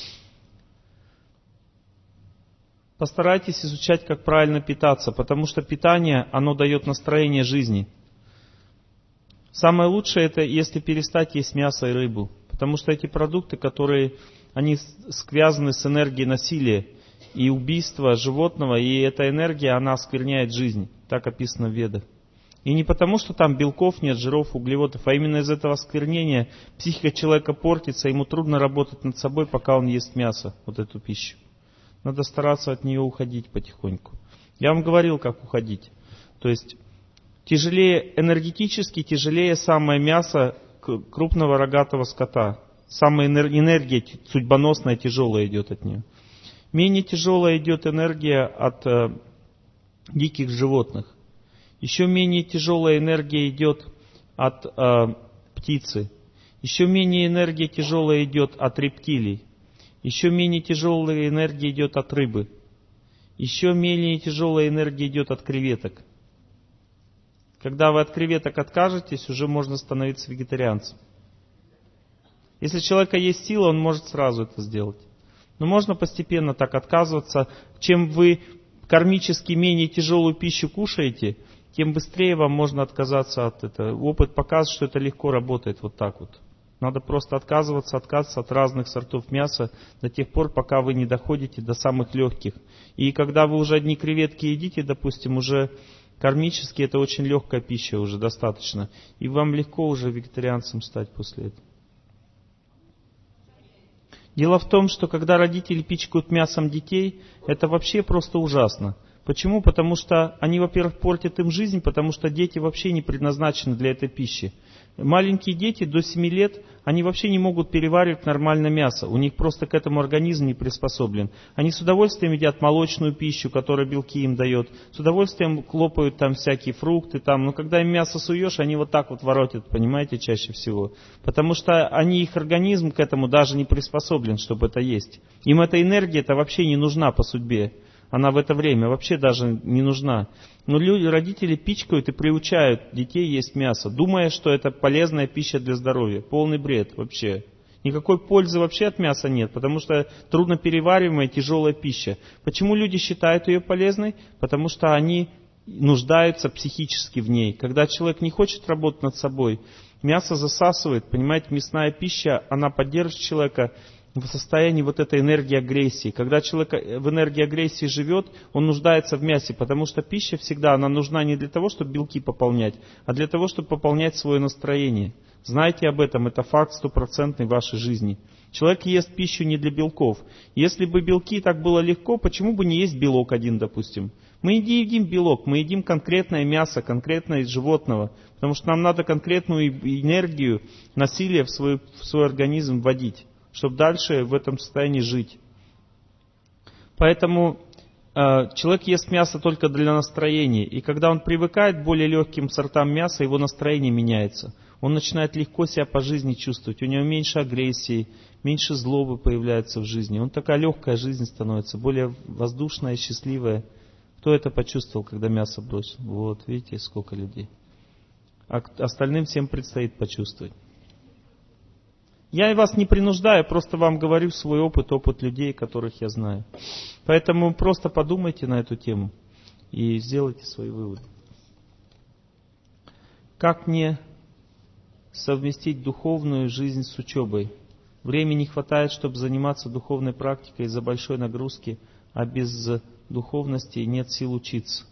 Постарайтесь изучать, как правильно питаться, потому что питание, оно дает настроение жизни. Самое лучшее, это если перестать есть мясо и рыбу. Потому что эти продукты, они связаны с энергией насилия и убийства животного, и эта энергия, она оскверняет жизнь. Так описано в Ведах. И не потому, что там белков нет, жиров, углеводов, а именно из этого осквернения психика человека портится, ему трудно работать над собой, пока он ест мясо, эту пищу. Надо стараться от нее уходить потихоньку. Я вам говорил, как уходить. То есть энергетически тяжелее самое мясо крупного рогатого скота. Самая энергия судьбоносная, тяжелая идет от нее. Менее тяжелая идет энергия от диких животных. Еще менее тяжелая энергия идет от птицы. Еще менее энергия тяжелая идет от рептилий. Еще менее тяжелая энергия идет от рыбы. Еще менее тяжелая энергия идет от креветок. Когда вы от креветок откажетесь, уже можно становиться вегетарианцем. Если у человека есть сила, он может сразу это сделать. Но можно постепенно так отказываться. Чем вы кармически менее тяжелую пищу кушаете, тем быстрее вам можно отказаться от этого. Опыт показывает, что это легко работает вот так вот. Надо просто отказываться от разных сортов мяса до тех пор, пока вы не доходите до самых легких. И когда вы уже одни креветки едите, допустим, уже кармически это очень легкая пища уже достаточно. И вам легко уже вегетарианцем стать после этого. Дело в том, что когда родители пичкают мясом детей, это вообще просто ужасно. Почему? Потому что они, во-первых, портят им жизнь, потому что дети вообще не предназначены для этой пищи. Маленькие дети до 7 лет, они вообще не могут переваривать нормально мясо. У них просто к этому организм не приспособлен. Они с удовольствием едят молочную пищу, которая белки им дает. С удовольствием хлопают там всякие фрукты. Но когда им мясо суешь, они вот так вот воротят, понимаете, чаще всего. Потому что их организм к этому даже не приспособлен, чтобы это есть. Им эта энергия-то вообще не нужна по судьбе. Она в это время вообще даже не нужна. Но родители пичкают и приучают детей есть мясо, думая, что это полезная пища для здоровья. Полный бред вообще. Никакой пользы вообще от мяса нет, потому что трудноперевариваемая тяжелая пища. Почему люди считают ее полезной? Потому что они нуждаются психически в ней. Когда человек не хочет работать над собой, мясо засасывает, понимаете, мясная пища, она поддерживает человека в состоянии вот этой энергии агрессии. Когда человек в энергии агрессии живет, он нуждается в мясе, потому что пища всегда, она нужна не для того, чтобы белки пополнять, а для того, чтобы пополнять свое настроение. Знайте об этом, это факт стопроцентный в вашей жизни. Человек ест пищу не для белков. Если бы белки так было легко, почему бы не есть белок один, допустим? Мы не едим белок, мы едим конкретное мясо, конкретное из животного, потому что нам надо конкретную энергию, насилие в свой организм вводить, чтобы дальше в этом состоянии жить. Поэтому человек ест мясо только для настроения, и когда он привыкает к более легким сортам мяса, его настроение меняется. Он начинает легко себя по жизни чувствовать, у него меньше агрессии, меньше злобы появляется в жизни. Он такая легкая жизнь становится, более воздушная, счастливая. Кто это почувствовал, когда мясо бросил? Вот, видите, сколько людей. А остальным всем предстоит почувствовать. Я и вас не принуждаю, просто вам говорю свой опыт людей, которых я знаю. Поэтому просто подумайте на эту тему и сделайте свои выводы. Как мне совместить духовную жизнь с учебой? Времени не хватает, чтобы заниматься духовной практикой из-за большой нагрузки, а без духовности нет сил учиться.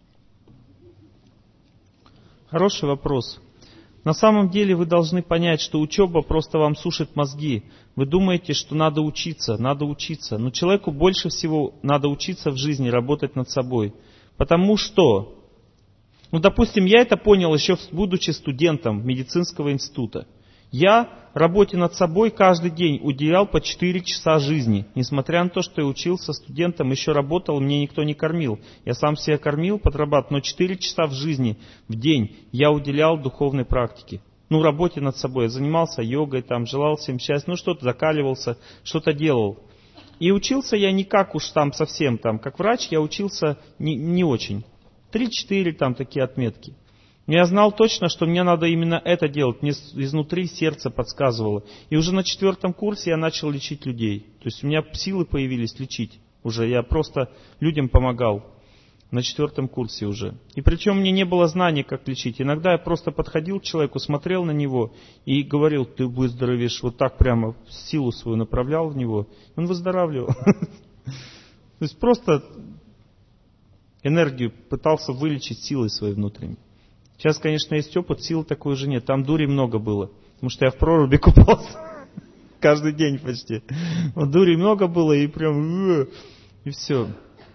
Хороший вопрос. На самом деле вы должны понять, что учеба просто вам сушит мозги. Вы думаете, что надо учиться. Но человеку больше всего надо учиться в жизни, работать над собой. Потому что, допустим, я это понял еще будучи студентом медицинского института. Я работе над собой каждый день уделял по 4 часа жизни. Несмотря на то, что я учился студентом, еще работал, мне никто не кормил. Я сам себя кормил, подрабатывал, но 4 часа в жизни в день я уделял духовной практике. Работе над собой. Я занимался йогой, желал всем счастья, что-то закаливался, что-то делал. И учился я не как уж совсем как врач, я учился не очень. 3-4 такие отметки. Но я знал точно, что мне надо именно это делать. Мне изнутри сердце подсказывало. И уже на 4 курсе я начал лечить людей. То есть у меня силы появились лечить уже. Я просто людям помогал. На 4 курсе уже. И причем мне не было знаний, как лечить. Иногда я просто подходил к человеку, смотрел на него и говорил: ты выздоровеешь. Вот так прямо силу свою направлял в него. Он выздоравливал. То есть просто энергию пытался вылечить силой своей внутренней. Сейчас, конечно, есть опыт, сил такой уже нет. Там дури много было, потому что я в проруби купался каждый день почти. Дури много было и прям... И все.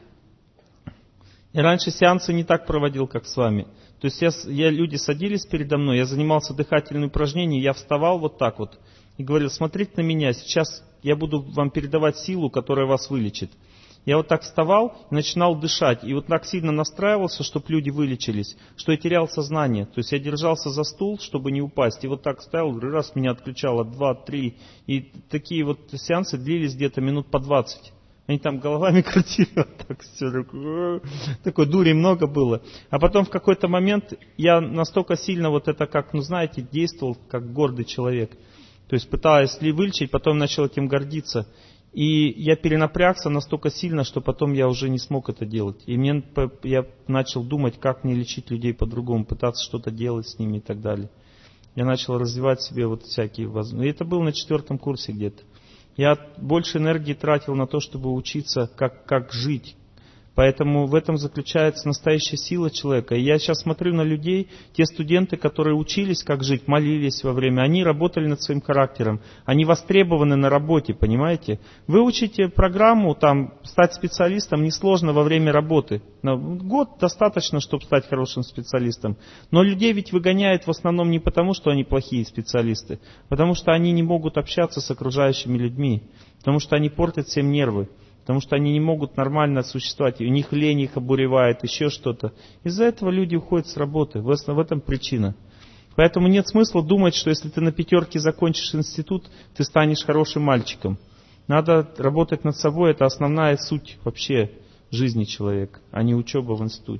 И раньше сеансы не так проводил, как с вами. То есть люди садились передо мной, я занимался дыхательными упражнениями, я вставал вот так вот и говорил: смотрите на меня, сейчас я буду вам передавать силу, которая вас вылечит. Я вот так вставал и начинал дышать. И вот так сильно настраивался, чтобы люди вылечились, что я терял сознание. То есть я держался за стул, чтобы не упасть. И вот так стоял, раз меня отключало, 2-3. И такие вот сеансы длились где-то минут по 20. Они там головами крутили, вот так все. Такой дури много было. А потом в какой-то момент я настолько сильно действовал как гордый человек. То есть пытаясь вылечить, потом начал этим гордиться. И я перенапрягся настолько сильно, что потом я уже не смог это делать. И я начал думать, как мне лечить людей по-другому, пытаться что-то делать с ними и так далее. Я начал развивать в себе всякие возможности. И это было на 4 курсе где-то. Я больше энергии тратил на то, чтобы учиться, как жить. Поэтому в этом заключается настоящая сила человека. И я сейчас смотрю на людей, те студенты, которые учились, как жить, молились во время, они работали над своим характером. Они востребованы на работе, понимаете? Вы учите программу, стать специалистом несложно во время работы. Год достаточно, чтобы стать хорошим специалистом. Но людей ведь выгоняют в основном не потому, что они плохие специалисты, потому что они не могут общаться с окружающими людьми, потому что они портят всем нервы. Потому что они не могут нормально существовать, у них лень их обуревает, еще что-то. Из-за этого люди уходят с работы, в этом причина. Поэтому нет смысла думать, что если ты на 5 закончишь институт, ты станешь хорошим мальчиком. Надо работать над собой, это основная суть вообще жизни человека, а не учеба в институте.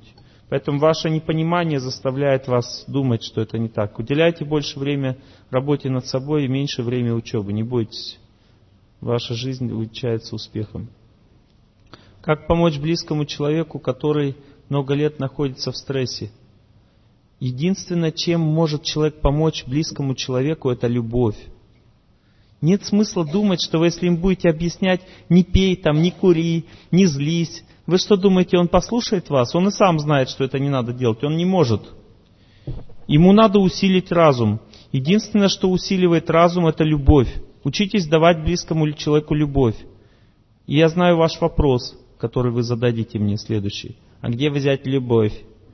Поэтому ваше непонимание заставляет вас думать, что это не так. Уделяйте больше времени работе над собой и меньше времени учебе. Не бойтесь. Ваша жизнь увенчается успехом. Как помочь близкому человеку, который много лет находится в стрессе? Единственное, чем может человек помочь близкому человеку, это любовь. Нет смысла думать, что вы, если им будете объяснять, не пей там, не кури, не злись. Вы что думаете, он послушает вас? Он и сам знает, что это не надо делать. Он не может. Ему надо усилить разум. Единственное, что усиливает разум, это любовь. Учитесь давать близкому человеку любовь. И я знаю ваш вопрос, который вы зададите мне следующий. А где взять любовь?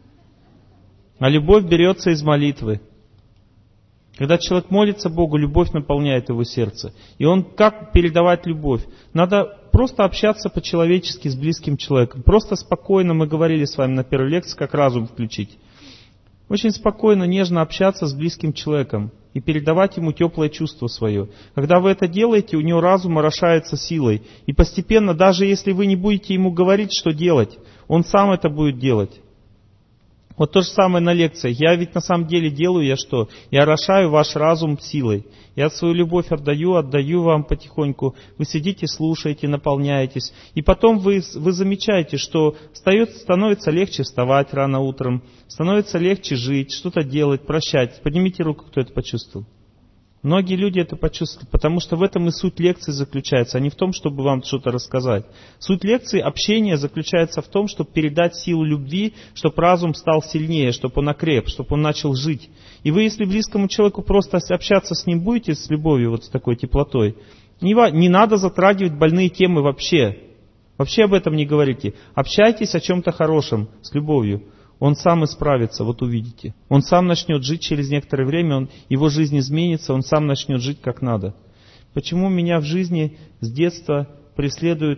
А любовь берется из молитвы. Когда человек молится Богу, любовь наполняет его сердце. И он как передавать любовь? Надо просто общаться по-человечески с близким человеком. Просто спокойно, мы говорили с вами на первой лекции, как разум включить. Очень спокойно, нежно общаться с близким человеком и передавать ему теплое чувство свое. Когда вы это делаете, у него разум орошается силой. И постепенно, даже если вы не будете ему говорить, что делать, он сам это будет делать. Вот то же самое на лекциях. Я ведь на самом деле делаю я что? Я орошаю ваш разум силой. Я свою любовь отдаю вам потихоньку. Вы сидите, слушаете, наполняетесь. И потом вы замечаете, что становится легче вставать рано утром, становится легче жить, что-то делать, прощать. Поднимите руку, кто это почувствовал. Многие люди это почувствовали, потому что в этом и суть лекции заключается, а не в том, чтобы вам что-то рассказать. Суть лекции, общения заключается в том, чтобы передать силу любви, чтобы разум стал сильнее, чтобы он окреп, чтобы он начал жить. И вы, если близкому человеку просто общаться с ним будете с любовью, вот с такой теплотой, не надо затрагивать больные темы вообще. Вообще об этом не говорите. Общайтесь о чем-то хорошем, с любовью. Он сам исправится, вот увидите. Он сам начнет жить через некоторое время, его жизнь изменится, он сам начнет жить как надо. Почему меня в жизни с детства преследуют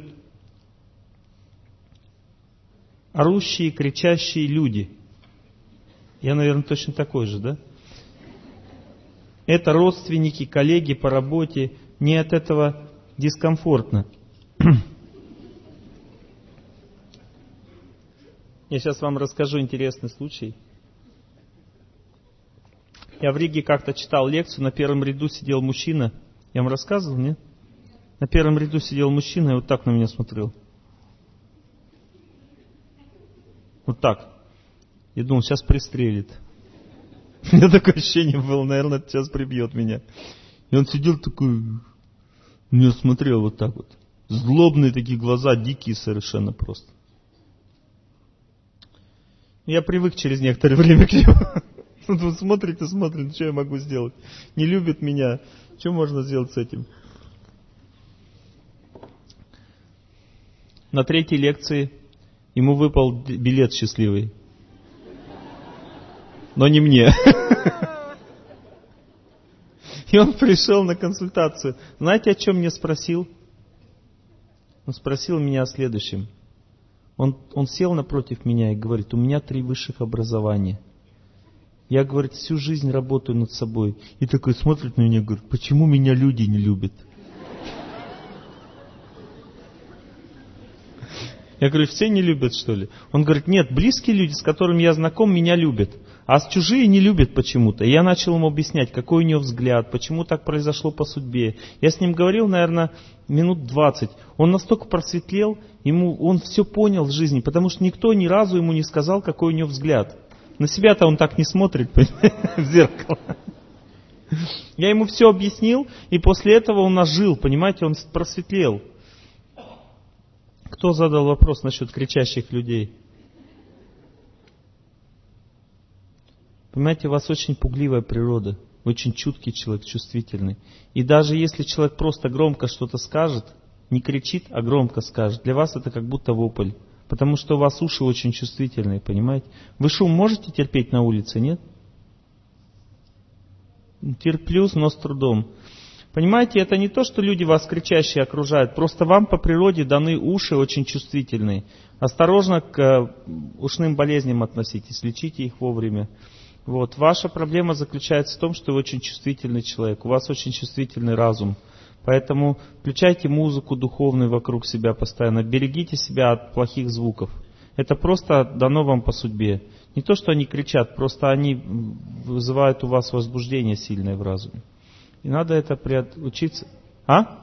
орущие, кричащие люди? Я, наверное, точно такой же, да? Это родственники, коллеги по работе. Мне от этого дискомфортно. Я сейчас вам расскажу интересный случай. Я в Риге как-то читал лекцию, на первом ряду сидел мужчина. Я вам рассказывал, нет? На первом ряду сидел мужчина и вот так на меня смотрел. Вот так. Я думал, сейчас пристрелит. У меня такое ощущение было, наверное, сейчас прибьет меня. И он сидел такой, на меня смотрел вот так вот. Злобные такие глаза, дикие совершенно просто. Я привык через некоторое время к нему. Он смотрит, что я могу сделать? Не любит меня. Что можно сделать с этим? На третьей лекции ему выпал билет счастливый. Но не мне. И он пришел на консультацию. Знаете, о чем мне спросил? Он спросил меня о следующем. Он сел напротив меня и говорит, у меня 3 высших образования. Я, говорит, всю жизнь работаю над собой. И такой смотрит на меня и говорит, почему меня люди не любят? Я говорю, все не любят, что ли? Он говорит, нет, близкие люди, с которыми я знаком, меня любят. А чужие не любят почему-то. И я начал ему объяснять, какой у него взгляд, почему так произошло по судьбе. Я с ним говорил, наверное, минут 20. Он настолько просветлел, он все понял в жизни, потому что никто ни разу ему не сказал, какой у него взгляд. На себя-то он так не смотрит, в зеркало. Я ему все объяснил, и после этого он ожил, понимаете, он просветлел. Кто задал вопрос насчет кричащих людей? Понимаете, у вас очень пугливая природа, очень чуткий человек, чувствительный. И даже если человек просто громко что-то скажет, не кричит, а громко скажет, для вас это как будто вопль. Потому что у вас уши очень чувствительные, понимаете? Вы шум можете терпеть на улице, нет? Терплю, но с трудом. Понимаете, это не то, что люди вас кричащие окружают. Просто вам по природе даны уши очень чувствительные. Осторожно к ушным болезням относитесь, лечите их вовремя. Вот. Ваша проблема заключается в том, что вы очень чувствительный человек. У вас очень чувствительный разум. Поэтому включайте музыку духовную вокруг себя постоянно. Берегите себя от плохих звуков. Это просто дано вам по судьбе. Не то, что они кричат, просто они вызывают у вас возбуждение сильное в разуме. И надо это учиться. А?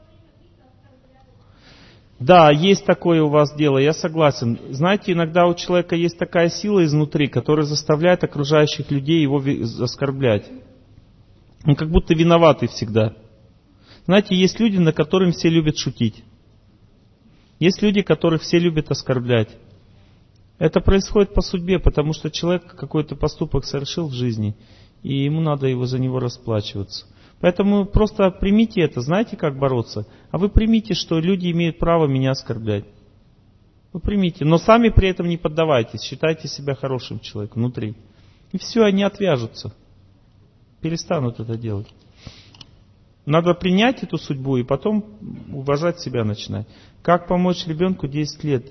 Да, есть такое у вас дело, я согласен. Знаете, иногда у человека есть такая сила изнутри, которая заставляет окружающих людей его оскорблять. Он как будто виноватый всегда. Знаете, есть люди, над которыми все любят шутить. Есть люди, которых все любят оскорблять. Это происходит по судьбе, потому что человек какой-то поступок совершил в жизни, и ему надо его за него расплачиваться. Поэтому просто примите это. Знаете, как бороться? А вы примите, что люди имеют право меня оскорблять. Вы примите. Но сами при этом не поддавайтесь. Считайте себя хорошим человеком внутри. И все, они отвяжутся. Перестанут это делать. Надо принять эту судьбу и потом уважать себя начинать. Как помочь ребенку 10 лет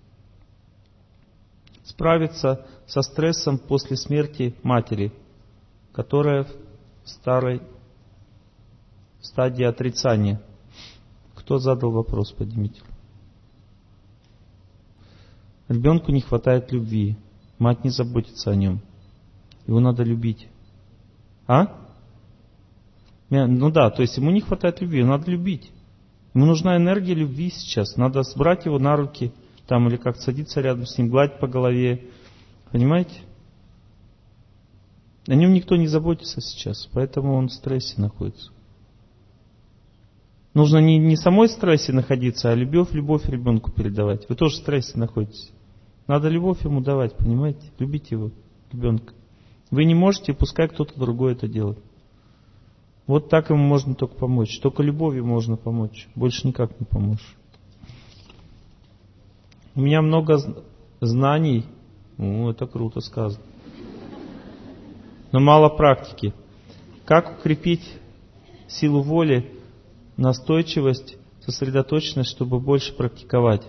справиться со стрессом после смерти матери, которая в старой стадии отрицания? Кто задал вопрос, поднимите. Ребенку не хватает любви. Мать не заботится о нем. Его надо любить. А? Ну да, то есть ему не хватает любви, его надо любить. Ему нужна энергия любви сейчас. Надо брать его на руки, там, или как-то садиться рядом с ним, гладить по голове. Понимаете? О нем никто не заботится сейчас, поэтому он в стрессе находится. Нужно не самой в стрессе находиться, а любовь ребенку передавать. Вы тоже в стрессе находитесь. Надо любовь ему давать, понимаете? Любите его, ребенка. Вы не можете, пускай кто-то другой это делает. Вот так ему можно только помочь. Только любовью можно помочь. Больше никак не поможешь. У меня много знаний. Это круто сказано. Но мало практики. Как укрепить силу воли, настойчивость, сосредоточенность, чтобы больше практиковать?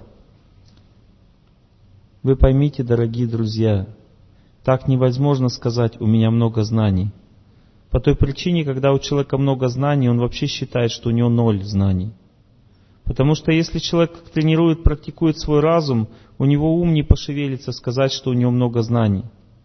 Вы поймите, дорогие друзья, так невозможно сказать «у меня много знаний». По той причине, когда у человека много знаний, он вообще считает, что у него 0 знаний. Потому что если человек тренирует, практикует свой разум, у него ум не пошевелится сказать, что у него много знаний.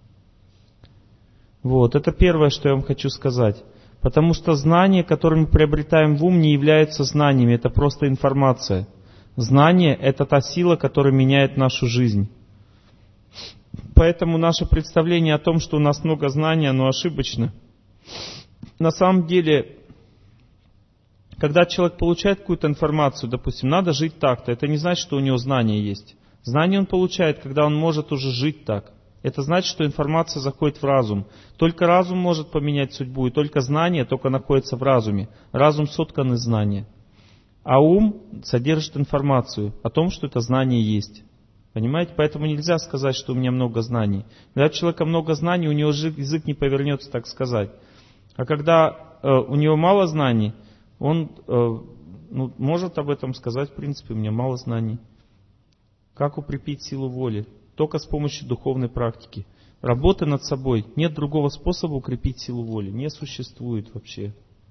Вот, это первое, что я вам хочу сказать. Потому что знания, которые мы приобретаем в ум, не являются знаниями, это просто информация. Знание — это та сила, которая меняет нашу жизнь. Поэтому наше представление о том, что у нас много знаний, оно ошибочно. На самом деле, когда человек получает какую-то информацию, допустим, надо жить так-то, это не значит, что у него знания есть. Знания он получает, когда он может уже жить так. Это значит, что информация заходит в разум. Только разум может поменять судьбу, и только знание только находится в разуме. Разум соткан из знания. А ум содержит информацию о том, что это знание есть. Понимаете? Поэтому нельзя сказать, что у меня много знаний. Когда у человека много знаний, у него язык не повернется так сказать. А когда у него мало знаний, он может об этом сказать, в принципе, у меня мало знаний. Как укрепить силу воли? Только с помощью духовной практики. Работы над собой. Нет другого способа укрепить силу воли. Не существует вообще.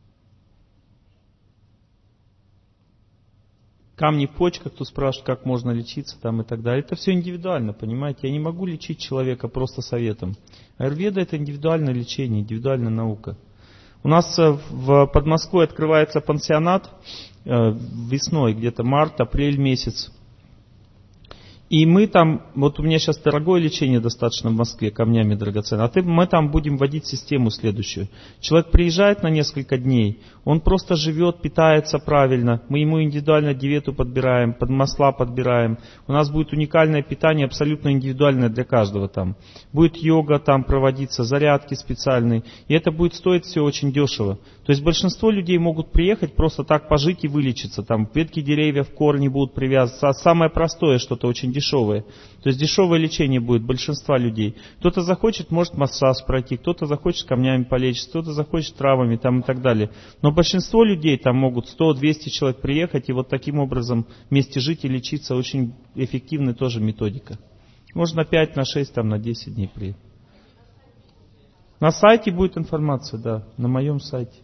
Камни в почках, кто спрашивает, как можно лечиться там и так далее. Это все индивидуально, понимаете? Я не могу лечить человека просто советом. Аюрведа — это индивидуальное лечение, индивидуальная наука. У нас в Подмосковье открывается пансионат весной, где-то март, апрель месяц. И мы там, вот у меня сейчас дорогое лечение достаточно в Москве, камнями драгоценными, мы там будем вводить систему следующую. Человек приезжает на несколько дней, он просто живет, питается правильно, мы ему индивидуально диету подбираем, под масла подбираем. У нас будет уникальное питание, абсолютно индивидуальное для каждого там. Будет йога там проводиться, зарядки специальные, и это будет стоить все очень дешево. То есть большинство людей могут приехать, просто так пожить и вылечиться. Там ветки деревьев, корни будут привязываться. Самое простое что-то очень дешевое. То есть дешевое лечение будет большинства людей. Кто-то захочет, может массаж пройти, кто-то захочет камнями полечиться, кто-то захочет травами там и так далее. Но большинство людей там могут 100-200 человек приехать и вот таким образом вместе жить и лечиться. Очень эффективная тоже методика. Можно на 5, на 6, там, на 10 дней приехать. На сайте будет информация, да, на моем сайте.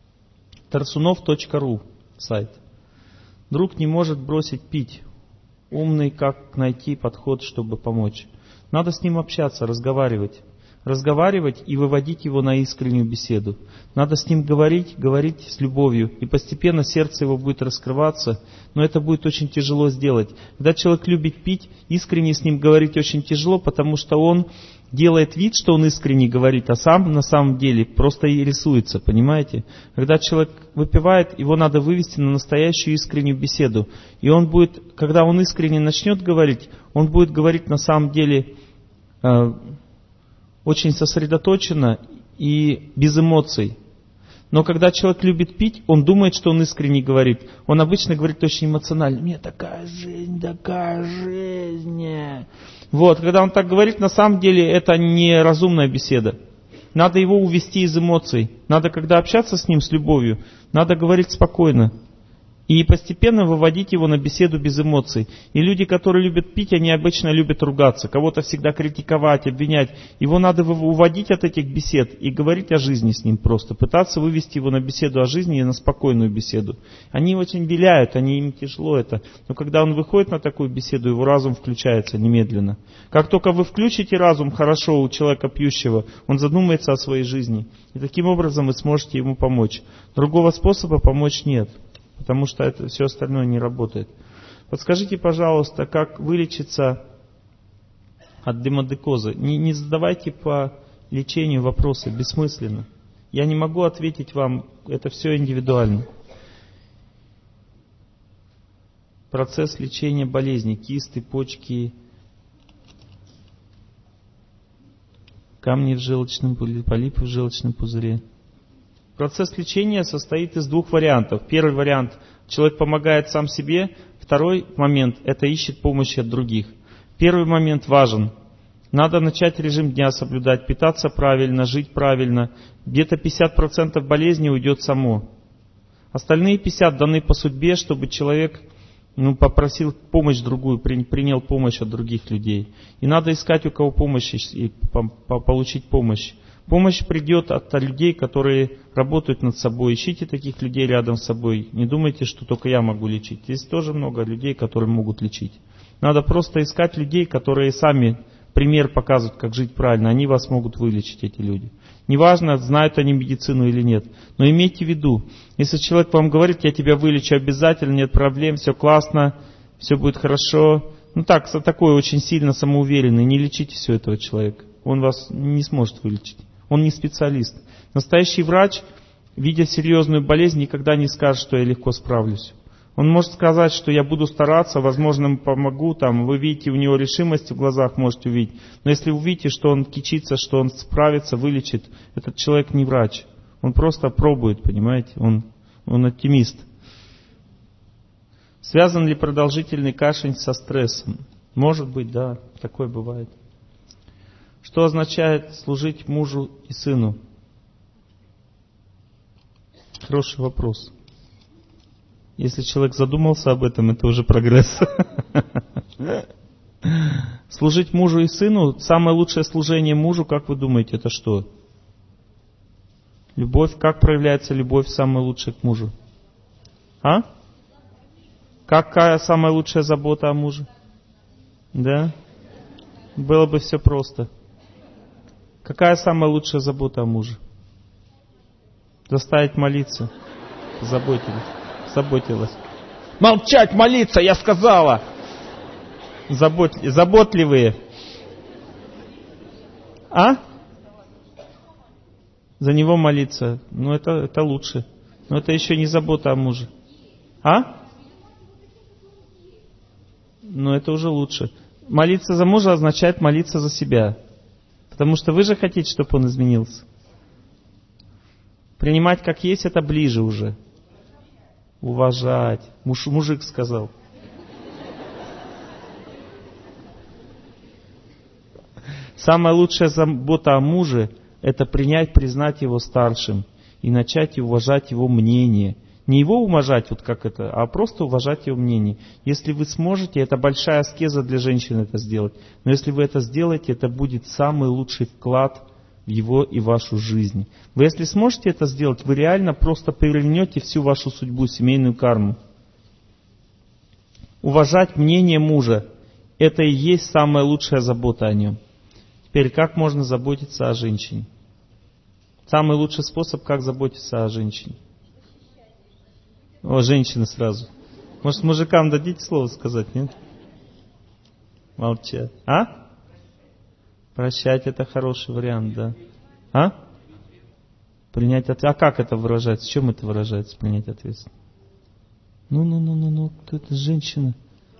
tarsunov.ru сайт. Друг не может бросить пить. умный, как найти подход, чтобы помочь. Надо с ним общаться, разговаривать. Разговаривать и выводить его на искреннюю беседу. Надо с ним говорить с любовью. И постепенно сердце его будет раскрываться, но это будет очень тяжело сделать. Когда человек любит пить, искренне с ним говорить очень тяжело, потому что он делает вид, что он искренне говорит, а сам на самом деле просто и рисуется, понимаете? Когда человек выпивает, его надо вывести на настоящую искреннюю беседу. И он будет, когда он искренне начнет говорить, он будет говорить на самом деле очень сосредоточенно и без эмоций. Но когда человек любит пить, он думает, что он искренне говорит. Он обычно говорит очень эмоционально. «Мне такая жизнь, такая жизнь». Вот, когда он так говорит, на самом деле это не разумная беседа. Надо его увести из эмоций. Надо, когда общаться с ним с любовью, надо говорить спокойно. И постепенно выводить его на беседу без эмоций. И люди, которые любят пить, они обычно любят ругаться, кого-то всегда критиковать, обвинять. Его надо уводить от этих бесед и говорить о жизни с ним просто. Пытаться вывести его на беседу о жизни и на спокойную беседу. Они очень виляют, им тяжело это. Но когда он выходит на такую беседу, его разум включается немедленно. Как только вы включите разум хорошо у человека пьющего, он задумается о своей жизни. И таким образом вы сможете ему помочь. Другого способа помочь нет. Потому что это все остальное не работает. Подскажите, пожалуйста, как вылечиться от демодекоза? Не задавайте по лечению вопросы, бессмысленно. Я не могу ответить вам, это все индивидуально. Процесс лечения болезней, кисты, почки, камни в желчном пузыре, полипы в желчном пузыре. Процесс лечения состоит из двух вариантов. Первый вариант – человек помогает сам себе. Второй момент – это ищет помощи от других. Первый момент важен. Надо начать режим дня соблюдать, питаться правильно, жить правильно. Где-то 50% болезни уйдет само. Остальные 50% даны по судьбе, чтобы человек попросил помощь другую, принял помощь от других людей. И надо искать у кого помощь и получить помощь. Помощь придет от людей, которые работают над собой. Ищите таких людей рядом с собой. Не думайте, что только я могу лечить. Здесь тоже много людей, которые могут лечить. Надо просто искать людей, которые сами пример показывают, как жить правильно. Они вас могут вылечить, эти люди. Неважно, знают они медицину или нет. Но имейте в виду, если человек вам говорит, я тебя вылечу обязательно, нет проблем, все классно, все будет хорошо. Такой очень сильно самоуверенный, не лечите все этого человека. Он вас не сможет вылечить. Он не специалист. Настоящий врач, видя серьезную болезнь, никогда не скажет, что я легко справлюсь. Он может сказать, что я буду стараться, возможно, помогу, вы видите у него решимость в глазах, можете увидеть. Но если вы увидите, что он кичится, что он справится, вылечит, этот человек не врач. Он просто пробует, понимаете, он оптимист. Связан ли продолжительный кашель со стрессом? Может быть, да, такое бывает. Что означает служить мужу и сыну? Хороший вопрос. Если человек задумался об этом, это уже прогресс. Служить мужу и сыну, самое лучшее служение мужу, как вы думаете, это что? Любовь. Как проявляется любовь самая лучшая к мужу? Какая самая лучшая забота о муже? Да? Было бы все просто. Какая самая лучшая забота о муже? Заставить молиться. Заботилась. Молчать, молиться, я сказала! Заботливые. За него молиться. Это лучше. Но это еще не забота о муже. Но это уже лучше. Молиться за мужа означает молиться за себя. Потому что вы же хотите, чтобы он изменился. Принимать как есть, это ближе уже. Уважать. Мужик сказал. Самая лучшая забота о муже – это признать его старшим и начать уважать его мнение. Не его уважать, а просто уважать его мнение. Если вы сможете, это большая аскеза для женщин это сделать. Но если вы это сделаете, это будет самый лучший вклад в его и вашу жизнь. Вы если сможете это сделать, вы реально просто перевернете всю вашу судьбу, семейную карму. уважать мнение мужа. Это и есть самая лучшая забота о нем. Теперь, как можно заботиться о женщине? Самый лучший способ, как заботиться о женщине. О, женщины сразу. Может, мужикам дадите слово сказать, нет? Молчат. А? Прощать — это хороший вариант, да. А? Принять ответственность. А как это выражается? В чем это выражается, принять ответственность? Ну, кто это женщина?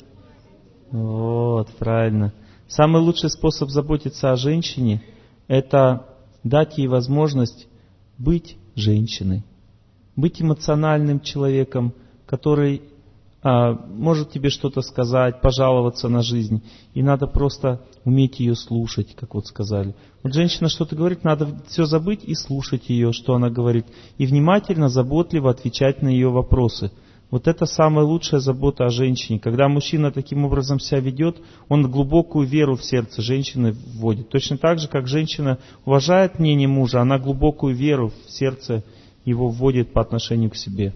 Вот, правильно. Самый лучший способ заботиться о женщине — это дать ей возможность быть женщиной. Быть эмоциональным человеком, который может тебе что-то сказать, пожаловаться на жизнь. И надо просто уметь ее слушать, как вот сказали. Вот женщина что-то говорит, надо все забыть и слушать ее, что она говорит. И внимательно, заботливо отвечать на ее вопросы. Вот это самая лучшая забота о женщине. Когда мужчина таким образом себя ведет, он глубокую веру в сердце женщины вводит. Точно так же, как женщина уважает мнение мужа, она глубокую веру в сердце его вводит по отношению к себе.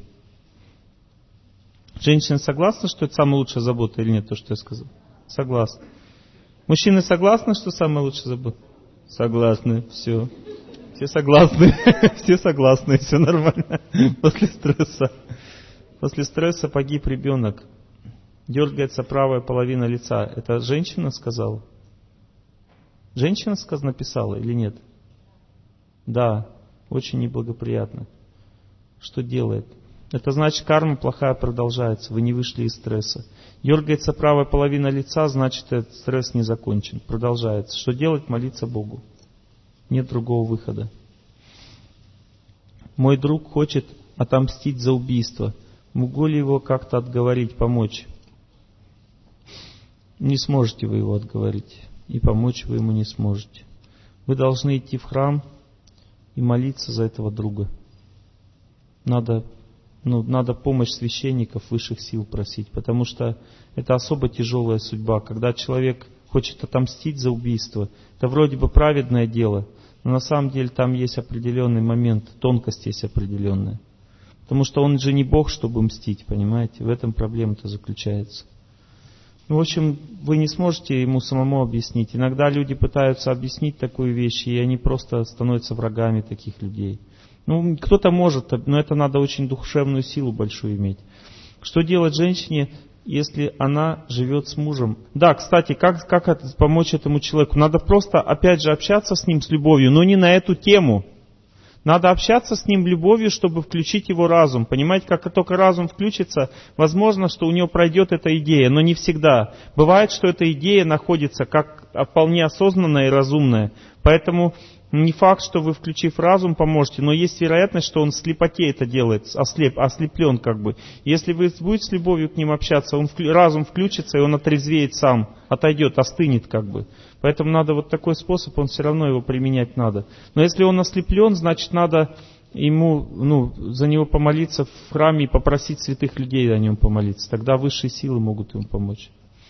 Женщины согласны, что это самая лучшая забота или нет, то, что я сказал? Согласны. Мужчины согласны, что самая лучшая забота? Согласны, все. Все согласны, все согласны, все нормально. После стресса. После стресса погиб ребенок. Дергается правая половина лица. Это женщина сказала? Женщина написала или нет? Да, очень неблагоприятно. Что делает? Это значит, карма плохая продолжается, вы не вышли из стресса. Дергается правая половина лица, значит, этот стресс не закончен, продолжается. Что делать? Молиться Богу. Нет другого выхода. Мой друг хочет отомстить за убийство. Могу ли его как-то отговорить, помочь? Не сможете вы его отговорить. И помочь вы ему не сможете. Вы должны идти в храм и молиться за этого друга. Надо помощь священников, высших сил просить, потому что это особо тяжелая судьба. Когда человек хочет отомстить за убийство, это вроде бы праведное дело, но на самом деле там есть определенный момент, тонкость есть определенная. Потому что он же не Бог, чтобы мстить, понимаете? В этом проблема-то заключается. В общем, вы не сможете ему самому объяснить. Иногда люди пытаются объяснить такую вещь, и они просто становятся врагами таких людей. Кто-то может, но это надо очень душевную силу большую иметь. Что делать женщине, если она живет с мужем? Да, кстати, как помочь этому человеку? Надо просто, опять же, общаться с ним с любовью, но не на эту тему. Надо общаться с ним любовью, чтобы включить его разум. Понимаете, как только разум включится, возможно, что у него пройдет эта идея, но не всегда. Бывает, что эта идея находится как вполне осознанная и разумная. Поэтому не факт, что вы, включив разум, поможете, но есть вероятность, что он в слепоте это делает, ослеплен как бы. Если вы будете с любовью к ним общаться, разум включится, и он отрезвеет сам, отойдет, остынет как бы. Поэтому надо вот такой способ, он все равно его применять надо. Но если он ослеплен, значит надо ему, за него помолиться в храме и попросить святых людей о нем помолиться. Тогда высшие силы могут ему помочь.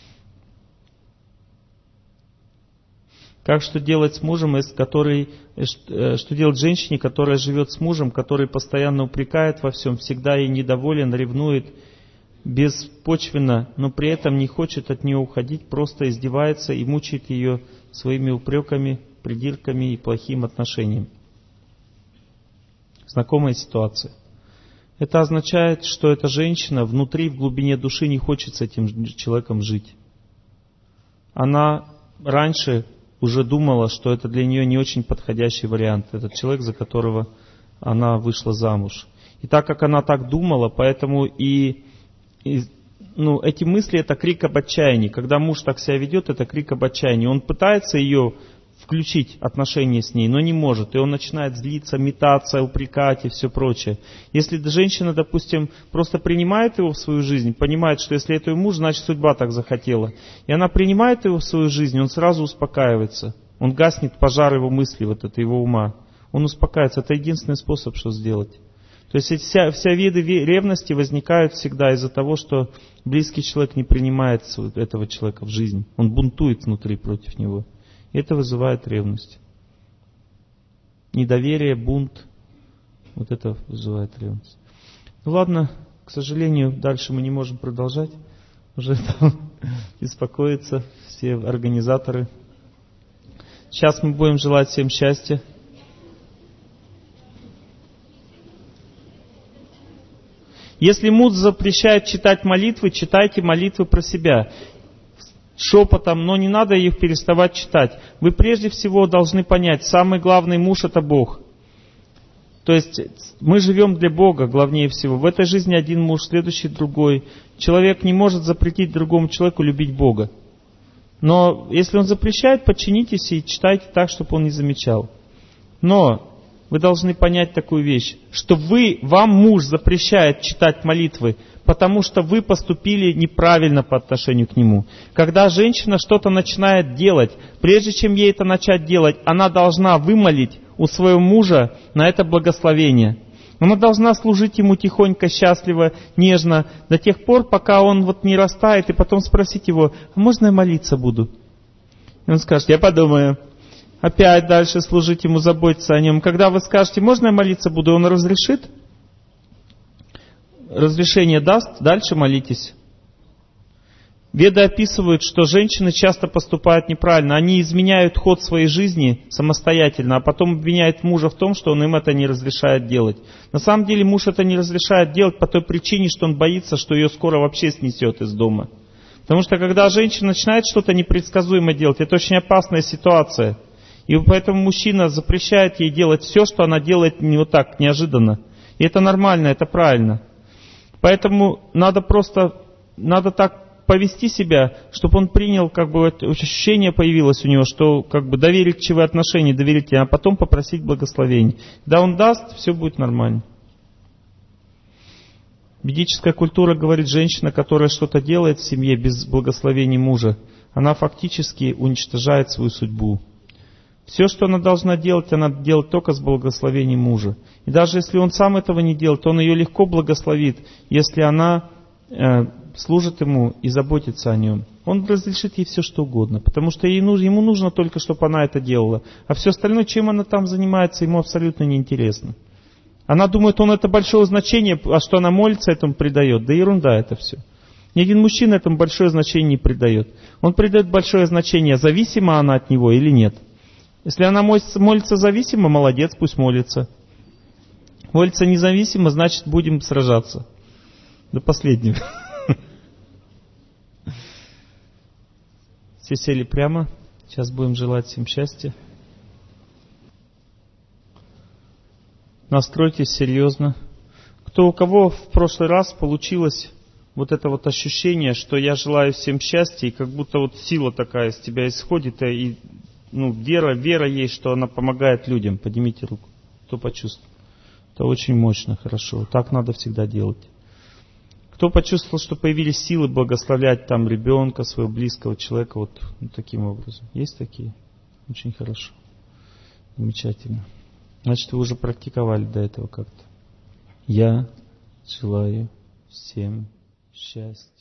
Как что делать с мужем, что делать женщине, которая живет с мужем, который постоянно упрекает во всем, всегда ей недоволен, ревнует беспочвенно, но при этом не хочет от нее уходить, просто издевается и мучает ее своими упреками, придирками и плохим отношением. Знакомая ситуация. Это означает, что эта женщина внутри, в глубине души не хочет с этим человеком жить. Она раньше уже думала, что это для нее не очень подходящий вариант, этот человек, за которого она вышла замуж. И так как она так думала, поэтому эти мысли — это крик об отчаянии. Когда муж так себя ведет, это крик об отчаянии. Он пытается ее включить отношения с ней, но не может. И он начинает злиться, метаться, упрекать и все прочее. Если женщина, допустим, просто принимает его в свою жизнь, понимает, что если это ее муж, значит судьба так захотела, и она принимает его в свою жизнь, он сразу успокаивается. Он гаснет пожар его мысли, вот это его ума. Он успокаивается. Это единственный способ, что сделать. То есть вся виды ревности возникают всегда из-за того, что близкий человек не принимает этого человека в жизнь. Он бунтует внутри против него. И это вызывает ревность. Недоверие, бунт. Вот это вызывает ревность. Ладно, к сожалению, дальше мы не можем продолжать. уже там беспокоятся все организаторы. Сейчас мы будем желать всем счастья. Если муж запрещает читать молитвы, читайте молитвы про себя. Шепотом, но не надо их переставать читать. Вы прежде всего должны понять, самый главный муж — это Бог. То есть мы живем для Бога, главнее всего. В этой жизни один муж, следующий другой. Человек не может запретить другому человеку любить Бога. Но если он запрещает, подчинитесь и читайте так, чтобы он не замечал. Но вы должны понять такую вещь, что вам муж запрещает читать молитвы, потому что вы поступили неправильно по отношению к нему. Когда женщина что-то начинает делать, прежде чем ей это начать делать, она должна вымолить у своего мужа на это благословение. Она должна служить ему тихонько, счастливо, нежно, до тех пор, пока он не растает, и потом спросить его: а можно я молиться буду? И он скажет: я подумаю. Опять дальше служить ему, заботиться о нем. Когда вы скажете: можно я молиться буду, он разрешит? Разрешение даст, дальше молитесь. Веды описывают, что женщины часто поступают неправильно. Они изменяют ход своей жизни самостоятельно, а потом обвиняют мужа в том, что он им это не разрешает делать. На самом деле муж это не разрешает делать по той причине, что он боится, что ее скоро вообще снесет из дома. Потому что когда женщина начинает что-то непредсказуемо делать, это очень опасная ситуация. И поэтому мужчина запрещает ей делать все, что она делает не вот так, неожиданно. И это нормально, это правильно. Поэтому надо так повести себя, чтобы он принял, ощущение появилось у него, что доверчивые отношения, доверительные, а потом попросить благословения. Когда он даст, все будет нормально. Ведическая культура говорит, женщина, которая что-то делает в семье без благословения мужа, она фактически уничтожает свою судьбу. Все, что она должна делать, она делает только с благословением мужа. И даже если он сам этого не делает, он ее легко благословит, если она служит ему и заботится о нем. Он разрешит ей все, что угодно, потому что ему нужно только, чтобы она это делала. А все остальное, чем она там занимается, ему абсолютно неинтересно. Она думает, он это большое значение, а что она молится, этому придает. Да ерунда это все. Ни один мужчина этому большое значение не придает. Он придает большое значение, зависима она от него или нет. Если она молится зависимо, молодец, пусть молится. Молится независимо, значит, будем сражаться. До последнего. Все сели прямо. Сейчас будем желать всем счастья. Настройтесь серьезно. У кого в прошлый раз получилось это ощущение, что я желаю всем счастья, и как будто сила такая из тебя исходит, и вера есть, что она помогает людям. Поднимите руку. Кто почувствовал? Это очень мощно, хорошо. Так надо всегда делать. Кто почувствовал, что появились силы благословлять ребенка, своего близкого человека, таким образом? Есть такие? Очень хорошо. Замечательно. Значит, вы уже практиковали до этого как-то. Я желаю всем счастья.